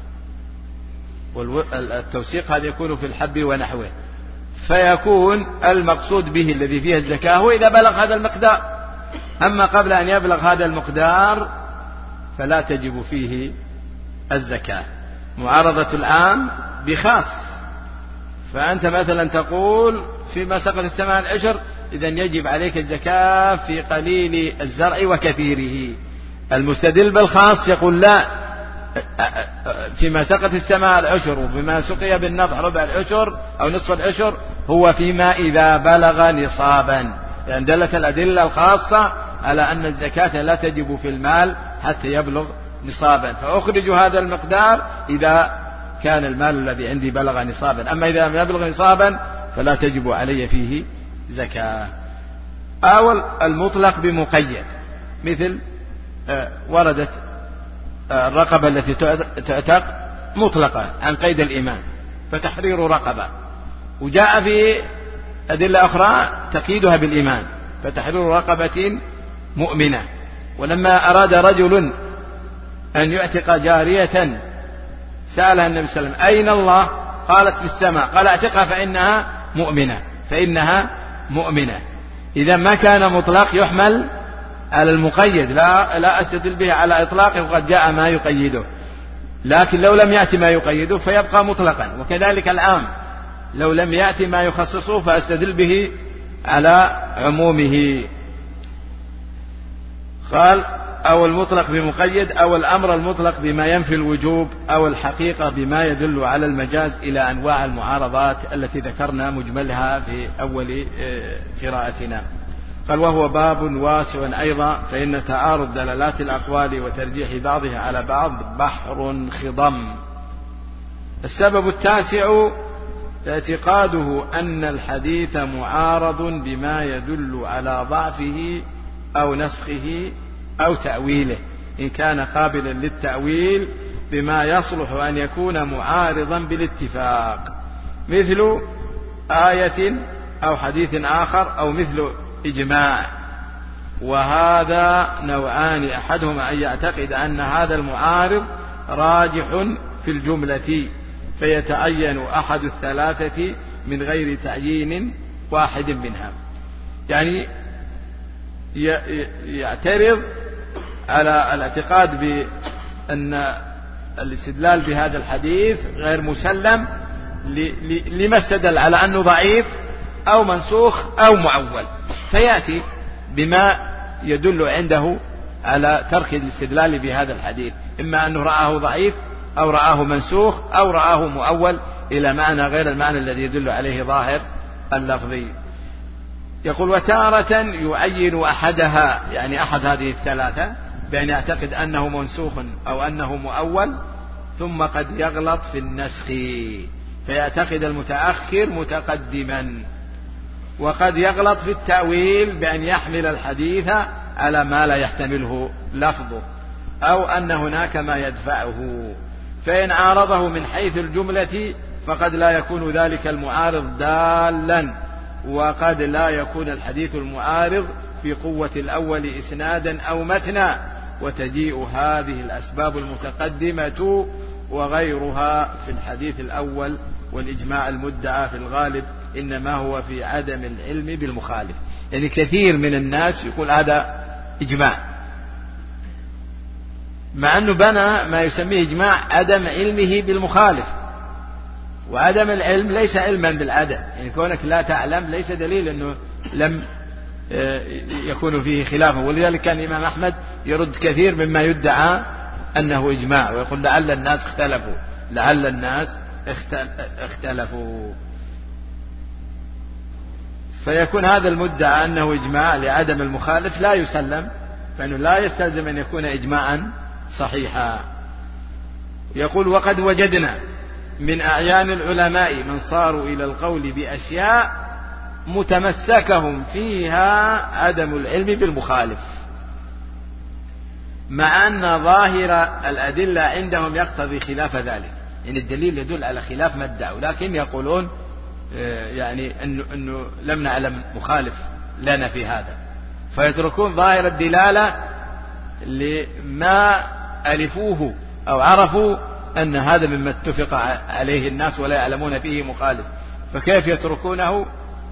والتوسيق هذا يكون في الحب ونحوه، فيكون المقصود به الذي فيه الزكاة هو إذا بلغ هذا المقدار، أما قبل أن يبلغ هذا المقدار فلا تجب فيه الزكاة. معارضة العام بخاص، فأنت مثلا تقول فيما سقط السماء العشر إذن يجب عليك الزكاة في قليل الزرع وكثيره. المستدل بالخاص يقول لا، فيما سقط السماء العشر وفيما سقي بالنضح ربع العشر أو نصف العشر هو فيما إذا بلغ نصابا، يعني دلت الأدلة الخاصة على أن الزكاة لا تجب في المال حتى يبلغ نصابا، فأخرج هذا المقدار إذا كان المال الذي عندي بلغ نصابا، أما إذا لم يبلغ نصابا فلا تجب علي فيه زكاة. أو المطلق بمقيد، مثل وردت الرقبة التي تعتق مطلقة عن قيد الإيمان فتحرير رقبة، وجاء في أدلة أخرى تقييدها بالإيمان فتحرير رقبة مؤمنة. ولما أراد رجل أن يعتق جارية سألها النبي صلى الله عليه وسلم أين الله؟ قالت في السماء، قال اعتقها فإنها مؤمنة فإنها مؤمنة. إذا ما كان مطلق يحمل على المقيد، لا لا أستدل به على إطلاقه وقد جاء ما يقيده، لكن لو لم يأتي ما يقيده فيبقى مطلقا. وكذلك العام لو لم يأتي ما يخصصه فأستدل به على عمومه. قال أو المطلق بمقيد، أو الأمر المطلق بما ينفي الوجوب، أو الحقيقة بما يدل على المجاز، إلى أنواع المعارضات التي ذكرنا مجملها في أول قراءتنا. قال وهو باب واسع أيضا، فإن تعارض دلالات الأقوال وترجيح بعضها على بعض بحر خضم. السبب التاسع اعتقاده أن الحديث معارض بما يدل على ضعفه أو نسخه أو تأويله، إن كان قابلا للتأويل بما يصلح أن يكون معارضا بالاتفاق، مثل آية أو حديث آخر أو مثل إجماع. وهذا نوعان، أحدهما أن يعتقد أن هذا المعارض راجح في الجملة فيتعين أحد الثلاثة من غير تعيين واحد منها، يعني يعترض على الاعتقاد بأن الاستدلال بهذا الحديث غير مسلم لما استدل على أنه ضعيف أو منسوخ أو معول، فيأتي بما يدل عنده على ترك الاستدلال بهذا الحديث، إما أنه رآه ضعيف أو رآه منسوخ أو رآه مؤول إلى معنى غير المعنى الذي يدل عليه ظاهر اللفظي. يقول وتارة يعين أحدها، يعني أحد هذه الثلاثة، بأن يعتقد أنه منسوخ أو أنه مؤول، ثم قد يغلط في النسخ فيعتقد المتأخر متقدما، وقد يغلط في التأويل بأن يحمل الحديث على ما لا يحتمله لفظه، أو أن هناك ما يدفعه، فإن عارضه من حيث الجملة فقد لا يكون ذلك المعارض دالا، وقد لا يكون الحديث المعارض في قوة الأول إسنادا أو متنا، وتجيء هذه الأسباب المتقدمة وغيرها في الحديث الأول. والإجماع المدعى في الغالب إنما هو في عدم العلم بالمخالف. يعني كثير من الناس يقول هذا إجماع، مع أنه بنى ما يسميه إجماع عدم علمه بالمخالف. وعدم العلم ليس علما بالعدم، يعني كونك لا تعلم ليس دليل أنه لم يكون فيه خلافه. ولذلك كان الإمام أحمد يرد كثير مما يدعى أنه إجماع، ويقول لعل الناس اختلفوا لعل الناس اختلفوا. فيكون هذا المدعى أنه إجماع لعدم المخالف لا يسلم، فإنه لا يستلزم أن يكون إجماعا صحيحا. يقول وقد وجدنا من أعيان العلماء من صاروا إلى القول بأشياء متمسكهم فيها عدم العلم بالمخالف، مع أن ظاهر الأدلة عندهم يقتضي خلاف ذلك. يعني الدليل يدل على خلاف ما ادعوا، لكن يقولون يعني أنه, أنه لم نعلم مخالف لنا في هذا، فيتركون ظاهر الدلالة لما ألفوه أو عرفوا أن هذا مما اتفق عليه الناس ولا يعلمون فيه مخالف، فكيف يتركونه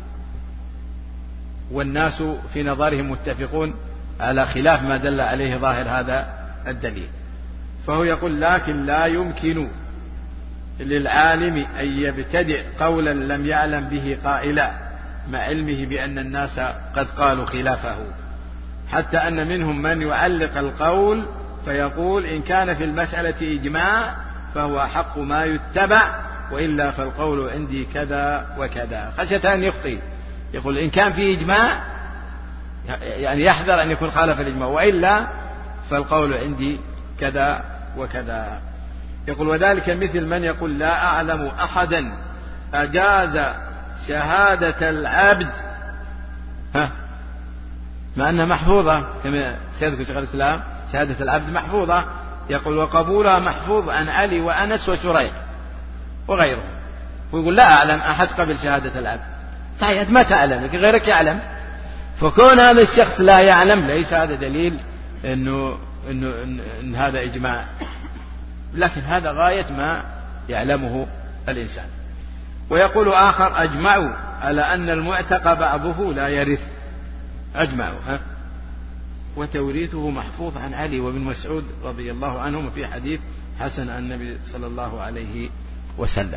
والناس في نظرهم متفقون على خلاف ما دل عليه ظاهر هذا الدليل. فهو يقول لكن لا يمكن للعالم أن يبتدع قولا لم يعلم به قائلا مع علمه بأن الناس قد قالوا خلافه، حتى أن منهم من يعلق القول فيقول إن كان في المسألة إجماع فهو حق ما يتبع، وإلا فالقول عندي كذا وكذا، خشية أن يخطئ. يقول إن كان في إجماع يعني يحذر أن يكون خالف الإجماع، وإلا فالقول عندي كذا وكذا. يقول وذلك مثل من يقول لا أعلم أحدا أجاز شهادة العبد ها مع أنها محفوظة كما سيذكر شيخ الإسلام، شهادة العبد محفوظة. يقول وقبولها محفوظ عن علي وأنس وشريح وغيره، ويقول لا أعلم أحد قبل شهادة العبد. صحيح ما تعلم لكن غيرك يعلم، فكون هذا الشخص لا يعلم ليس هذا دليل إنه إنه إن هذا إجماع، لكن هذا غاية ما يعلمه الإنسان. ويقول آخر أجمعوا على أن المعتق بعضه لا يرث، أجمعوا ها وتوريثه محفوظ عن علي وابن مسعود رضي الله عنهم في حديث حسن عن النبي صلى الله عليه وسلم.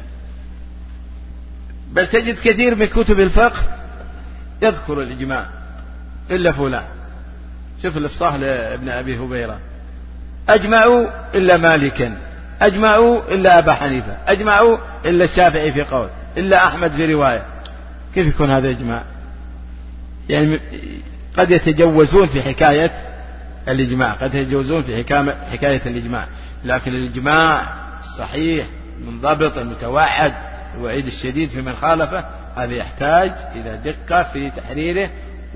بل تجد كثير من كتب الفقه يذكر الإجماع إلا فلان. شوف الإفصاح لابن أبي هبيرة أجمعوا إلا مالكا، أجمعوا إلا أبا حنيفة، أجمعوا إلا الشافعي في قول، إلا أحمد في رواية. كيف يكون هذا إجماع؟ يعني قد يتجوزون في حكاية الإجماع، قد يتجوزون في حكاية الإجماع، لكن الإجماع الصحيح منضبط المتوعد الوعيد الشديد في من خالفه هذا يحتاج إلى دقة في تحريره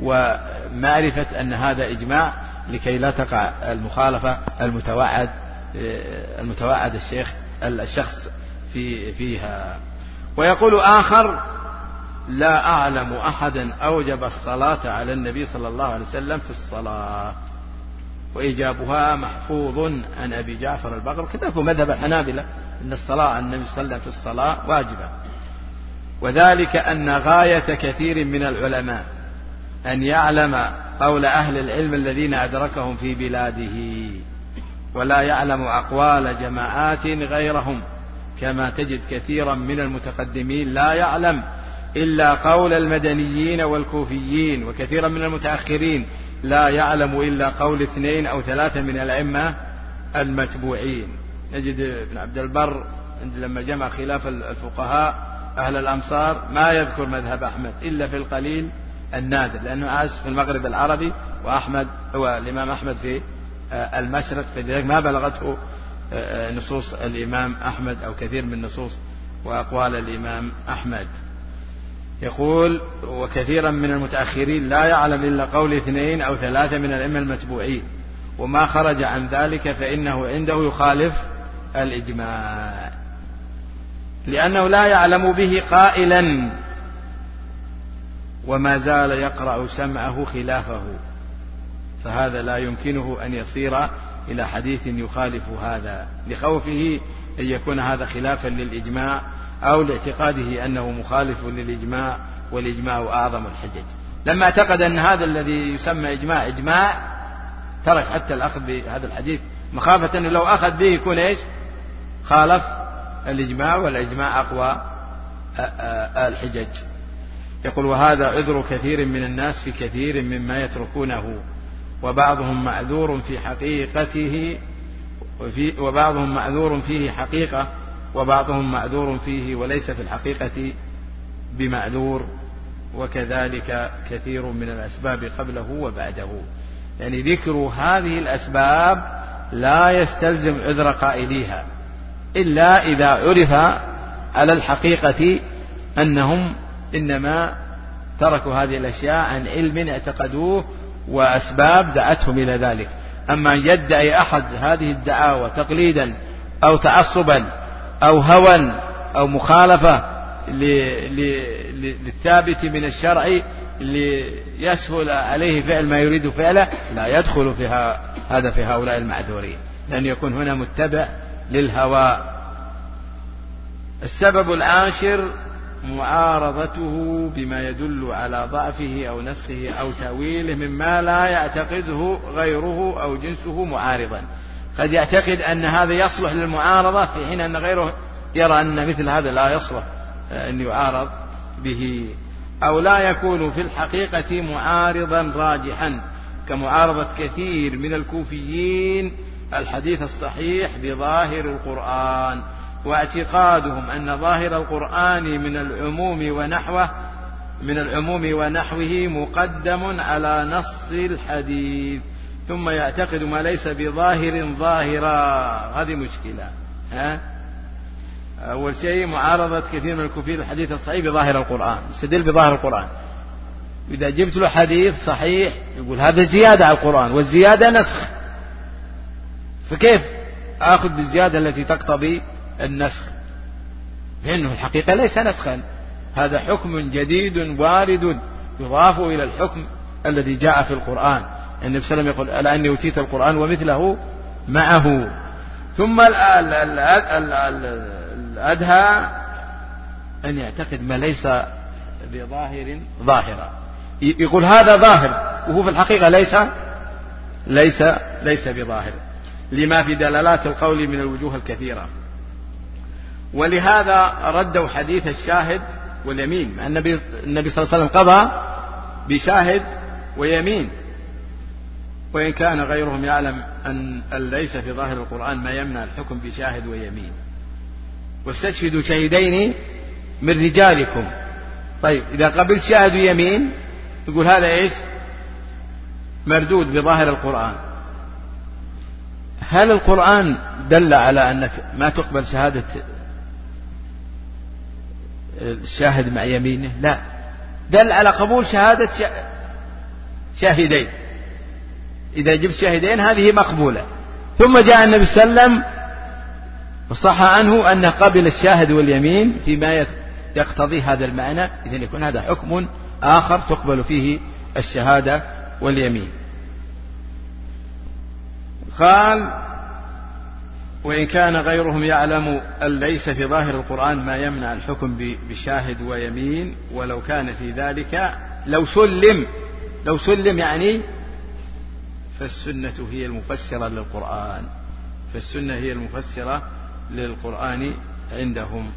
ومعرفة أن هذا إجماع لكي لا تقع المخالفة المتوعد المتوعد الشيخ الشخص في فيها. ويقول آخر لا أعلم أحدا أوجب الصلاة على النبي صلى الله عليه وسلم في الصلاة، وإيجابها محفوظ عن أبي جعفر البقر. كذلك مذهب الحنابلة أن الصلاة على النبي صلى الله عليه وسلم في الصلاة واجبة، وذلك أن غاية كثير من العلماء أن يعلم قول أهل العلم الذين أدركهم في بلاده، ولا يعلم أقوال جماعات غيرهم، كما تجد كثيرا من المتقدمين لا يعلم إلا قول المدنيين والكوفيين، وكثيرا من المتأخرين لا يعلم إلا قول اثنين أو ثلاثة من الأئمة المتبوعين. نجد ابن عبد البر لما جمع خلاف الفقهاء أهل الأمصار ما يذكر مذهب أحمد إلا في القليل النادر، لأنه عاش في المغرب العربي، وأحمد هو الإمام أحمد في المشرق، فلذلك ما بلغته نصوص الإمام أحمد أو كثير من نصوص وأقوال الإمام أحمد. يقول وكثيرا من المتأخرين لا يعلم إلا قول اثنين أو ثلاثة من الأئمة المتبوعين، وما خرج عن ذلك فإنه عنده يخالف الإجماع، لأنه لا يعلم به قائلا وما زال يقرأ سمعه خلافه، فهذا لا يمكنه أن يصير إلى حديث يخالف هذا لخوفه أن يكون هذا خلافا للإجماع أو لاعتقاده أنه مخالف للإجماع والإجماع أعظم الحجج. لما اعتقد أن هذا الذي يسمى إجماع إجماع ترك حتى الأخذ بهذا الحديث مخافة أنه لو أخذ به يكون إيش خالف الإجماع والإجماع أقوى الحجج. يقول وهذا عذر كثير من الناس في كثير مما يتركونه وبعضهم معذور في حقيقته وفي وبعضهم معذور فيه حقيقة وبعضهم معذور فيه وليس في الحقيقة بمعذور وكذلك كثير من الأسباب قبله وبعده. يعني ذكر هذه الأسباب لا يستلزم عذر قائليها إلا إذا عرف على الحقيقة أنهم إنما تركوا هذه الأشياء عن علم اعتقدوه وأسباب دعتهم إلى ذلك. أما يدعي أحد هذه الدعاوى تقليدا أو تعصبا أو هوى أو مخالفة للثابت من الشرع ليسهل عليه فعل ما يريد فعله لا يدخل فيها هذا في هؤلاء المعذورين لأن يكون هنا متبع للهوى. السبب العاشر معارضته بما يدل على ضعفه أو نسخه أو تأويله مما لا يعتقده غيره أو جنسه معارضا. قد يعتقد أن هذا يصلح للمعارضة في حين أن غيره يرى أن مثل هذا لا يصلح أن يعارض به أو لا يكون في الحقيقة معارضا راجحا كمعارضة كثير من الكوفيين الحديث الصحيح بظاهر القرآن واعتقادهم أن ظاهر القرآن من العموم ونحوه من العموم ونحوه مقدم على نص الحديث ثم يعتقد ما ليس بظاهر ظاهرا. هذه مشكلة. ها؟ أول شيء معارضة كثير من الكوفيين الحديث الصحيح بظاهر القرآن يستدل بظاهر القرآن. إذا جبت له حديث صحيح يقول هذا زيادة على القرآن والزيادة نسخ فكيف أخذ بالزيادة التي تقتضي النسخ لأنه الحقيقة ليس نسخا هذا حكم جديد وارد يضاف إلى الحكم الذي جاء في القرآن. النبي صلى الله عليه وسلم يقول ألا أني أوتيت القرآن ومثله معه. ثم الأدهى أن يعتقد ما ليس بظاهر ظاهرا يقول هذا ظاهر وهو في الحقيقة ليس ليس ليس بظاهر لما في دلالات القول من الوجوه الكثيرة. ولهذا ردوا حديث الشاهد واليمين مع النبي النبي صلى الله عليه وسلم قضى بشاهد ويمين وإن كان غيرهم يعلم أن ليس في ظاهر القرآن ما يمنع الحكم بشاهد ويمين. واستشهدوا شهيدين من رجالكم. طيب إذا قبلت شاهد ويمين يقول هذا إيش مردود بظاهر القرآن. هل القرآن دل على أنك ما تقبل شهادة الشاهد مع يمينه؟ لا دل على قبول شهادة شاهدين. إذا جبت شاهدين هذه مقبولة. ثم جاء النبي صلى الله عليه وسلم وصح عنه أن قبل الشاهد واليمين فيما يقتضي هذا المعنى إذن يكون هذا حكم آخر تقبل فيه الشهادة واليمين. قال وإن كان غيرهم يعلم أن ليس في ظاهر القرآن ما يمنع الحكم بشاهد ويمين ولو كان في ذلك لو سلم لو سلم يعني فالسنة هي المفسرة للقرآن فالسنة هي المفسرة للقرآن عندهم.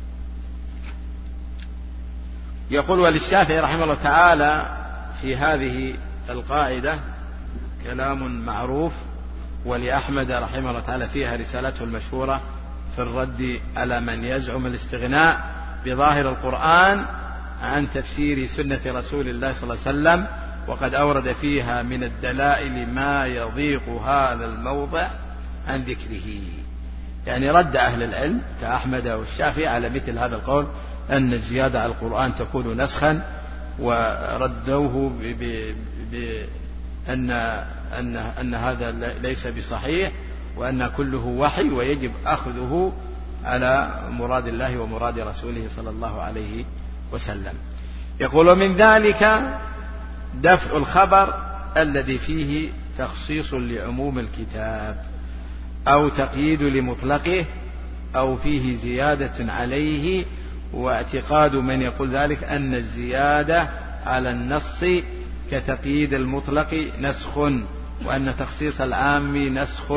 يقول وللشافعي رحمه الله تعالى في هذه القاعدة كلام معروف ولأحمد رحمه الله تعالى فيها رسالته المشهورة في الرد على من يزعم الاستغناء بظاهر القرآن عن تفسير سنة رسول الله صلى الله عليه وسلم وقد أورد فيها من الدلائل ما يضيق هذا الموضع عن ذكره. يعني رد أهل العلم كأحمد والشافعي على مثل هذا القول أن الزيادة على القرآن تكون نسخا وردوه بأن أن أن هذا ليس بصحيح وأن كله وحي ويجب أخذه على مراد الله ومراد رسوله صلى الله عليه وسلم. يقول من ذلك دفع الخبر الذي فيه تخصيص لعموم الكتاب أو تقييد لمطلقه أو فيه زيادة عليه. واعتقاد من يقول ذلك أن الزيادة على النص كتقييد المطلق نسخ، وأن تخصيص العام نسخ.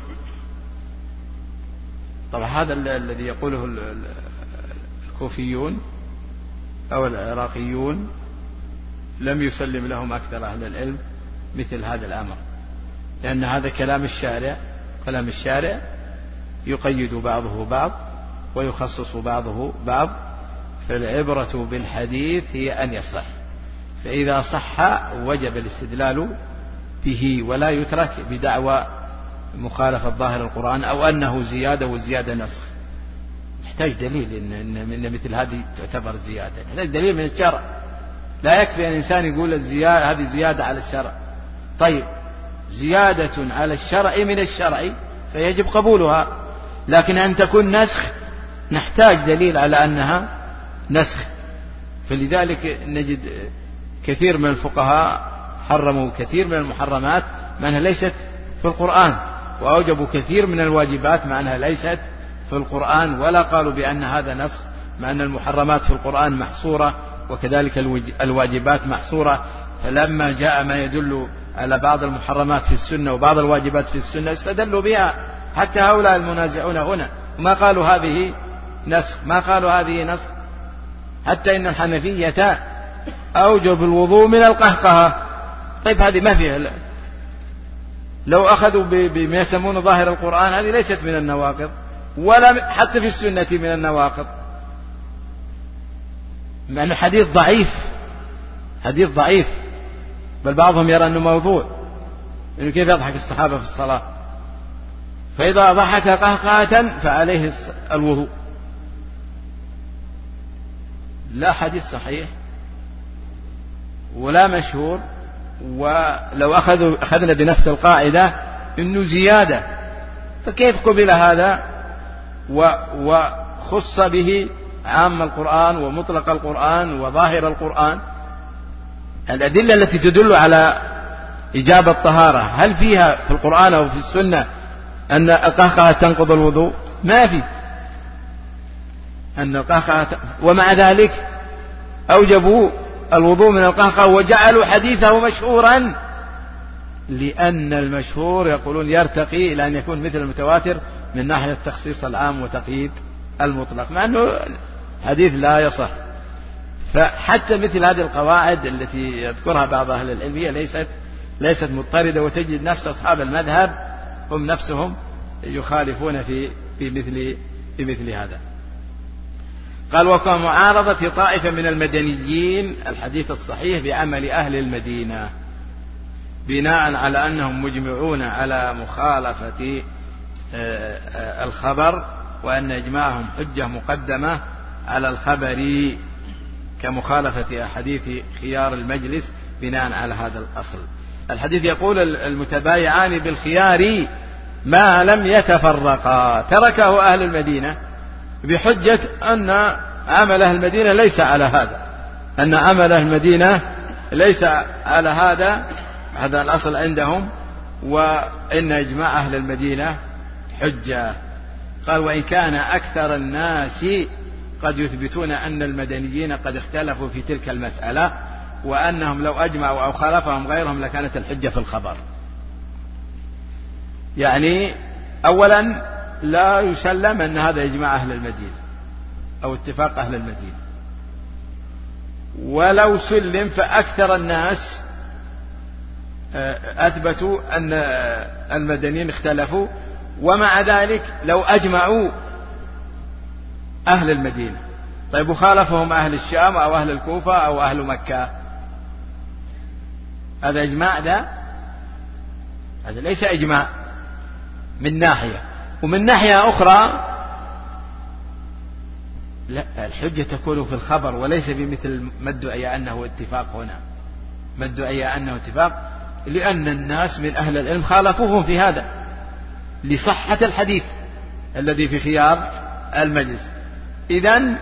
طبعا هذا الذي يقوله الكوفيون أو العراقيون لم يسلم لهم أكثر أهل العلم مثل هذا الأمر، لأن هذا كلام الشارع، كلام الشارع يقيد بعضه بعض ويخصص بعضه بعض، فالعبرة بالحديث هي أن يصح، فإذا صح وجب الاستدلال به ولا يترك بدعوى مخالفة ظاهر القرآن أو أنه زيادة والزيادة نسخ. يحتاج دليل إن, إن, إن مثل هذه تعتبر زيادة، يحتاج دليل من الشرع. لا يكفي أن الإنسان يقول الزيادة هذه زيادة على الشرع. طيب زيادة على الشرع من الشرع فيجب قبولها، لكن أن تكون نسخ نحتاج دليل على أنها نسخ. فلذلك نجد كثير من الفقهاء حرموا كثير من المحرمات مع أنها ليست في القرآن، وأوجبوا كثير من الواجبات مع أنها ليست في القرآن، ولا قالوا بأن هذا نسخ، مع أن المحرمات في القرآن محصورة وكذلك الواجبات محصورة. فلما جاء ما يدل على بعض المحرمات في السنة وبعض الواجبات في السنة استدلوا بها، حتى هؤلاء المنازعون هنا ما قالوا هذه نسخ، ما قالوا هذه نسخ. حتى إن الحنفية أوجب الوضوء من القهقهة. طيب هذه ما فيها، لو أخذوا بما يسمون ظاهر القرآن هذه ليست من النواقض، ولا حتى في السنة من النواقض، مع أنه حديث ضعيف، حديث ضعيف، بل بعضهم يرى أنه موضوع، إنه كيف يضحك الصحابة في الصلاة، فإذا ضحك قهقهة فعليه الوضوء. لا حديث صحيح ولا مشهور. ولو أخذوا أخذنا بنفس القاعدة إنه زيادة، فكيف قبل هذا وخص به عام القرآن ومطلق القرآن وظاهر القرآن؟ الأدلة التي تدل على إجابة الطهارة هل فيها في القرآن أو في السنة أن القهقهة تنقض الوضوء؟ ما في أن القهقهة، ومع ذلك أوجبوا الوضوء من القهقهة وجعلوا حديثه مشهورا، لأن المشهور يقولون يرتقي إلى أن يكون مثل المتواتر من ناحية تخصيص العام وتقييد المطلق، مع أنه حديث لا يصح. فحتى مثل هذه القواعد التي يذكرها بعض أهل العلم هي ليست ليست مضطردة، وتجد نفس أصحاب المذهب هم نفسهم يخالفون في في مثل في مثل هذا. قال وكمعارضة طائفة من المدنيين الحديث الصحيح بعمل أهل المدينة، بناء على أنهم مجمعون على مخالفة الخبر، وأن إجماعهم حجة مقدمة على الخبر، كمخالفة أحاديث خيار المجلس بناء على هذا الأصل. الحديث يقول المتبايعان بالخيار ما لم يتفرقا، تركه أهل المدينة بحجة أن عمل أهل المدينة ليس على هذا، أن عمل أهل المدينة ليس على هذا، هذا الأصل عندهم، وإن إجماع أهل المدينة حجة. قال وإن كان أكثر الناس قد يثبتون أن المدنيين قد اختلفوا في تلك المسألة، وأنهم لو أجمعوا أو خالفهم غيرهم لكانت الحجة في الخبر. يعني أولا لا يسلم أن هذا إجماع أهل المدينة أو اتفاق أهل المدينة، ولو سلم فأكثر الناس أثبتوا أن المدنيين اختلفوا، ومع ذلك لو أجمعوا أهل المدينة، طيب وخالفهم أهل الشام أو أهل الكوفة أو أهل مكة، هذا إجماع؟ ده هذا ليس إجماع من ناحية، ومن ناحية أخرى لا، الحجة تكون في الخبر وليس بمثل ما ادعي أنه اتفاق هنا، ما ادعي أنه اتفاق، لأن الناس من أهل العلم خالفوهم في هذا لصحة الحديث الذي في خيار المجلس. إذن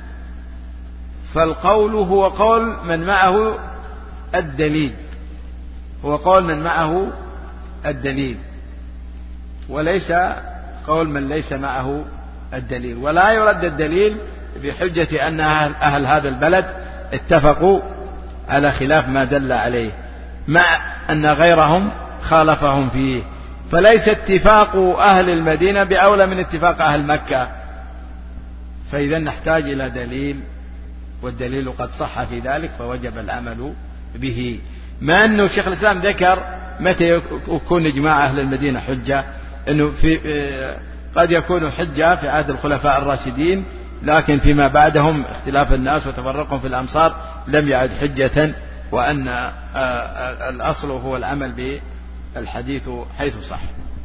فالقول هو قول من معه الدليل، هو قول من معه الدليل، وليس قول من ليس معه الدليل. ولا يرد الدليل بحجة أن أهل هذا البلد اتفقوا على خلاف ما دل عليه، مع أن غيرهم خالفهم فيه، فليس اتفاق أهل المدينة بأولى من اتفاق أهل مكة. فإذا نحتاج إلى دليل، والدليل قد صح في ذلك فوجب العمل به. ما أنه شيخ الإسلام ذكر متى يكون إجماع أهل المدينة حجة، أنه في قد يكون حجة في عهد الخلفاء الراشدين، لكن فيما بعدهم اختلاف الناس وتفرقهم في الأمصار لم يعد حجة، وأن الأصل هو العمل بالحديث حيث صح.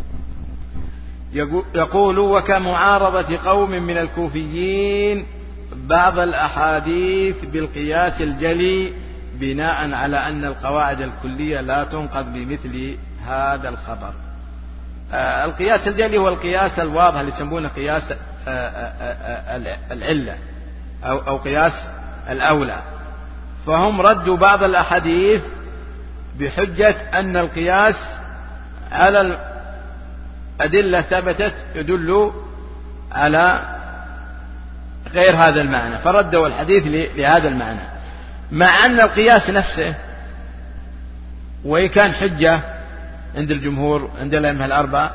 يقول: وكمعارضة قوم من الكوفيين بعض الأحاديث بالقياس الجلي بناء على أن القواعد الكلية لا تنقض بمثل هذا الخبر. آه القياس الجلي هو القياس الواضح اللي يسمونه قياس آه آه العلة أو, أو قياس الأولى، فهم ردوا بعض الأحاديث بحجة أن القياس على الأدلة ثبتت يدل على غير هذا المعنى، فردوا الحديث لهذا المعنى، مع أن القياس نفسه وإن كان حجة عند الجمهور عند الأئمة الأربعة،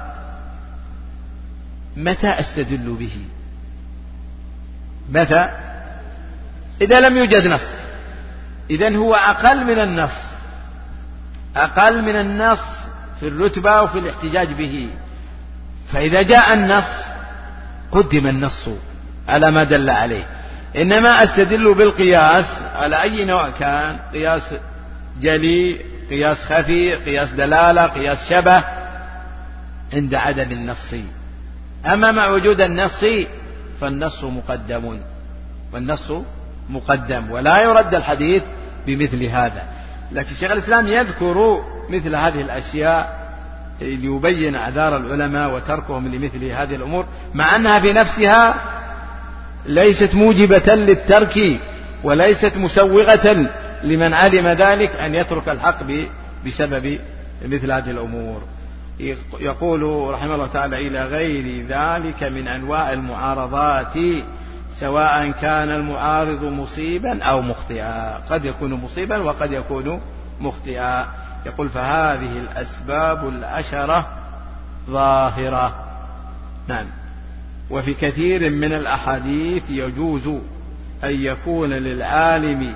متى استدل به؟ متى؟ إذا لم يوجد نص، إذن هو أقل من النص، أقل من النص في الرتبة وفي الاحتجاج به. فإذا جاء النص قدم النص على ما دل عليه. إنما أستدل بالقياس على أي نوع كان، قياس جلي، قياس خفي، قياس دلالة، قياس شبه، عند عدم النص. أما مع وجود النص فالنص مقدم، والنص مقدم ولا يرد الحديث بمثل هذا. لكن شيخ الإسلام يذكر مثل هذه الأشياء ليبين أعذار العلماء وتركهم لمثل هذه الأمور، مع أنها في نفسها ليست موجبة للترك وليست مسوغة لمن علم ذلك أن يترك الحق بسبب مثل هذه الأمور. يقول رحمه الله تعالى: إلى غير ذلك من أنواع المعارضات سواء كان المعارض مصيبا أو مخطئا. قد يكون مصيبا وقد يكون مخطئا. يقول: فهذه الأسباب العشرة ظاهرة. نعم. وفي كثير من الأحاديث يجوز أن يكون للعالم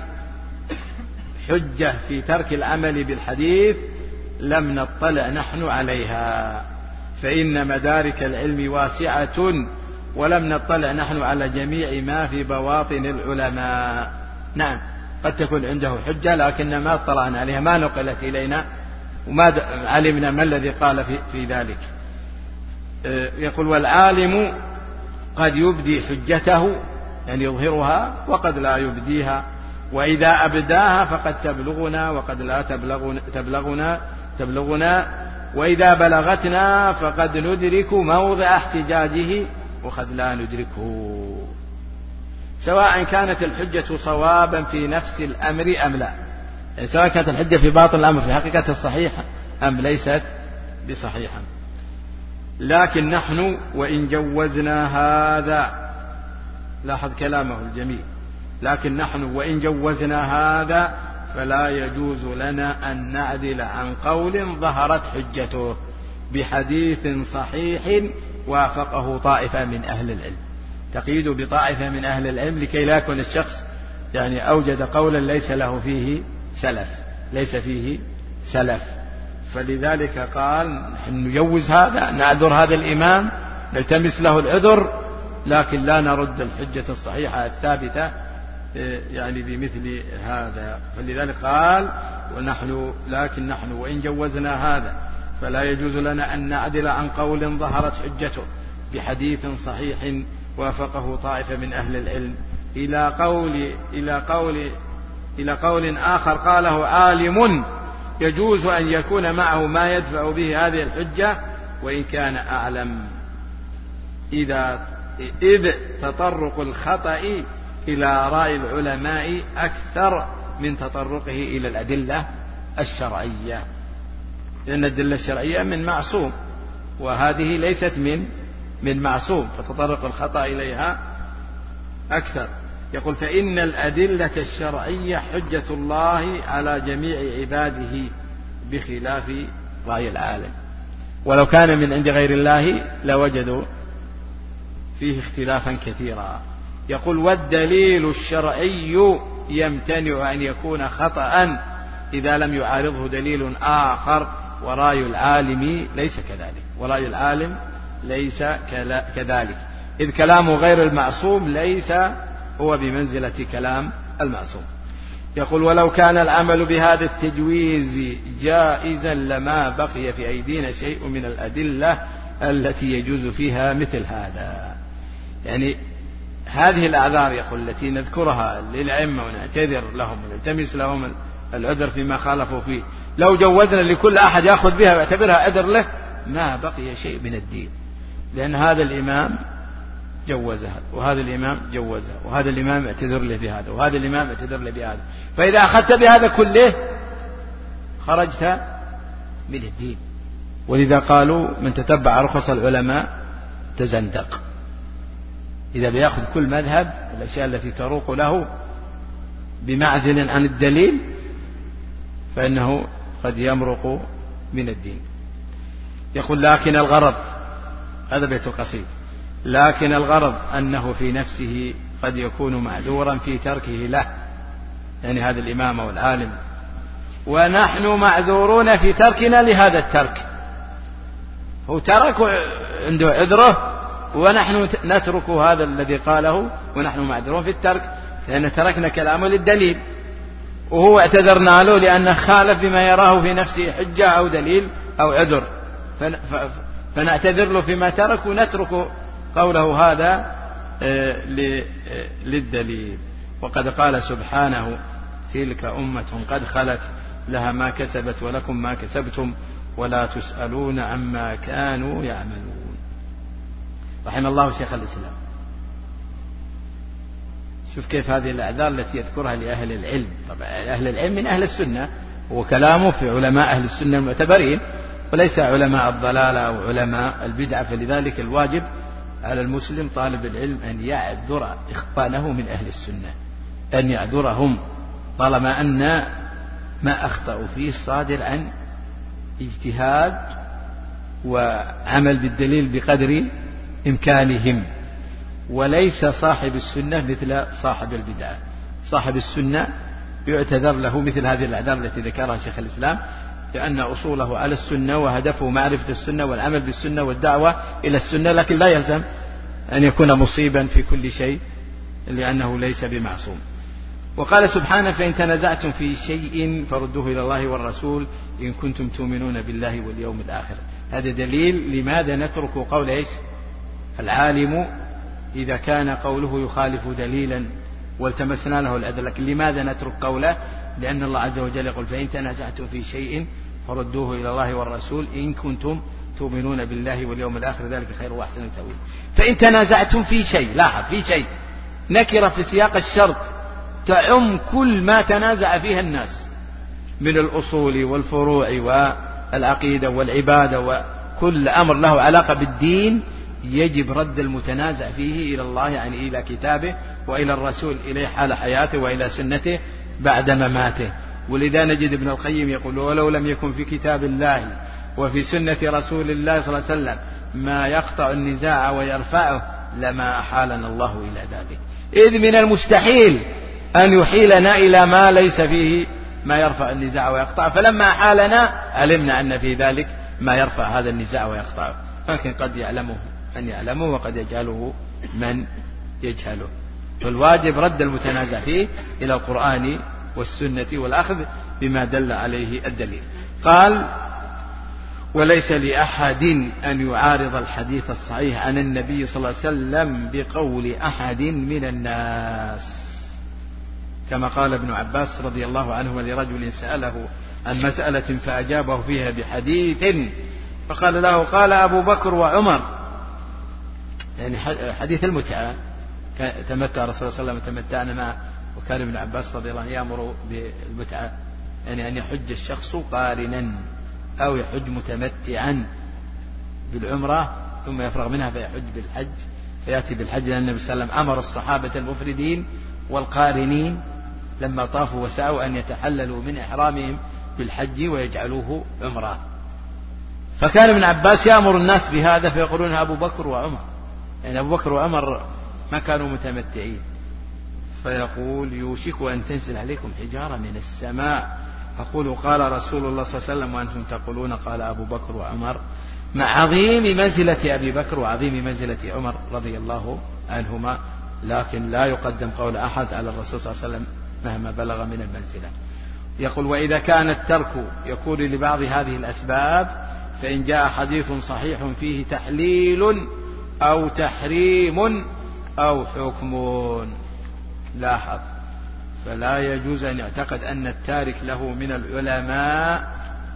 حجة في ترك العمل بالحديث لم نطلع نحن عليها، فإن مدارك العلم واسعة ولم نطلع نحن على جميع ما في بواطن العلماء. نعم، قد تكون عنده حجة لكن ما اطلعنا عليها، ما نقلت إلينا وما علمنا ما الذي قال في, في ذلك. يقول: والعالم قد يبدي حجته يعني يظهرها وقد لا يبديها، وإذا أبداها فقد تبلغنا وقد لا تبلغنا, تبلغنا, تبلغنا وإذا بلغتنا فقد ندرك موضع احتجاجه وقد لا ندركه، سواء كانت الحجة صوابا في نفس الأمر أم لا، يعني سواء كانت الحجة في باطن الأمر في حقيقة الصحيحة أم ليست بصحيحة. لكن نحن وإن جوزنا هذا، لاحظ كلامه الجميل، لكن نحن وإن جوزنا هذا فلا يجوز لنا أن نعدل عن قول ظهرت حجته بحديث صحيح وافقه طائفة من أهل العلم. تقييد بطائفة من أهل العلم لكي لا يكون الشخص يعني أوجد قولا ليس له فيه سلف، ليس فيه سلف. فلذلك قال: نحن نجوز هذا، نعذر هذا الإمام، نلتمس له العذر، لكن لا نرد الحجة الصحيحة الثابتة يعني بمثل هذا. فلذلك قال: ونحن لكن نحن وإن جوزنا هذا فلا يجوز لنا أن نعدل عن قول ظهرت حجته بحديث صحيح وافقه طائفة من أهل العلم إلى قول إلى قول إلى قول آخر قاله عالم يجوز أن يكون معه ما يدفع به هذه الحجة وإن كان أعلم، إذا إذ تطرق الخطأ إلى رأي العلماء أكثر من تطرقه إلى الأدلة الشرعية. لأن الأدلة الشرعية من معصوم، وهذه ليست من من معصوم، فتطرق الخطأ إليها أكثر. يقول فإن الأدلة الشرعية حجة الله على جميع عباده بخلاف رأي العالم، ولو كان من عند غير الله لوجدوا فيه اختلافا كثيرا. يقول والدليل الشرعي يمتنع أن يكون خطأ إذا لم يعارضه دليل آخر، ورأي العالم ليس كذلك، ورأي العالم ليس كذلك، إذ كلام غير المعصوم ليس هو بمنزلة كلام المعصوم. يقول ولو كان العمل بهذا التجويز جائزا لما بقي في أيدينا شيء من الأدلة التي يجوز فيها مثل هذا. يعني هذه الأعذار يقول التي نذكرها للأئمة ونعتذر لهم ونلتمس لهم العذر فيما خالفوا فيه، لو جوزنا لكل أحد يأخذ بها ويعتبرها عذر له ما بقي شيء من الدين، لأن هذا الإمام جوزها وهذا الإمام جوزها وهذا الإمام اعتذر له بهذا وهذا الإمام اعتذر له بهذا، فإذا أخذت بهذا كله خرجت من الدين. ولذا قالوا من تتبع رخص العلماء تزندق. إذا بيأخذ كل مذهب الأشياء التي تروق له بمعزل عن الدليل فإنه قد يمرق من الدين. يقول لكن الغرض، هذا بيت قصيد، لكن الغرض أنه في نفسه قد يكون معذورا في تركه له، يعني هذا الإمام والعالم، ونحن معذورون في تركنا لهذا الترك. هو ترك عنده عذره ونحن نترك هذا الذي قاله ونحن معذورون في الترك، لأن تركنا كلامه للدليل، وهو اعتذرنا له لأنه خالف بما يراه في نفسه حجة أو دليل أو عذر، فنعتذر له فيما ترك ونترك قوله هذا للدليل. وقد قال سبحانه تلك أمة قد خلت لها ما كسبت ولكم ما كسبتم ولا تسألون عما كانوا يعملون. رحم الله شيخ الإسلام. شوف كيف هذه الأعذار التي يذكرها لأهل العلم. طبعا أهل العلم من أهل السنة، وكلامه في علماء أهل السنة المعتبرين، وليس علماء الضلالة أو علماء البدعة. فلذلك الواجب على المسلم طالب العلم أن يعذر إخوانه من أهل السنة، أن يعذرهم طالما أن ما أخطأوا فيه صادر عن اجتهاد وعمل بالدليل بقدر إمكانهم، وليس صاحب السنة مثل صاحب البدعة. صاحب السنة يعتذر له مثل هذه الأعذار التي ذكرها شيخ الإسلام، لأن أصوله على السنة وهدفه معرفة السنة والعمل بالسنة والدعوة إلى السنة، لكن لا يلزم أن يكون مصيبا في كل شيء لأنه ليس بمعصوم. وقال سبحانه فإن تنازعتم في شيء فردوه إلى الله والرسول إن كنتم تؤمنون بالله واليوم الآخر. هذا دليل لماذا نترك قول إيش العالم إذا كان قوله يخالف دليلا والتمسنا له الأدلة، لكن لماذا نترك قوله؟ لأن الله عز وجل يقول فإن تنازعتم في شيء فردوه إلى الله والرسول إن كنتم تؤمنون بالله واليوم الآخر ذلك خير وأحسن تأويل. فإن تنازعتم في شيء، لاحظ في شيء نكرة في سياق الشرط تعم كل ما تنازع فيها الناس من الأصول والفروع والعقيدة والعبادة، وكل أمر له علاقة بالدين يجب رد المتنازع فيه إلى الله، يعني إلى كتابه وإلى الرسول إليه حال حياته وإلى سنته بعد مماته. ولذا نجد ابن القيم يقول ولو لم يكن في كتاب الله وفي سنة رسول الله صلى الله عليه وسلم ما يقطع النزاع ويرفعه لما أحالنا الله إلى ذلك، إذ من المستحيل أن يحيلنا إلى ما ليس فيه ما يرفع النزاع ويقطع، فلما أحالنا علمنا أن في ذلك ما يرفع هذا النزاع ويقطعه، لكن قد يعلمه من يعلمه وقد يجهله من يجهله. فالواجب رد المتنازع فيه إلى القرآن والسنة والأخذ بما دل عليه الدليل. قال وليس لأحد أن يعارض الحديث الصحيح عن النبي صلى الله عليه وسلم بقول أحد من الناس، كما قال ابن عباس رضي الله عنه لرجل سأله عن مسألة فأجابه فيها بحديث فقال له قال أبو بكر وعمر، يعني حديث المتعة، تمتع رسول الله صلى الله عليه وسلم تمتعنا معه، وكان ابن عباس رضي الله عنه يأمر بالمتعة، يعني أن يحج الشخص قارنا أو يحج متمتعا بالعمرة ثم يفرغ منها فيحج بالحج فيأتي بالحج، لأن النبي صلى الله عليه وسلم أمر الصحابة المفردين والقارنين لما طافوا وسعوا أن يتحللوا من إحرامهم بالحج ويجعلوه عمرة. فكان ابن عباس يأمر الناس بهذا فيقولون أبو بكر وعمر، يعني أبو بكر وعمر ما كانوا متمتعين، فيقول يوشك أن تنزل عليكم حجارة من السماء. أقول قال رسول الله صلى الله عليه وسلم وأنتم تقولون قال أبو بكر وعمر، مع عظيم منزلة أبي بكر وعظيم منزلة عمر رضي الله عنهما، لكن لا يقدم قول أحد على الرسول صلى الله عليه وسلم مهما بلغ من المنزلة. يقول وإذا كان الترك يكون لبعض هذه الأسباب فإن جاء حديث صحيح فيه تحليل أو تحريم أو حكم، لاحظ، فلا يجوز أن يعتقد أن التارك له من العلماء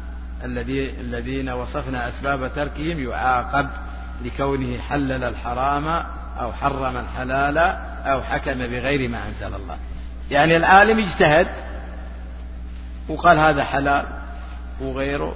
الذين وصفنا أسباب تركهم يعاقب لكونه حلل الحرام أو حرم الحلال أو حكم بغير ما أنزل الله. يعني العالم اجتهد وقال هذا حلال وغيره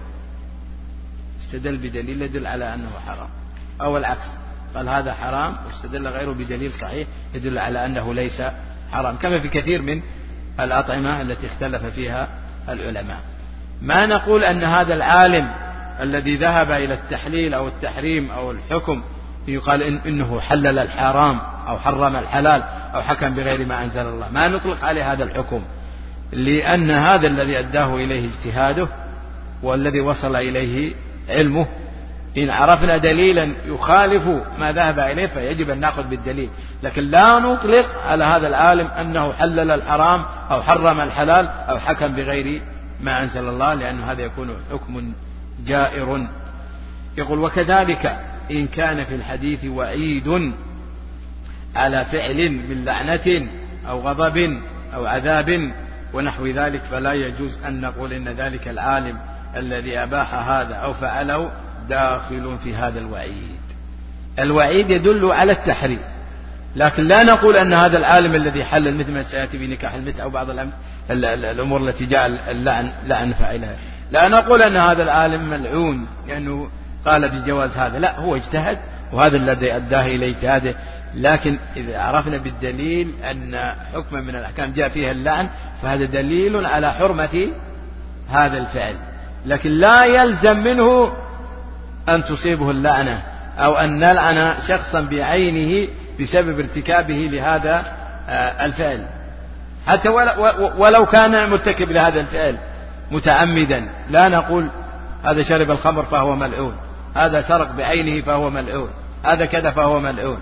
استدل بدليل يدل على أنه حرام، أو العكس قال هذا حرام واستدل غيره بدليل صحيح يدل على أنه ليس حرام، كما في كثير من الأطعمة التي اختلف فيها العلماء. ما نقول أن هذا العالم الذي ذهب إلى التحليل أو التحريم أو الحكم يقال إن إنه حلل الحرام أو حرم الحلال أو حكم بغير ما أنزل الله، ما نطلق عليه هذا الحكم، لأن هذا الذي أداه إليه اجتهاده والذي وصل إليه علمه. إن عرفنا دليلا يخالف ما ذهب إليه فيجب أن نأخذ بالدليل، لكن لا نطلق على هذا العالم أنه حلل الحرام أو حرم الحلال أو حكم بغير ما أنزل الله، لأن هذا يكون حكم جائر. يقول وكذلك إن كان في الحديث وعيد على فعل من لعنة أو غضب أو عذاب ونحو ذلك فلا يجوز أن نقول إن ذلك العالم الذي أباح هذا أو فعله داخل في هذا الوعيد. الوعيد يدل على التحريم، لكن لا نقول أن هذا العالم الذي حلل مثل ما سيأتي بنكاح المتعة أو بعض الأمور التي جاء اللعن لعن فاعلها، لا نقول أن هذا العالم ملعون لأنه قال بجواز هذا، لا، هو اجتهد وهذا الذي أداه إلى اجتهاده. لكن إذا عرفنا بالدليل أن حكما من الأحكام جاء فيها اللعن فهذا دليل على حرمة هذا الفعل، لكن لا يلزم منه أن تصيبه اللعنة أو أن نلعن شخصا بعينه بسبب ارتكابه لهذا الفعل، حتى ولو كان مرتكب لهذا الفعل متعمدا، لا نقول هذا شرب الخمر فهو ملعون، هذا سرق بعينه فهو ملعون، هذا كذا فهو ملعون،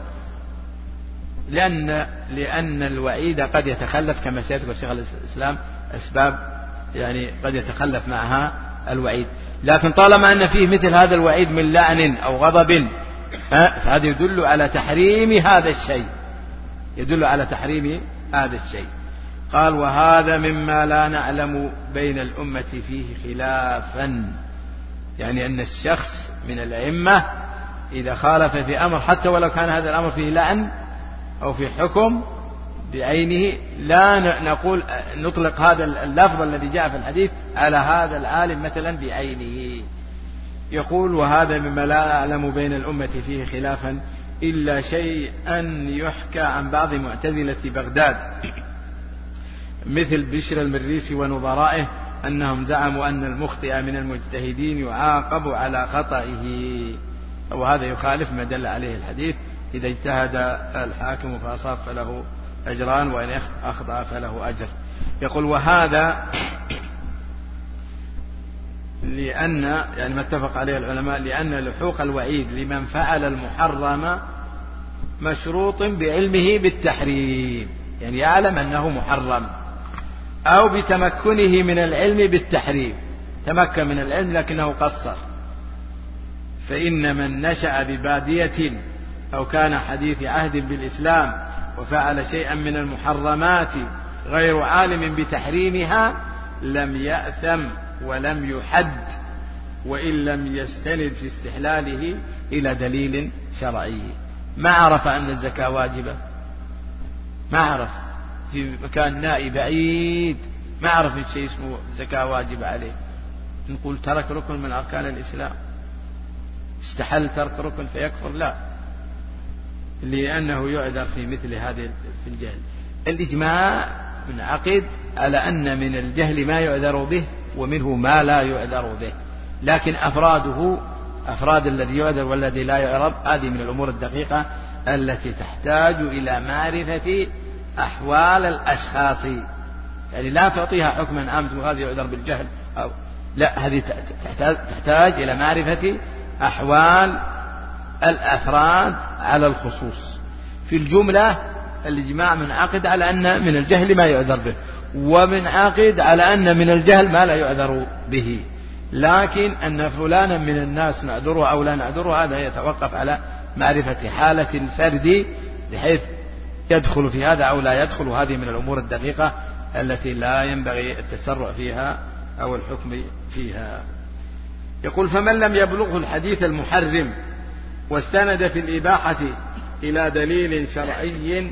لأن لأن الوعيد قد يتخلف كما سيذكر شيخ الإسلام أسباب يعني قد يتخلف معها الوعيد، لكن طالما أن فيه مثل هذا الوعيد من لعن أو غضب فهذا يدل على تحريم هذا الشيء، يدل على تحريم هذا الشيء. قال وهذا مما لا نعلم بين الأمة فيه خلافا، يعني أن الشخص من الأئمة إذا خالف في أمر حتى ولو كان هذا الأمر فيه لعن أو في حكم بعينه لا نقول نطلق هذا اللفظ الذي جاء في الحديث على هذا العالم مثلا بعينه. يقول وهذا مما لا أعلم بين الأمة فيه خلافا إلا شيئا يحكى عن بعض معتزلة بغداد مثل بشر المريسي ونظرائه أنهم زعموا أن المخطئ من المجتهدين يعاقب على خطئه، وهذا يخالف ما دل عليه الحديث إذا اجتهد الحاكم فأصاب فله أجران وإن أخطأ فله أجر. يقول وهذا لأن يعني ما اتفق عليه العلماء لأن لحوق الوعيد لمن فعل المحرم مشروط بعلمه بالتحريم، يعني يعلم أنه محرم أو بتمكنه من العلم بالتحريم، تمكن من العلم لكنه قصر. فإن من نشأ ببادية أو كان حديث عهد بالإسلام وفعل شيئا من المحرمات غير عالم بتحريمها لم يأثم ولم يحد وإن لم يستند في استحلاله إلى دليل شرعي. ما عرف أن الزكاة واجبة، ما عرف، في مكان نائي بعيد ما عرف شيء اسمه زكاة واجب عليه، نقول ترك ركن من أركان الإسلام، استحل ترك ركن فيكفر؟ لا، لأنه يعذر في مثل هذه في الجهل. الإجماع منعقد على أن من الجهل ما يعذر به ومنه ما لا يعذر به، لكن أفراده أفراد الذي يعذر والذي لا يعرض هذه من الأمور الدقيقة التي تحتاج إلى معرفة أحوال الأشخاص. يعني لا تعطيها حكما عاما هذا يعذر بالجهل أو لا، هذه تحتاج إلى معرفة أحوال الأفراد على الخصوص. في الجملة الإجماع منعقد على أن من الجهل ما يعذر به، ومنعقد على أن من الجهل ما لا يعذر به، لكن أن فلانا من الناس نعذره أو لا نعذره هذا يتوقف على معرفة حالة الفرد بحيث يدخل في هذا أو لا يدخل. هذه من الأمور الدقيقة التي لا ينبغي التسرع فيها أو الحكم فيها. يقول: فمن لم يبلغه الحديث المحرم واستند في الإباحة إلى دليل شرعي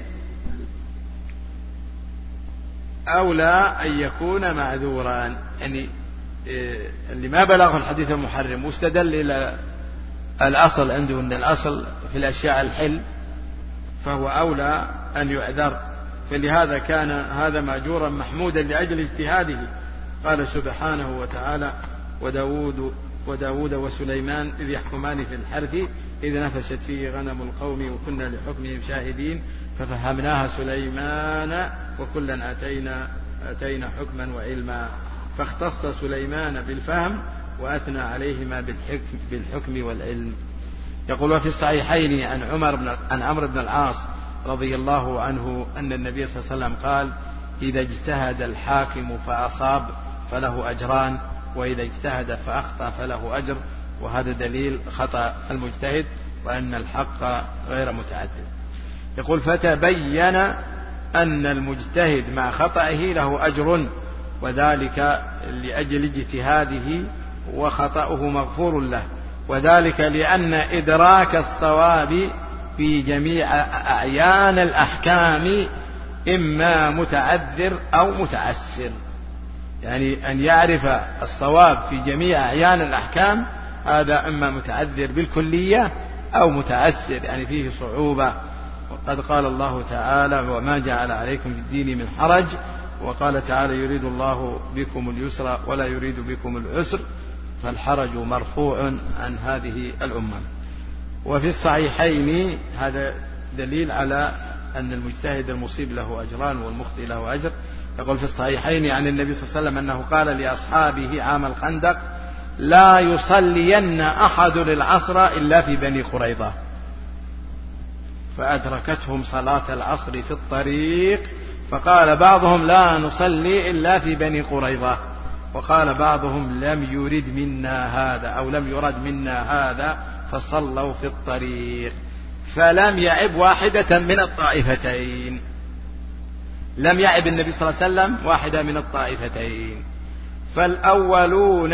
أولى أن يكون معذورا. يعني اللي ما بلغه الحديث المحرم واستدل إلى الأصل عنده أن الأصل في الأشياء الحل فهو أولى أن يعذر، فلهذا كان هذا مأجورا محمودا لأجل اجتهاده. قال سبحانه وتعالى: وداود, وداود وسليمان إذ يحكمان في الحرث إذ نفشت فيه غنم القوم وكنا لحكمهم شاهدين ففهمناها سليمان وكلا آتينا, آتينا حكما وعلما فاختص سليمان بالفهم وأثنى عليهما بالحكم, بالحكم والعلم. يقول: وفي الصحيحين عن عمر بن عن عمرو بن العاص رضي الله عنه أن النبي صلى الله عليه وسلم قال: إذا اجتهد الحاكم فأصاب فله أجران، وإذا اجتهد فأخطأ فله أجر. وهذا دليل خطأ المجتهد وأن الحق غير متعدد. يقول: فتبين أن المجتهد مع خطئه له أجر، وذلك لأجل اجتهاده وخطأه مغفور له، وذلك لأن إدراك الصواب في جميع أعيان الأحكام إما متعذر أو متعسر. يعني أن يعرف الصواب في جميع أعيان الأحكام هذا إما متعذر بالكلية أو متعسر يعني فيه صعوبة. وقد قال الله تعالى: وما جعل عليكم في الدين من حرج. وقال تعالى: يريد الله بكم اليسر ولا يريد بكم العسر، فالحرج مرفوع عن هذه الأمة. وفي الصحيحين هذا دليل على أن المجتهد المصيب له أجران والمخطئ له أجر. يقول في الصحيحين عن النبي صلى الله عليه وسلم أنه قال لأصحابه عام الخندق: لا يصلين أحد للعصر إلا في بني قريظة، فأدركتهم صلاة العصر في الطريق، فقال بعضهم: لا نصلي إلا في بني قريظة، وقال بعضهم: لم يرد منا هذا أو لم يرد منا هذا، فصلوا في الطريق. فلم يعب واحدة من الطائفتين، لم يعب النبي صلى الله عليه وسلم واحدة من الطائفتين. فالأولون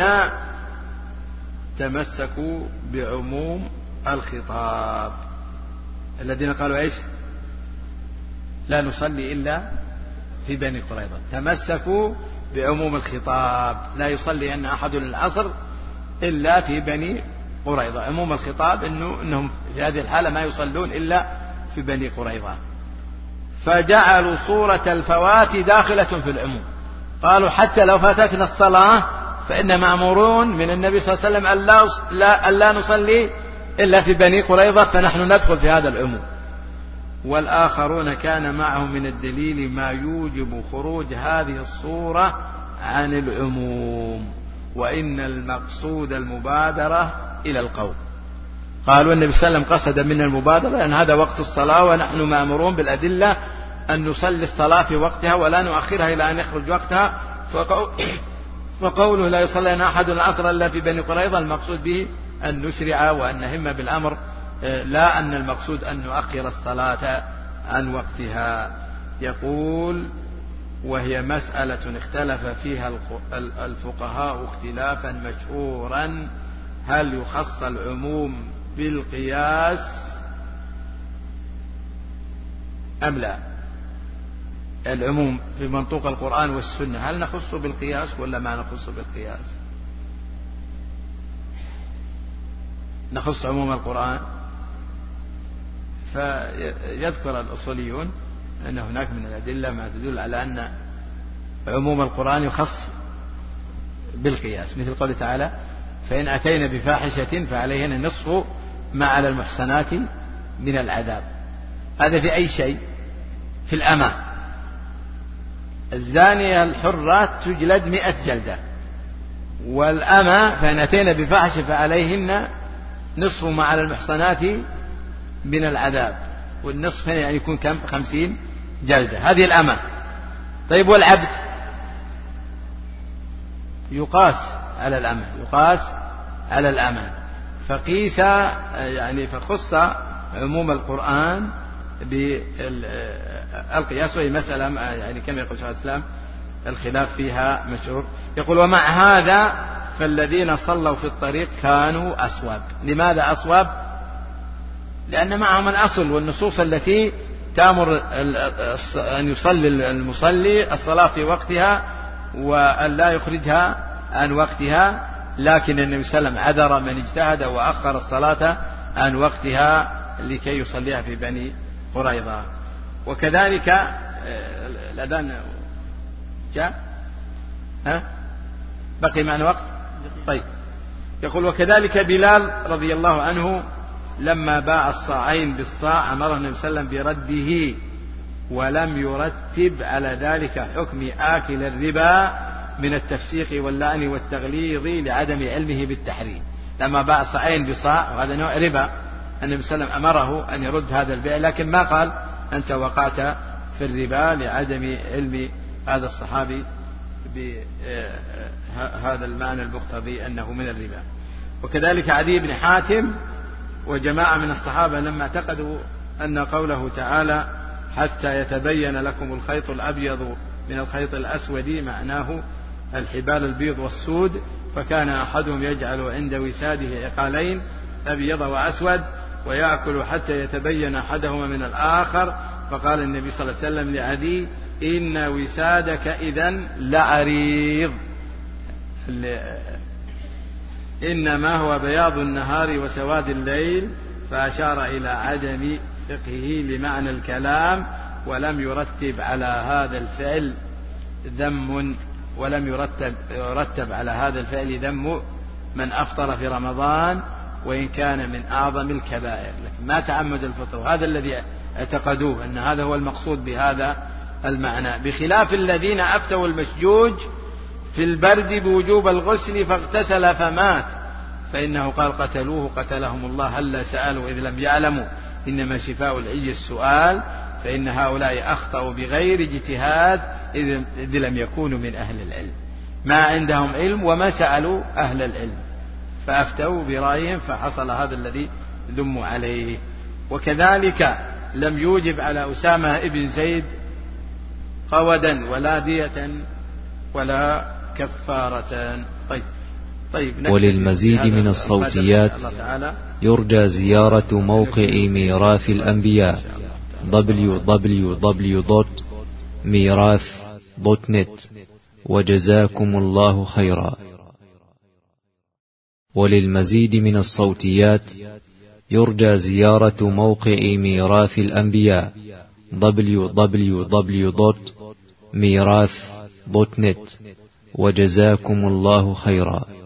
تمسكوا بعموم الخطاب، الذين قالوا إيش؟ لا نصلي إلا في بني قريظة، تمسكوا بعموم الخطاب، لا يصلي أن أحد العصر إلا في بني قريظة. عموم الخطاب إنه إنهم في هذه الحالة ما يصلون إلا في بني قريظة. فجعلوا صورة الفوات داخلة في العموم، قالوا حتى لو فاتتنا الصلاة فإن مأمورون من النبي صلى الله عليه وسلم أن لا نصلي إلا في بني قريظة، فنحن ندخل في هذا العموم. والآخرون كان معهم من الدليل ما يوجب خروج هذه الصورة عن العموم، وإن المقصود المبادرة إلى القول. قالوا النبي صلى الله عليه وسلم قصد من المبادرة لأن هذا وقت الصلاة ونحن مأمورون بالأدلة أن نصلي الصلاة في وقتها ولا نؤخرها إلى أن يخرج وقتها. فقوله لا يصلي أحد العصر إلا في بني قريظة المقصود به أن نسرع وأن نهم بالأمر، لا أن المقصود أن نؤخر الصلاة عن وقتها. يقول: وهي مسألة اختلف فيها الفقهاء اختلافا مشهورا، هل يخص العموم بالقياس أم لا؟ العموم في منطوق القرآن والسنة هل نخص بالقياس ولا ما نخص بالقياس؟ نخص عموم القرآن؟ فيذكر الأصوليون أن هناك من الأدلة ما تدل على أن عموم القرآن يخص بالقياس، مثل قوله تعالى فإن أتينا بفاحشة فعليهن نصف ما على المحصنات من العذاب. هذا في أي شيء؟ في الأمة. الزانية الحرات تجلد مئة جلدة، والأمة فإن أتينا بفاحشة فعليهن نصف ما على المحصنات من العذاب، والنصف هنا يعني يكون كم؟ خمسين جلدة. هذه الأمة. طيب والعبد؟ يقاس على الأمة، يقاس على الأمة. فقيس يعني فخص عموم القرآن بالقياس، وهي مسألة يعني كما يقول شيخ الإسلام الخلاف فيها مشهور. يقول ومع هذا فالذين صلوا في الطريق كانوا أصواب. لماذا أصواب؟ لأن معهم الأصل والنصوص التي تأمر أن يصلي المصلي الصلاة في وقتها وأن لا يخرجها عن وقتها، لكن النبي صلى الله عليه وسلم عذر من اجتهد وأخر الصلاة عن وقتها لكي يصليها في بني قريظة. وكذلك الأذان جاء ها بقي معنا وقت. طيب يقول وكذلك بلال رضي الله عنه لما باع الصاعين بالصاع أمره النبي صلى الله عليه وسلم برده، ولم يرتب على ذلك حكم آكل الربا من التفسيق واللعن والتغليظ لعدم علمه بالتحريم. لما باع الصاعين بصاع وهذا نوع ربا، النبي صلى الله عليه وسلم أمره أن يرد هذا البيع، لكن ما قال أنت وقعت في الربا لعدم علم هذا الصحابي بهذا المعنى المقتضي أنه من الربا. وكذلك عدي بن حاتم وجماعة من الصحابة لما اعتقدوا أن قوله تعالى حتى يتبين لكم الخيط الأبيض من الخيط الأسود معناه الحبال البيض والسود، فكان أحدهم يجعل عند وساده عقالين أبيض وأسود ويأكل حتى يتبين أحدهما من الآخر، فقال النبي صلى الله عليه وسلم لعدي إن وسادك إذن لعريض، إنما هو بياض النهار وسواد الليل، فأشار إلى عدم فقهه لمعنى الكلام، ولم يرتب على هذا الفعل ذم ولم يرتب, يرتب على هذا الفعل ذم من أفطر في رمضان وإن كان من أعظم الكبائر، لكن ما تعمد الفطر. هذا الذي اعتقدوه أن هذا هو المقصود بهذا المعنى، بخلاف الذين أفتوا المشجوج في البرد بوجوب الغسل فاغتسل فمات، فإنه قال قتلوه قتلهم الله هلا سألوا إذ لم يعلموا إنما شفاء العي السؤال، فإن هؤلاء أخطأوا بغير اجتهاد إذ لم يكونوا من أهل العلم، ما عندهم علم وما سألوا أهل العلم فأفتوا برأيهم فحصل هذا الذي ذموا عليه. وكذلك لم يوجب على أسامة ابن زيد قودا ولا دية ولا كفارة. طيب طيب وللمزيد من الصوتيات يرجى زيارة موقع ميراث الأنبياء دبليو دبليو دبليو دوت ميراث دوت نت. وجزاكم الله خيرا. وللمزيد من الصوتيات يرجى زيارة موقع ميراث الأنبياء دبليو دبليو دبليو دوت ميراث دوت نت. وجزاكم الله خيرا.